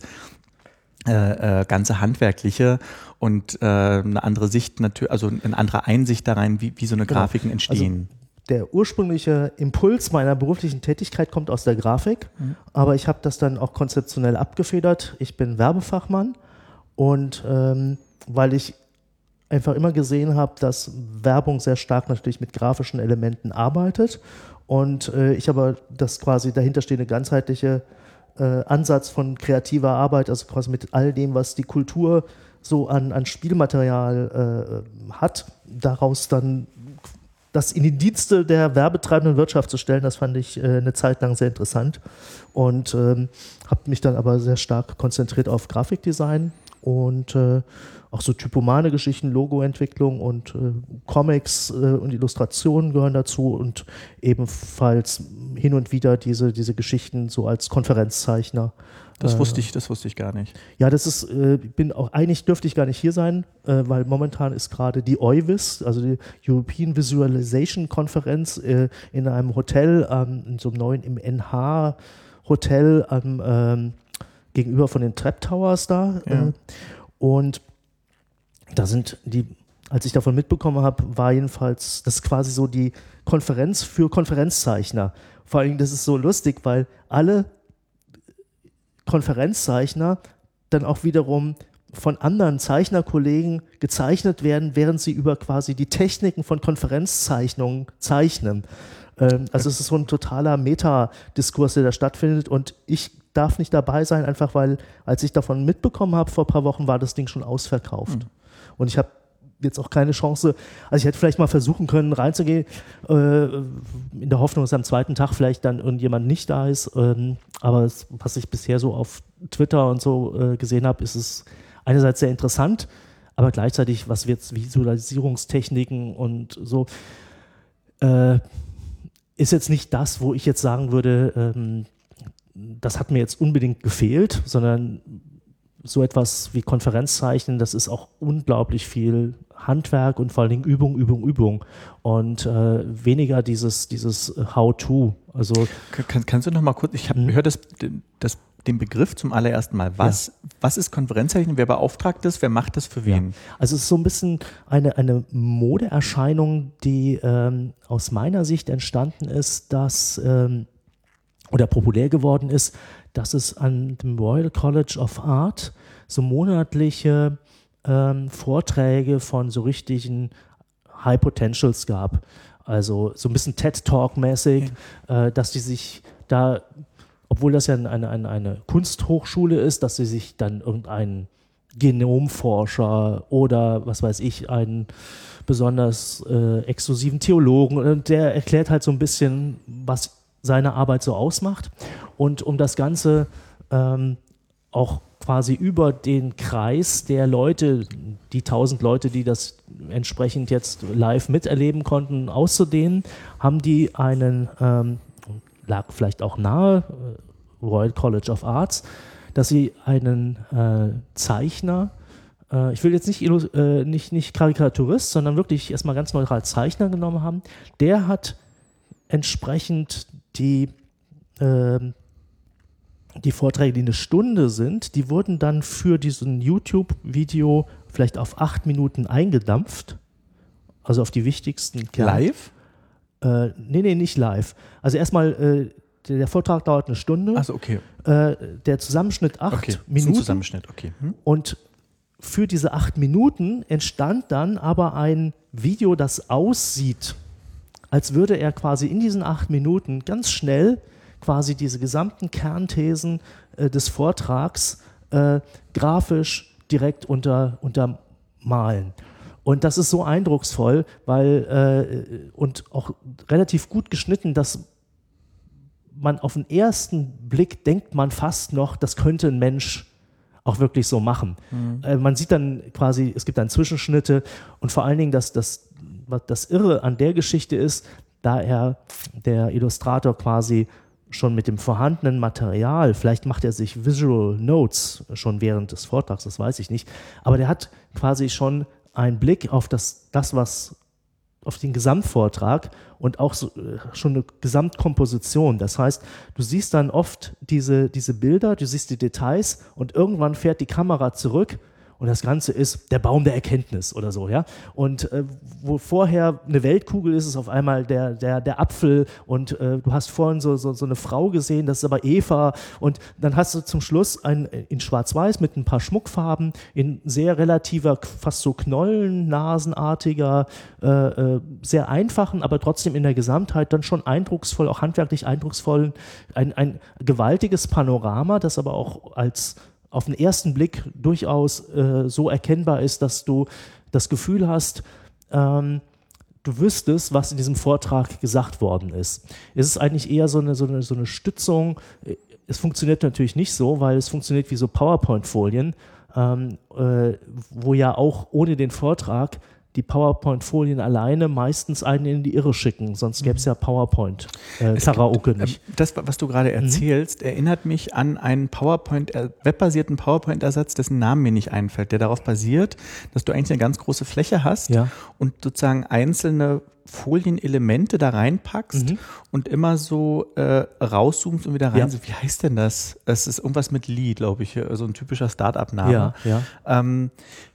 Äh, äh, ganze Handwerkliche und äh, eine andere Sicht, natürlich, also eine andere Einsicht da rein, wie, wie so eine Grafiken genau. entstehen. Also der ursprüngliche Impuls meiner beruflichen Tätigkeit kommt aus der Grafik, mhm. aber ich habe das dann auch konzeptionell abgefedert. Ich bin Werbefachmann und ähm, weil ich einfach immer gesehen habe, dass Werbung sehr stark natürlich mit grafischen Elementen arbeitet und äh, ich aber das quasi dahinterstehende ganzheitliche Äh, Ansatz von kreativer Arbeit, also quasi mit all dem, was die Kultur so an, an Spielmaterial äh, hat, daraus dann das in die Dienste der werbetreibenden Wirtschaft zu stellen, das fand ich äh, eine Zeit lang sehr interessant und ähm, habe mich dann aber sehr stark konzentriert auf Grafikdesign und äh, auch so typomane Geschichten, Logoentwicklung und äh, Comics äh, und Illustrationen gehören dazu und ebenfalls hin und wieder diese, diese Geschichten so als Konferenzzeichner. Das wusste ich, das wusste ich gar nicht. Ja, das ist, äh, bin auch, eigentlich dürfte ich gar nicht hier sein, äh, weil momentan ist gerade die E U V I S, also die European Visualization Konferenz äh, in einem Hotel, ähm, in so einem neuen, im N H Hotel am, ähm, gegenüber von den Trap Towers da. Ja. Äh, und da sind die, als ich davon mitbekommen habe, war jedenfalls, das ist quasi so die Konferenz für Konferenzzeichner. Vor allem, das ist so lustig, weil alle Konferenzzeichner dann auch wiederum von anderen Zeichnerkollegen gezeichnet werden, während sie über quasi die Techniken von Konferenzzeichnungen zeichnen. Ähm, also es ist so ein totaler Metadiskurs, der da stattfindet und ich darf nicht dabei sein, einfach weil, als ich davon mitbekommen habe, vor ein paar Wochen war das Ding schon ausverkauft. Mhm. Und ich habe jetzt auch keine Chance, also ich hätte vielleicht mal versuchen können, reinzugehen, äh, in der Hoffnung, dass am zweiten Tag vielleicht dann irgendjemand nicht da ist. Ähm, aber es, was ich bisher so auf Twitter und so äh, gesehen habe, ist es einerseits sehr interessant, aber gleichzeitig, was jetzt Visualisierungstechniken und so, äh, ist jetzt nicht das, wo ich jetzt sagen würde, ähm, das hat mir jetzt unbedingt gefehlt, sondern so etwas wie Konferenzzeichnen, das ist auch unglaublich viel Handwerk und vor allen Dingen Übung, Übung, Übung und äh, weniger dieses, dieses How-to. Also Kann, kannst du noch mal kurz, ich habe hm? gehört das, das, den Begriff zum allerersten Mal. Was, ja. was ist Konferenzzeichnen? Wer beauftragt das? Wer macht das für wen? Ja. Also es ist so ein bisschen eine, eine Modeerscheinung, die ähm, aus meiner Sicht entstanden ist, dass ähm, oder populär geworden ist, dass es an dem Royal College of Art so monatliche ähm, Vorträge von so richtigen High Potentials gab. Also so ein bisschen TED-Talk-mäßig, okay. äh, dass die sich da, obwohl das ja eine, eine, eine Kunsthochschule ist, dass sie sich dann irgendeinen Genomforscher oder was weiß ich, einen besonders äh, exklusiven Theologen, und der erklärt halt so ein bisschen, was seine Arbeit so ausmacht. Und um das Ganze ähm, auch quasi über den Kreis der Leute, die tausend Leute, die das entsprechend jetzt live miterleben konnten, auszudehnen, haben die einen, ähm, lag vielleicht auch nahe, äh, Royal College of Arts, dass sie einen äh, Zeichner, äh, ich will jetzt nicht, äh, nicht, nicht Karikaturist, sondern wirklich erstmal ganz neutral Zeichner genommen haben. Der hat entsprechend die, äh, die Vorträge, die eine Stunde sind, die wurden dann für diesen YouTube-Video vielleicht auf acht Minuten eingedampft, also auf die wichtigsten Kern. Live? Äh, nee, nee, nicht live. Also erstmal, äh, der, der Vortrag dauert eine Stunde. Also okay. Äh, der Zusammenschnitt acht okay. Minuten. Zusammenschnitt, okay. Hm? Und für diese acht Minuten entstand dann aber ein Video, das aussieht, als würde er quasi in diesen acht Minuten ganz schnell quasi diese gesamten Kernthesen äh, des Vortrags äh, grafisch direkt unter, untermalen. Und das ist so eindrucksvoll, weil äh, und auch relativ gut geschnitten, dass man auf den ersten Blick denkt man fast noch, das könnte ein Mensch auch wirklich so machen. Mhm. Äh, man sieht dann quasi, es gibt dann Zwischenschnitte und vor allen Dingen, dass das, was das Irre an der Geschichte ist, da er, der Illustrator quasi schon mit dem vorhandenen Material, vielleicht macht er sich Visual Notes schon während des Vortrags, das weiß ich nicht, aber der hat quasi schon einen Blick auf das, das was auf den Gesamtvortrag und auch so, schon eine Gesamtkomposition. Das heißt, du siehst dann oft diese, diese Bilder, du siehst die Details und irgendwann fährt die Kamera zurück und das Ganze ist der Baum der Erkenntnis oder so, ja. Und äh, wo vorher eine Weltkugel ist, ist auf einmal der, der, der Apfel und äh, du hast vorhin so, so, so eine Frau gesehen, das ist aber Eva und dann hast du zum Schluss ein in Schwarz-Weiß mit ein paar Schmuckfarben, in sehr relativer, fast so knollennasenartiger, äh, äh, sehr einfachen, aber trotzdem in der Gesamtheit dann schon eindrucksvoll, auch handwerklich eindrucksvoll, ein, ein gewaltiges Panorama, das aber auch als auf den ersten Blick durchaus äh, so erkennbar ist, dass du das Gefühl hast, ähm, du wüsstest, was in diesem Vortrag gesagt worden ist. Es ist eigentlich eher so eine, so eine, so eine Stützung. Es funktioniert natürlich nicht so, weil es funktioniert wie so PowerPoint-Folien, ähm, äh, wo ja auch ohne den Vortrag die PowerPoint-Folien alleine meistens einen in die Irre schicken, sonst gäbe es ja PowerPoint-Karaoke äh, nicht. Das, was du gerade erzählst, mhm. erinnert mich an einen PowerPoint, äh, webbasierten PowerPoint-Ersatz, dessen Namen mir nicht einfällt, der darauf basiert, dass du eigentlich eine ganz große Fläche hast ja. und sozusagen einzelne Folienelemente da reinpackst mhm. und immer so äh, rauszoomst und wieder rein. Ja. So, wie heißt denn das? Es ist irgendwas mit Lee, glaube ich, so ein typischer Start-up-Name. Ja, ja. Ähm,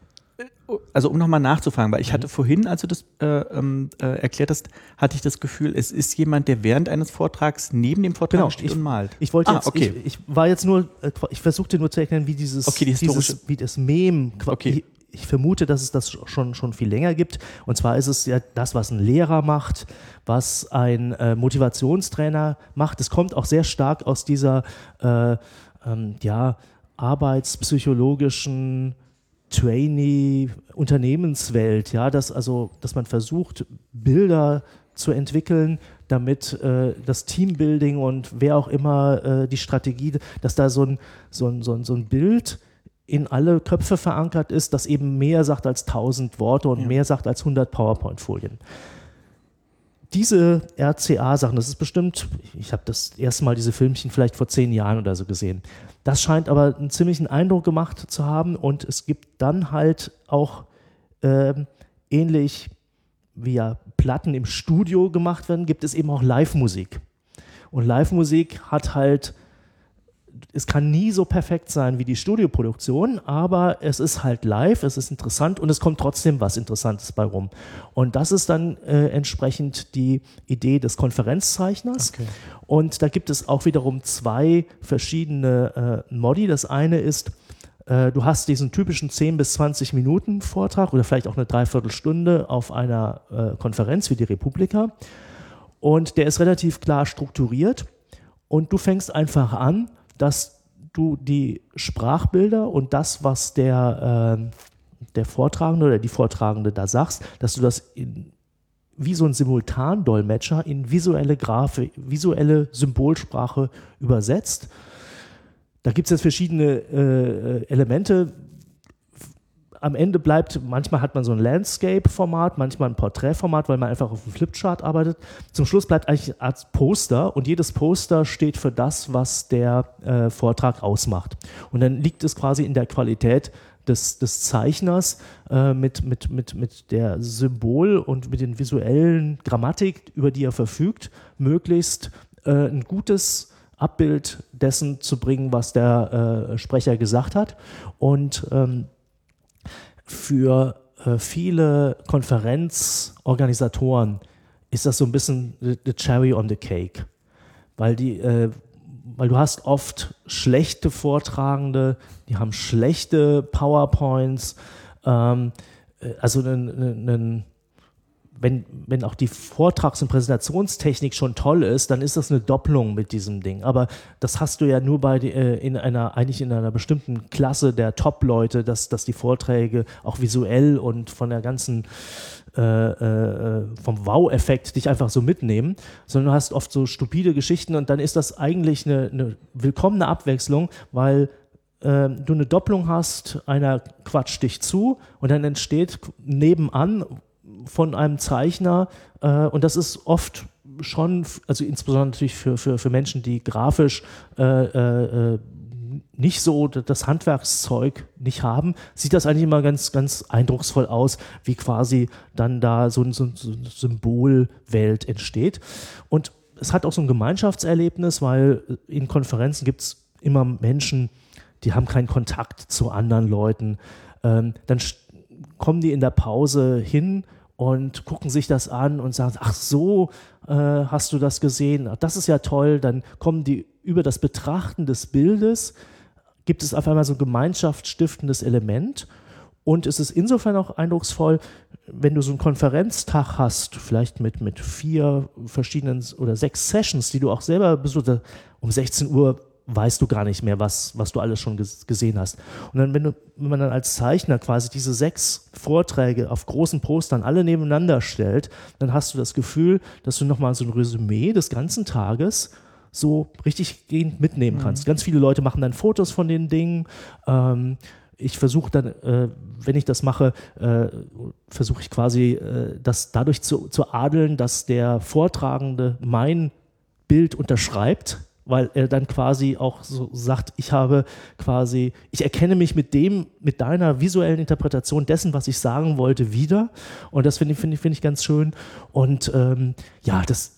Also um nochmal nachzufragen, weil ich hatte vorhin, als du das äh, äh, erklärt hast, hatte ich das Gefühl, es ist jemand, der während eines Vortrags neben dem Vortrag genau, steht ich, und malt. Ich wollte ah, jetzt, okay. ich, ich war jetzt nur, ich versuchte nur zu erklären, wie dieses, okay, die dieses wie das Mem, okay. ich, ich vermute, dass es das schon, schon viel länger gibt. Und zwar ist es ja das, was ein Lehrer macht, was ein äh, Motivationstrainer macht. Es kommt auch sehr stark aus dieser äh, ähm, ja, arbeitspsychologischen Trainee, Unternehmenswelt, ja, dass also, dass man versucht, Bilder zu entwickeln, damit äh, das Teambuilding und wer auch immer äh, die Strategie, dass da so ein, so ein, so ein, so ein Bild in alle Köpfe verankert ist, das eben mehr sagt als tausend Worte und ja. mehr sagt als hundert PowerPoint-Folien. Diese R C A-Sachen, das ist bestimmt, ich habe das erste Mal diese Filmchen vielleicht vor zehn Jahren oder so gesehen. Das scheint aber einen ziemlichen Eindruck gemacht zu haben und es gibt dann halt auch äh, ähnlich wie ja Platten im Studio gemacht werden, gibt es eben auch Live-Musik. Und Live-Musik hat halt, es kann nie so perfekt sein wie die Studioproduktion, aber es ist halt live, es ist interessant und es kommt trotzdem was Interessantes bei rum. Und das ist dann äh, entsprechend die Idee des Konferenzzeichners. Okay. Und da gibt es auch wiederum zwei verschiedene äh, Modi. Das eine ist, äh, du hast diesen typischen zehn bis zwanzig Minuten Vortrag oder vielleicht auch eine Dreiviertelstunde auf einer äh, Konferenz wie die Republika. Und der ist relativ klar strukturiert und du fängst einfach an, dass du die Sprachbilder und das, was der, äh, der Vortragende oder die Vortragende da sagst, dass du das in, wie so ein Simultandolmetscher in visuelle Grafik, visuelle Symbolsprache übersetzt. Da gibt es jetzt verschiedene äh, Elemente. am Ende bleibt, manchmal hat man so ein Landscape-Format, manchmal ein Porträtformat, weil man einfach auf dem Flipchart arbeitet. Zum Schluss bleibt eigentlich eine Art Poster und jedes Poster steht für das, was der äh, Vortrag ausmacht. Und dann liegt es quasi in der Qualität des, des Zeichners äh, mit, mit, mit, mit der Symbol und mit den visuellen Grammatik, über die er verfügt, möglichst äh, ein gutes Abbild dessen zu bringen, was der äh, Sprecher gesagt hat. Und ähm, für äh, viele Konferenzorganisatoren ist das so ein bisschen the, the cherry on the cake, weil die äh, weil du hast oft schlechte Vortragende, die haben schlechte PowerPoints, ähm, also einen, einen, wenn, wenn auch die Vortrags- und Präsentationstechnik schon toll ist, dann ist das eine Doppelung mit diesem Ding. Aber das hast du ja nur bei die, äh, in einer, eigentlich in einer bestimmten Klasse der Top-Leute, dass, dass die Vorträge auch visuell und von der ganzen äh, äh, vom Wow-Effekt dich einfach so mitnehmen, sondern du hast oft so stupide Geschichten und dann ist das eigentlich eine, eine willkommene Abwechslung, weil äh, du eine Doppelung hast, einer quatscht dich zu und dann entsteht nebenan von einem Zeichner äh, und das ist oft schon, also insbesondere natürlich für, für, für Menschen, die grafisch äh, äh, nicht so das Handwerkszeug nicht haben, sieht das eigentlich immer ganz, ganz eindrucksvoll aus, wie quasi dann da so, so, so eine Symbolwelt entsteht. Und es hat auch so ein Gemeinschaftserlebnis, weil in Konferenzen gibt es immer Menschen, die haben keinen Kontakt zu anderen Leuten. Ähm, dann kommen die in der Pause hin und gucken sich das an und sagen, ach so, äh, hast du das gesehen? Das ist ja toll. Dann kommen die über das Betrachten des Bildes, gibt es auf einmal so ein gemeinschaftsstiftendes Element. Und es ist insofern auch eindrucksvoll, wenn du so einen Konferenztag hast, vielleicht mit, mit vier verschiedenen oder sechs Sessions, die du auch selber besuchst, um sechzehn Uhr weißt du gar nicht mehr, was, was du alles schon ges- gesehen hast. Und dann, wenn, du, wenn man dann als Zeichner quasi diese sechs Vorträge auf großen Postern alle nebeneinander stellt, dann hast du das Gefühl, dass du nochmal so ein Resümee des ganzen Tages so richtig gehend mitnehmen kannst. Mhm. Ganz viele Leute machen dann Fotos von den Dingen. Ähm, ich versuche dann, äh, wenn ich das mache, äh, versuche ich quasi äh, das dadurch zu, zu adeln, dass der Vortragende mein Bild unterschreibt, weil er dann quasi auch so sagt, ich habe quasi, ich erkenne mich mit dem, mit deiner visuellen Interpretation dessen, was ich sagen wollte, wieder. Und das finde ich, finde ich, finde ich ganz schön. Und ähm, ja, das,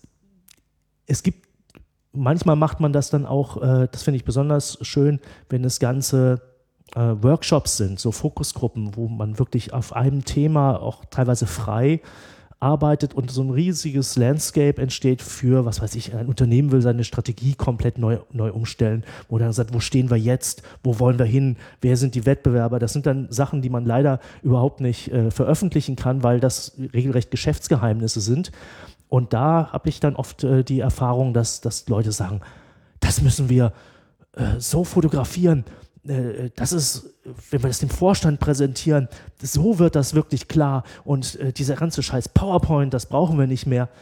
es gibt, manchmal macht man das dann auch, äh, das finde ich besonders schön, wenn es ganze äh, Workshops sind, so Fokusgruppen, wo man wirklich auf einem Thema auch teilweise frei arbeitet und so ein riesiges Landscape entsteht für, was weiß ich, ein Unternehmen will seine Strategie komplett neu, neu umstellen, wo dann sagt, wo stehen wir jetzt, wo wollen wir hin, wer sind die Wettbewerber, das sind dann Sachen, die man leider überhaupt nicht äh, veröffentlichen kann, weil das regelrecht Geschäftsgeheimnisse sind. Und da habe ich dann oft äh, die Erfahrung, dass, dass Leute sagen, das müssen wir äh, so fotografieren, das ist, wenn wir das dem Vorstand präsentieren, so wird das wirklich klar und äh, dieser ganze Scheiß PowerPoint, das brauchen wir nicht mehr.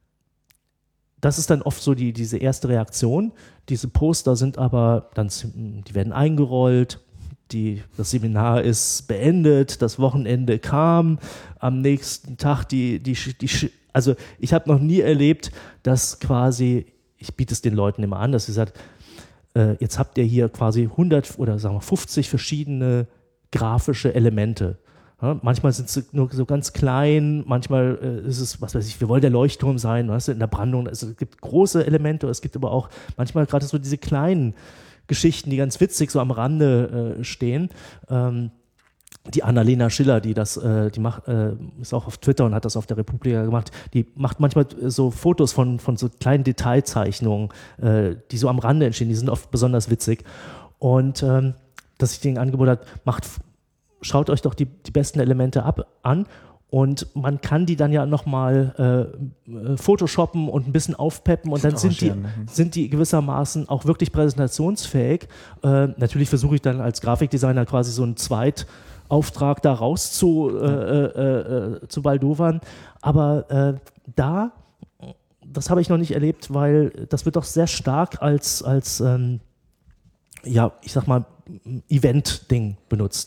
Das ist dann oft so die, diese erste Reaktion. Diese Poster sind aber dann, die werden eingerollt, die, das Seminar ist beendet, das Wochenende kam, am nächsten Tag die, die, die also ich habe noch nie erlebt, dass quasi, ich biete es den Leuten immer an, dass sie sagt, jetzt habt ihr hier quasi hundert oder sagen wir fünfzig verschiedene grafische Elemente. Ja, manchmal sind sie nur so ganz klein, manchmal äh, ist es, was weiß ich, wir wollen der Leuchtturm sein, weißt du, in der Brandung. Also es gibt große Elemente, es gibt aber auch manchmal gerade so diese kleinen Geschichten, die ganz witzig so am Rande äh, stehen. Ähm, Die Annalena Schiller, die das, äh, die macht, äh, ist auch auf Twitter und hat das auf der Republika gemacht, die macht manchmal so Fotos von, von so kleinen Detailzeichnungen, äh, die so am Rande entstehen, die sind oft besonders witzig. Und ähm, dass ich denen angeboten habe, macht, schaut euch doch die, die besten Elemente ab, an und man kann die dann ja nochmal äh, photoshoppen und ein bisschen aufpeppen und dann sind die, sind die gewissermaßen auch wirklich präsentationsfähig. Äh, natürlich versuche ich dann als Grafikdesigner quasi so ein Zweit- Auftrag da raus zu, äh, äh, äh, zu baldowern. Aber äh, da, das habe ich noch nicht erlebt, weil das wird doch sehr stark als, als ähm, ja, ich sag mal, Event-Ding benutzt.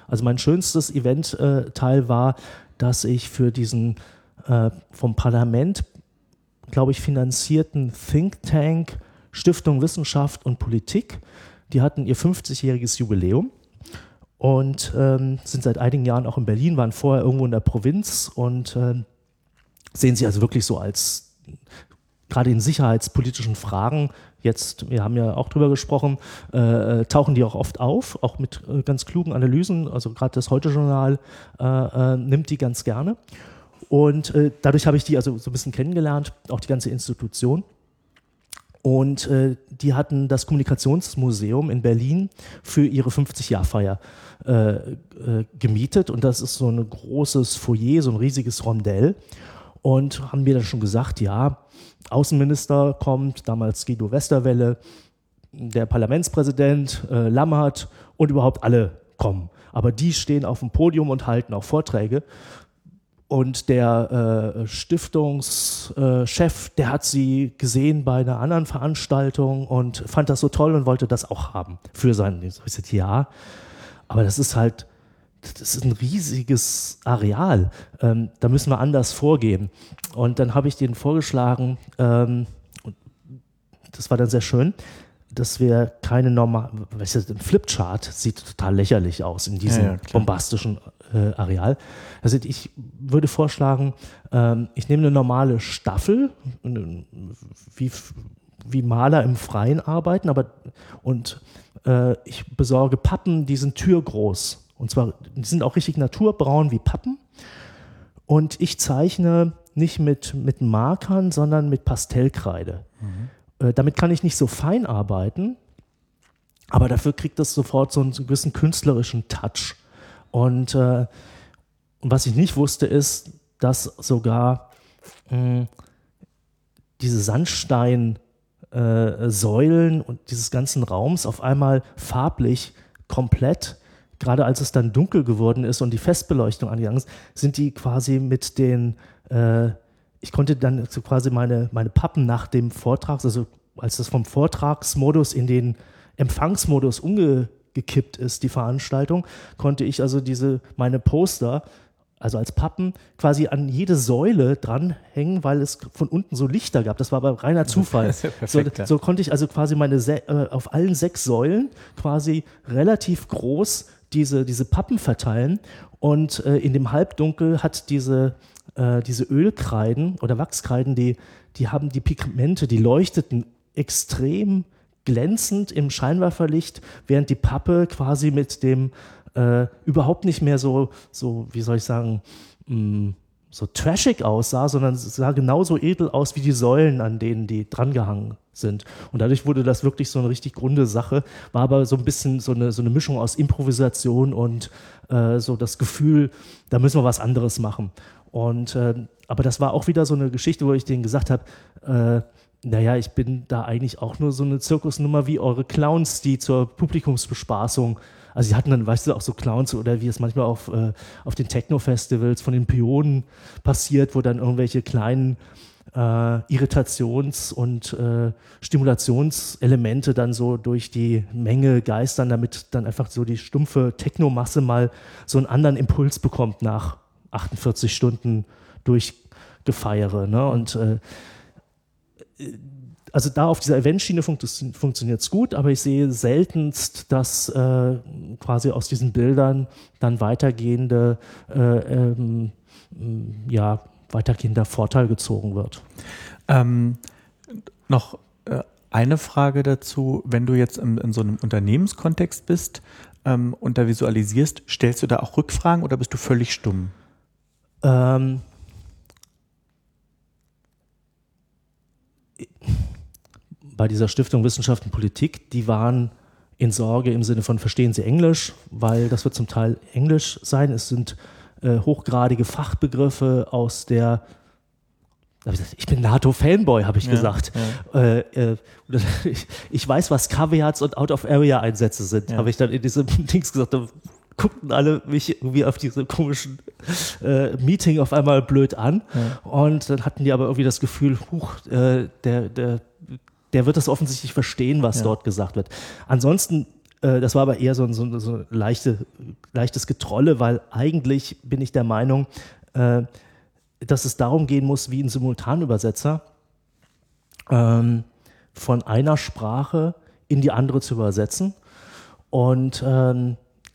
Also mein schönstes Event-Teil äh, war, dass ich für diesen äh, vom Parlament, glaube ich, finanzierten Think Tank Stiftung Wissenschaft und Politik, die hatten ihr fünfzigjähriges Jubiläum und ähm, sind seit einigen Jahren auch in Berlin, waren vorher irgendwo in der Provinz und äh, sehen sie also wirklich so als, gerade in sicherheitspolitischen Fragen, jetzt, wir haben ja auch drüber gesprochen, äh, tauchen die auch oft auf, auch mit äh, ganz klugen Analysen, also gerade das Heute-Journal äh, äh, nimmt die ganz gerne. Und äh, dadurch habe ich die also so ein bisschen kennengelernt, auch die ganze Institution. Und äh, die hatten das Kommunikationsmuseum in Berlin für ihre fünfzig-Jahr-Feier äh, äh, gemietet. Und das ist so ein großes Foyer, so ein riesiges Rondell. Und haben mir dann schon gesagt, ja, Außenminister kommt, damals Guido Westerwelle, der Parlamentspräsident, äh, Lammert und überhaupt alle kommen. Aber die stehen auf dem Podium und halten auch Vorträge. Und der äh, Stiftungschef, der hat sie gesehen bei einer anderen Veranstaltung und fand das so toll und wollte das auch haben für sein, ich sagte, ja, aber das ist halt, das ist ein riesiges Areal, ähm, da müssen wir anders vorgehen. Und dann habe ich denen vorgeschlagen, ähm, und das war dann sehr schön, dass wir keine normale, weißt du, ein Flipchart sieht total lächerlich aus in diesem ja, ja, bombastischen äh, Areal. Also ich würde vorschlagen, ähm, ich nehme eine normale Staffel, wie, wie Maler im Freien arbeiten, aber und äh, ich besorge Pappen, die sind türgroß. Und zwar, die sind auch richtig naturbraun wie Pappen. Und ich zeichne nicht mit, mit Markern, sondern mit Pastellkreide. Mhm. Damit kann ich nicht so fein arbeiten, aber dafür kriegt das sofort so einen gewissen künstlerischen Touch. Und äh, was ich nicht wusste, ist, dass sogar mh, diese Sandsteinsäulen äh, und dieses ganzen Raums auf einmal farblich komplett, gerade als es dann dunkel geworden ist und die Festbeleuchtung angegangen ist, sind die quasi mit den äh, ich konnte dann so quasi meine, meine Pappen nach dem Vortrag, also als das vom Vortragsmodus in den Empfangsmodus umgekippt ist, die Veranstaltung, konnte ich also diese, meine Poster, also als Pappen, quasi an jede Säule dranhängen, weil es von unten so Lichter gab. Das war aber reiner Zufall. Ja perfekt, so, so konnte ich also quasi meine, äh, auf allen sechs Säulen quasi relativ groß diese, diese Pappen verteilen und äh, in dem Halbdunkel hat diese diese Ölkreiden oder Wachskreiden, die, die haben die Pigmente, die leuchteten extrem glänzend im Scheinwerferlicht, während die Pappe quasi mit dem äh, überhaupt nicht mehr so, so, wie soll ich sagen, mh, so trashig aussah, sondern es sah genauso edel aus wie die Säulen, an denen die drangehangen sind. Und dadurch wurde das wirklich so eine richtig runde Sache, war aber so ein bisschen so eine, so eine Mischung aus Improvisation und äh, so das Gefühl, da müssen wir was anderes machen. Und, äh, aber das war auch wieder so eine Geschichte, wo ich denen gesagt habe, äh, naja, ich bin da eigentlich auch nur so eine Zirkusnummer wie eure Clowns, die zur Publikumsbespaßung, also sie hatten dann, weißt du, auch so Clowns oder wie es manchmal auf, äh, auf den Techno-Festivals von den Pionen passiert, wo dann irgendwelche kleinen äh, Irritations- und äh, Stimulationselemente dann so durch die Menge geistern, damit dann einfach so die stumpfe Technomasse mal so einen anderen Impuls bekommt nach achtundvierzig Stunden Durchgefeiere. Ne? Und äh, also da auf dieser Eventschiene funktio- funktioniert es gut, aber ich sehe seltenst, dass äh, quasi aus diesen Bildern dann weitergehende, äh, ähm, ja, weitergehender Vorteil gezogen wird. Ähm, noch äh, eine Frage dazu, wenn du jetzt in, in so einem Unternehmenskontext bist ähm, und da visualisierst, stellst du da auch Rückfragen oder bist du völlig stumm? Ähm, bei dieser Stiftung Wissenschaft und Politik, die waren in Sorge im Sinne von verstehen Sie Englisch, weil das wird zum Teil Englisch sein. Es sind äh, hochgradige Fachbegriffe aus der, ich bin NATO-Fanboy, habe ich ja, gesagt. Ja. Äh, äh, ich, ich weiß, was Caveats und Out-of-Area-Einsätze sind, ja. habe ich dann in diesem Dings gesagt. Da guckten alle mich irgendwie auf diesem komischen äh, Meeting auf einmal blöd an. Ja. Und dann hatten die aber irgendwie das Gefühl, huch, äh, der, der, der wird das offensichtlich verstehen, was ja. dort gesagt wird. Ansonsten Äh, das war aber eher so ein, so ein, so ein leichte, leichtes Getrolle, weil eigentlich bin ich der Meinung, äh, dass es darum gehen muss, wie ein Simultanübersetzer ähm, von einer Sprache in die andere zu übersetzen und ähm,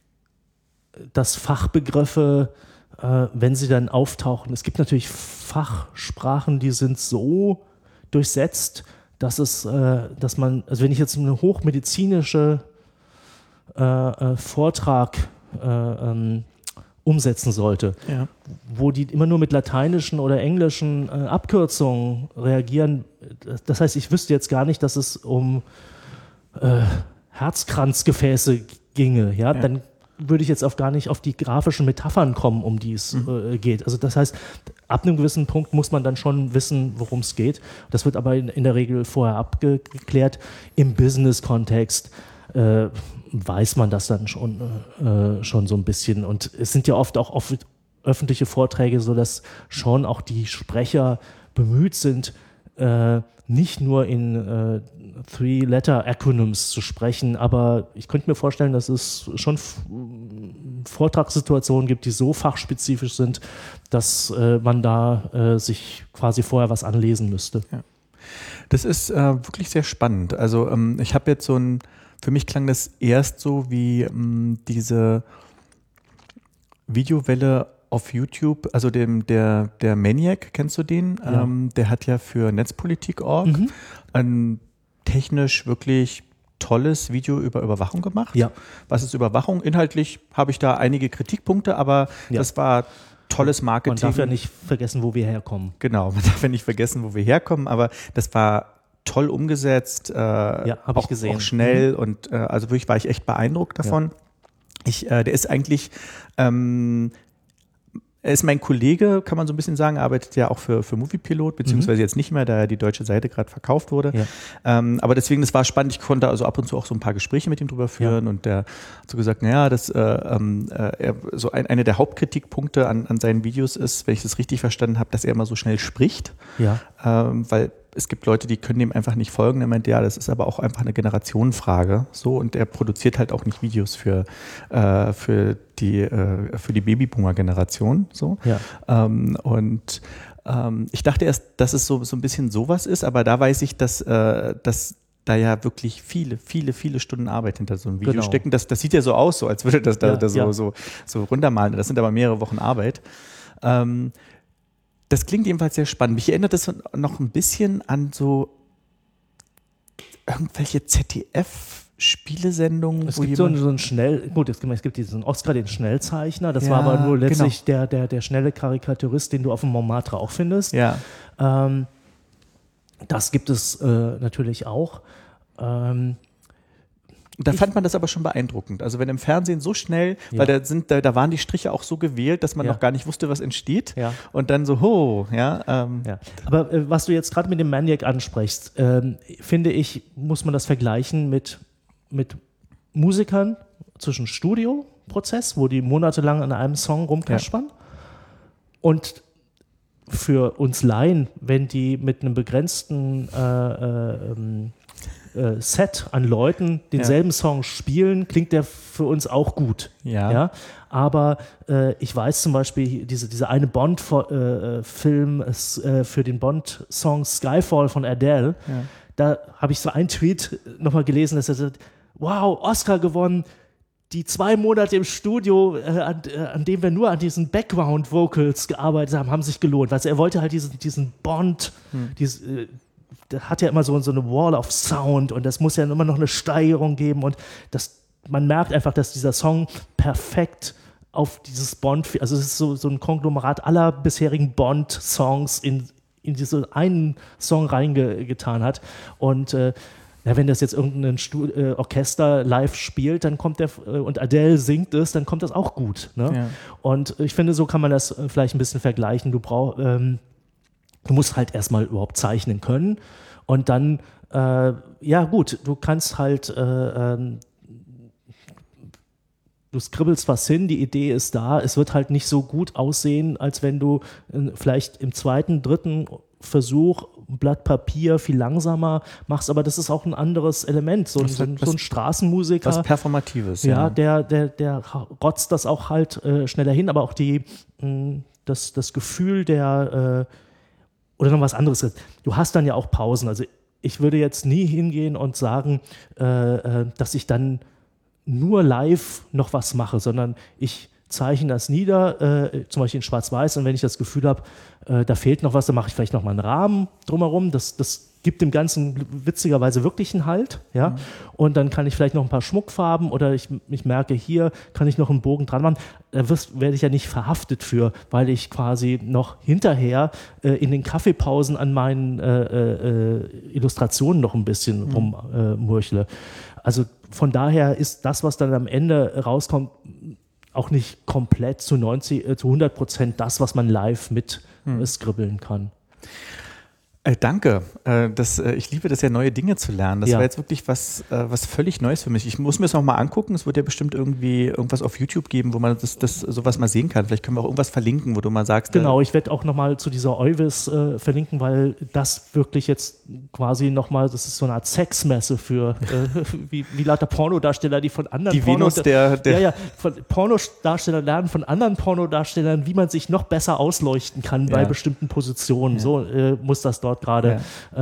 dass Fachbegriffe, äh, wenn sie dann auftauchen, es gibt natürlich Fachsprachen, die sind so durchsetzt, dass es, äh, dass man, also wenn ich jetzt eine hochmedizinische äh, äh, Vortrag äh, ähm, umsetzen sollte, ja. wo die immer nur mit lateinischen oder englischen äh, Abkürzungen reagieren. Das heißt, ich wüsste jetzt gar nicht, dass es um äh, Herzkranzgefäße ginge. Ja? Ja. Dann würde ich jetzt auch gar nicht auf die grafischen Metaphern kommen, um die es mhm. äh, geht. Also das heißt, ab einem gewissen Punkt muss man dann schon wissen, worum es geht. Das wird aber in, in der Regel vorher abgeklärt. Im Business-Kontext äh, weiß man das dann schon, äh, schon so ein bisschen. Und es sind ja oft auch oft öffentliche Vorträge, sodass schon auch die Sprecher bemüht sind, äh, nicht nur in äh, Three-Letter-Acronyms zu sprechen, aber ich könnte mir vorstellen, dass es schon F- Vortragssituationen gibt, die so fachspezifisch sind, dass äh, man da äh, sich quasi vorher was anlesen müsste. Ja. Das ist äh, wirklich sehr spannend. Also ähm, ich habe jetzt so ein, für mich klang das erst so wie ähm, diese Videowelle auf YouTube, also dem, der, der Maniac, kennst du den? Ja. Ähm, der hat ja für Netzpolitik Punkt org mhm. ein technisch wirklich tolles Video über Überwachung gemacht. Ja. Was ist Überwachung? Inhaltlich habe ich da einige Kritikpunkte, aber ja. das war tolles Marketing. Man darf ja nicht vergessen, wo wir herkommen. Genau, man darf ja nicht vergessen, wo wir herkommen, aber das war toll umgesetzt, äh, ja, habe ich gesehen. Auch schnell mhm. und äh, also wirklich war ich echt beeindruckt davon. Ja. Ich, äh, der ist eigentlich ähm, Er ist mein Kollege, kann man so ein bisschen sagen, arbeitet ja auch für, für Moviepilot, beziehungsweise mhm. jetzt nicht mehr, da ja die deutsche Seite gerade verkauft wurde. Ja. Ähm, aber deswegen, das war spannend, ich konnte also ab und zu auch so ein paar Gespräche mit ihm drüber führen ja. und der hat so gesagt, naja, das, äh, äh, er, so ein, eine der Hauptkritikpunkte an, an seinen Videos ist, wenn ich das richtig verstanden habe, dass er immer so schnell spricht, ja. ähm, weil es gibt Leute, die können dem einfach nicht folgen. Er meint, ja, das ist aber auch einfach eine Generationenfrage. So, und er produziert halt auch nicht Videos für, äh, für die, äh, für die Babyboomer-Generation. So. Ja. Ähm, und ähm, ich dachte erst, dass es so, so ein bisschen sowas ist, aber da weiß ich, dass, äh, dass da ja wirklich viele, viele, viele Stunden Arbeit hinter so einem Video genau. stecken. Das, das sieht ja so aus, so als würde das da, ja, da so, ja. so, so runtermalen. Das sind aber mehrere Wochen Arbeit. Ähm, Das klingt jedenfalls sehr spannend. Mich erinnert das noch ein bisschen an so irgendwelche Z D F-Spielesendungen. Es gibt so einen, so einen schnell, gut, es gibt, es gibt diesen Oscar, den Schnellzeichner. Das ja, war aber nur letztlich genau. der, der, der schnelle Karikaturist, den du auf dem Montmartre auch findest. Ja. Ähm, das gibt es äh, natürlich auch. Ähm, Da ich fand man das aber schon beeindruckend. Also wenn im Fernsehen so schnell, ja. weil da sind, da, da waren die Striche auch so gewählt, dass man ja. noch gar nicht wusste, was entsteht. Ja. Und dann so, ho, ja. Ähm. ja. Aber äh, was du jetzt gerade mit dem Maniac ansprichst, ähm, finde ich, muss man das vergleichen mit, mit Musikern zwischen Studioprozess, wo die monatelang an einem Song rumkaspern, ja. und für uns Laien, wenn die mit einem begrenzten äh, äh, ähm, Set an Leuten denselben ja. Song spielen, klingt der für uns auch gut. Ja. ja? Aber äh, ich weiß zum Beispiel, diese, diese eine Bond-Film äh, für den Bond-Song Skyfall von Adele, ja. da habe ich so einen Tweet nochmal gelesen, dass er sagt, wow, Oscar gewonnen, die zwei Monate im Studio, äh, an, äh, an dem wir nur an diesen Background-Vocals gearbeitet haben, haben sich gelohnt. Also er wollte halt diesen, diesen Bond, hm. dieses, äh, der hat ja immer so, so eine Wall of Sound und das muss ja immer noch eine Steigerung geben und das, man merkt einfach, dass dieser Song perfekt auf dieses Bond, also es ist so, so ein Konglomerat aller bisherigen Bond-Songs in, in diesen einen Song reingetan hat und äh, ja, wenn das jetzt irgendein Stu- äh, Orchester live spielt, dann kommt der äh, und Adele singt es, dann kommt das auch gut. Ne? Ja. Und ich finde, so kann man das äh, vielleicht ein bisschen vergleichen. Du brauchst ähm, Du musst halt erstmal überhaupt zeichnen können und dann, äh, ja gut, du kannst halt, äh, äh, du skribbelst was hin, die Idee ist da, es wird halt nicht so gut aussehen, als wenn du äh, vielleicht im zweiten, dritten Versuch Blatt Papier viel langsamer machst, aber das ist auch ein anderes Element, so, was, so, ein, was, so ein Straßenmusiker. Was Performatives. Ja, ja. der, der, der rotzt das auch halt äh, schneller hin, aber auch die, mh, das, das Gefühl der, äh, oder noch was anderes, du hast dann ja auch Pausen, also ich würde jetzt nie hingehen und sagen, äh, äh, dass ich dann nur live noch was mache, sondern ich zeichne das nieder, äh, zum Beispiel in Schwarz-Weiß, und wenn ich das Gefühl habe, äh, da fehlt noch was, dann mache ich vielleicht noch mal einen Rahmen drumherum. Das, das gibt dem Ganzen witzigerweise wirklich einen Halt. Ja? Mhm. Und dann kann ich vielleicht noch ein paar Schmuckfarben oder ich, ich merke, hier kann ich noch einen Bogen dran machen. Da wirst, werde ich ja nicht verhaftet für, weil ich quasi noch hinterher äh, in den Kaffeepausen an meinen äh, äh, Illustrationen noch ein bisschen mhm. rummurchle. Äh, also von daher ist das, was dann am Ende rauskommt, auch nicht komplett zu neunzig, äh, zu hundert Prozent das, was man live mit hm. äh, skribbeln kann. Äh, danke. Äh, das, äh, ich liebe das ja, neue Dinge zu lernen. Das ja. war jetzt wirklich was, äh, was völlig Neues für mich. Ich muss mir das nochmal angucken. Es wird ja bestimmt irgendwie irgendwas auf YouTube geben, wo man das, das sowas mal sehen kann. Vielleicht können wir auch irgendwas verlinken, wo du mal sagst. Genau, ich werde auch nochmal zu dieser Euvis äh, verlinken, weil das wirklich jetzt quasi nochmal, das ist so eine Art Sexmesse für äh, wie, wie lauter Pornodarsteller, die von anderen die Porno Venus der, der ja, ja, von Pornodarstellern lernen, von anderen Pornodarstellern, wie man sich noch besser ausleuchten kann ja. bei bestimmten Positionen. Ja. So äh, muss das dort gerade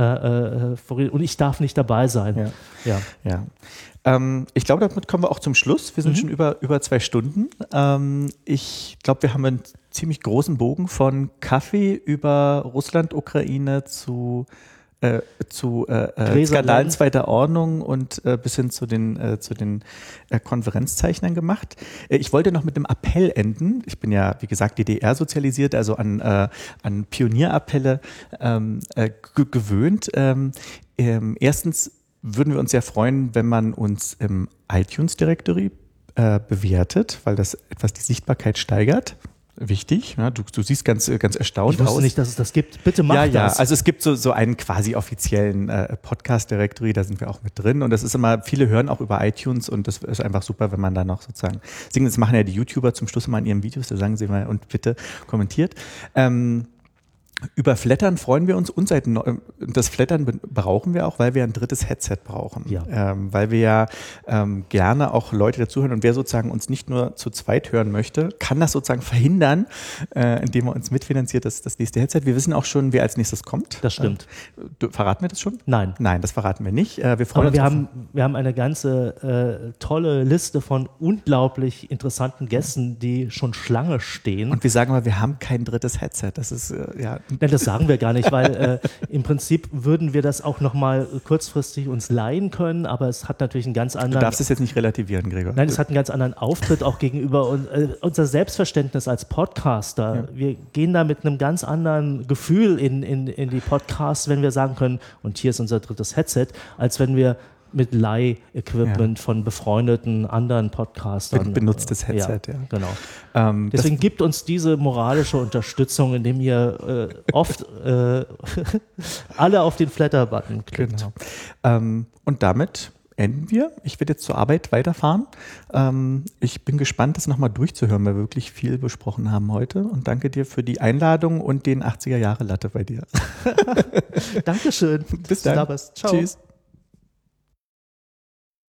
ja. äh, äh, und ich darf nicht dabei sein. Ja. Ja. Ja. Ähm, ich glaube, damit kommen wir auch zum Schluss. Wir sind mhm. schon über, über zwei Stunden. Ähm, ich glaube, wir haben einen ziemlich großen Bogen von Kaffee über Russland, Ukraine zu Äh, zu äh, Skandalen zweiter Ordnung und äh, bis hin zu den, äh, zu den äh, Konferenzzeichnern gemacht. Äh, ich wollte noch mit einem Appell enden. Ich bin ja, wie gesagt, D D R sozialisiert, also an, äh, an Pionierappelle ähm, äh, g- gewöhnt. Ähm, ähm, erstens würden wir uns sehr freuen, wenn man uns im iTunes Directory äh, bewertet, weil das etwas die Sichtbarkeit steigert. Wichtig, ja, du, du siehst ganz, ganz erstaunt aus. Ich wusste aus. nicht, dass es das gibt. Bitte mach ja, das. Ja, also es gibt so, so einen quasi offiziellen äh, Podcast-Directory, da sind wir auch mit drin und das ist immer, viele hören auch über iTunes und das ist einfach super, wenn man da noch sozusagen singen. Das machen ja die YouTuber zum Schluss immer in ihren Videos, da sagen sie mal und bitte kommentiert. Ähm, Über Flattern freuen wir uns und seit neu, das Flattern brauchen wir auch, weil wir ein drittes Headset brauchen. Ja. Ähm, weil wir ja ähm, gerne auch Leute dazuhören und wer sozusagen uns nicht nur zu zweit hören möchte, kann das sozusagen verhindern, äh, indem er uns mitfinanziert, das, das nächste Headset. Wir wissen auch schon, wer als nächstes kommt. Das stimmt. Äh, du, verraten wir das schon? Nein. Nein, das verraten wir nicht. Äh, wir freuen Aber uns wir auf haben, wir haben eine ganze äh, tolle Liste von unglaublich interessanten Gästen, die schon Schlange stehen. Und wir sagen mal, wir haben kein drittes Headset. Das ist, äh, ja... Nein, das sagen wir gar nicht, weil äh, im Prinzip würden wir das auch nochmal kurzfristig uns leihen können, aber es hat natürlich einen ganz anderen... Du darfst es jetzt nicht relativieren, Gregor. Nein, es hat einen ganz anderen Auftritt auch gegenüber und, äh, unser Selbstverständnis als Podcaster. Ja. Wir gehen da mit einem ganz anderen Gefühl in, in, in die Podcasts, wenn wir sagen können, und hier ist unser drittes Headset, als wenn wir mit Leih-Equipment ja. von befreundeten anderen Podcastern. Benutztes Headset, ja. ja. Genau. Ähm, Deswegen gibt uns diese moralische Unterstützung, indem ihr äh, oft äh, alle auf den Flatter-Button klickt. Genau. Ähm, und damit enden wir. Ich werde jetzt zur Arbeit weiterfahren. Ähm, ich bin gespannt, das nochmal durchzuhören, weil wir wirklich viel besprochen haben heute. Und danke dir für die Einladung und den achtziger Jahre Latte bei dir. Dankeschön. Bis dann. Ciao. Tschüss.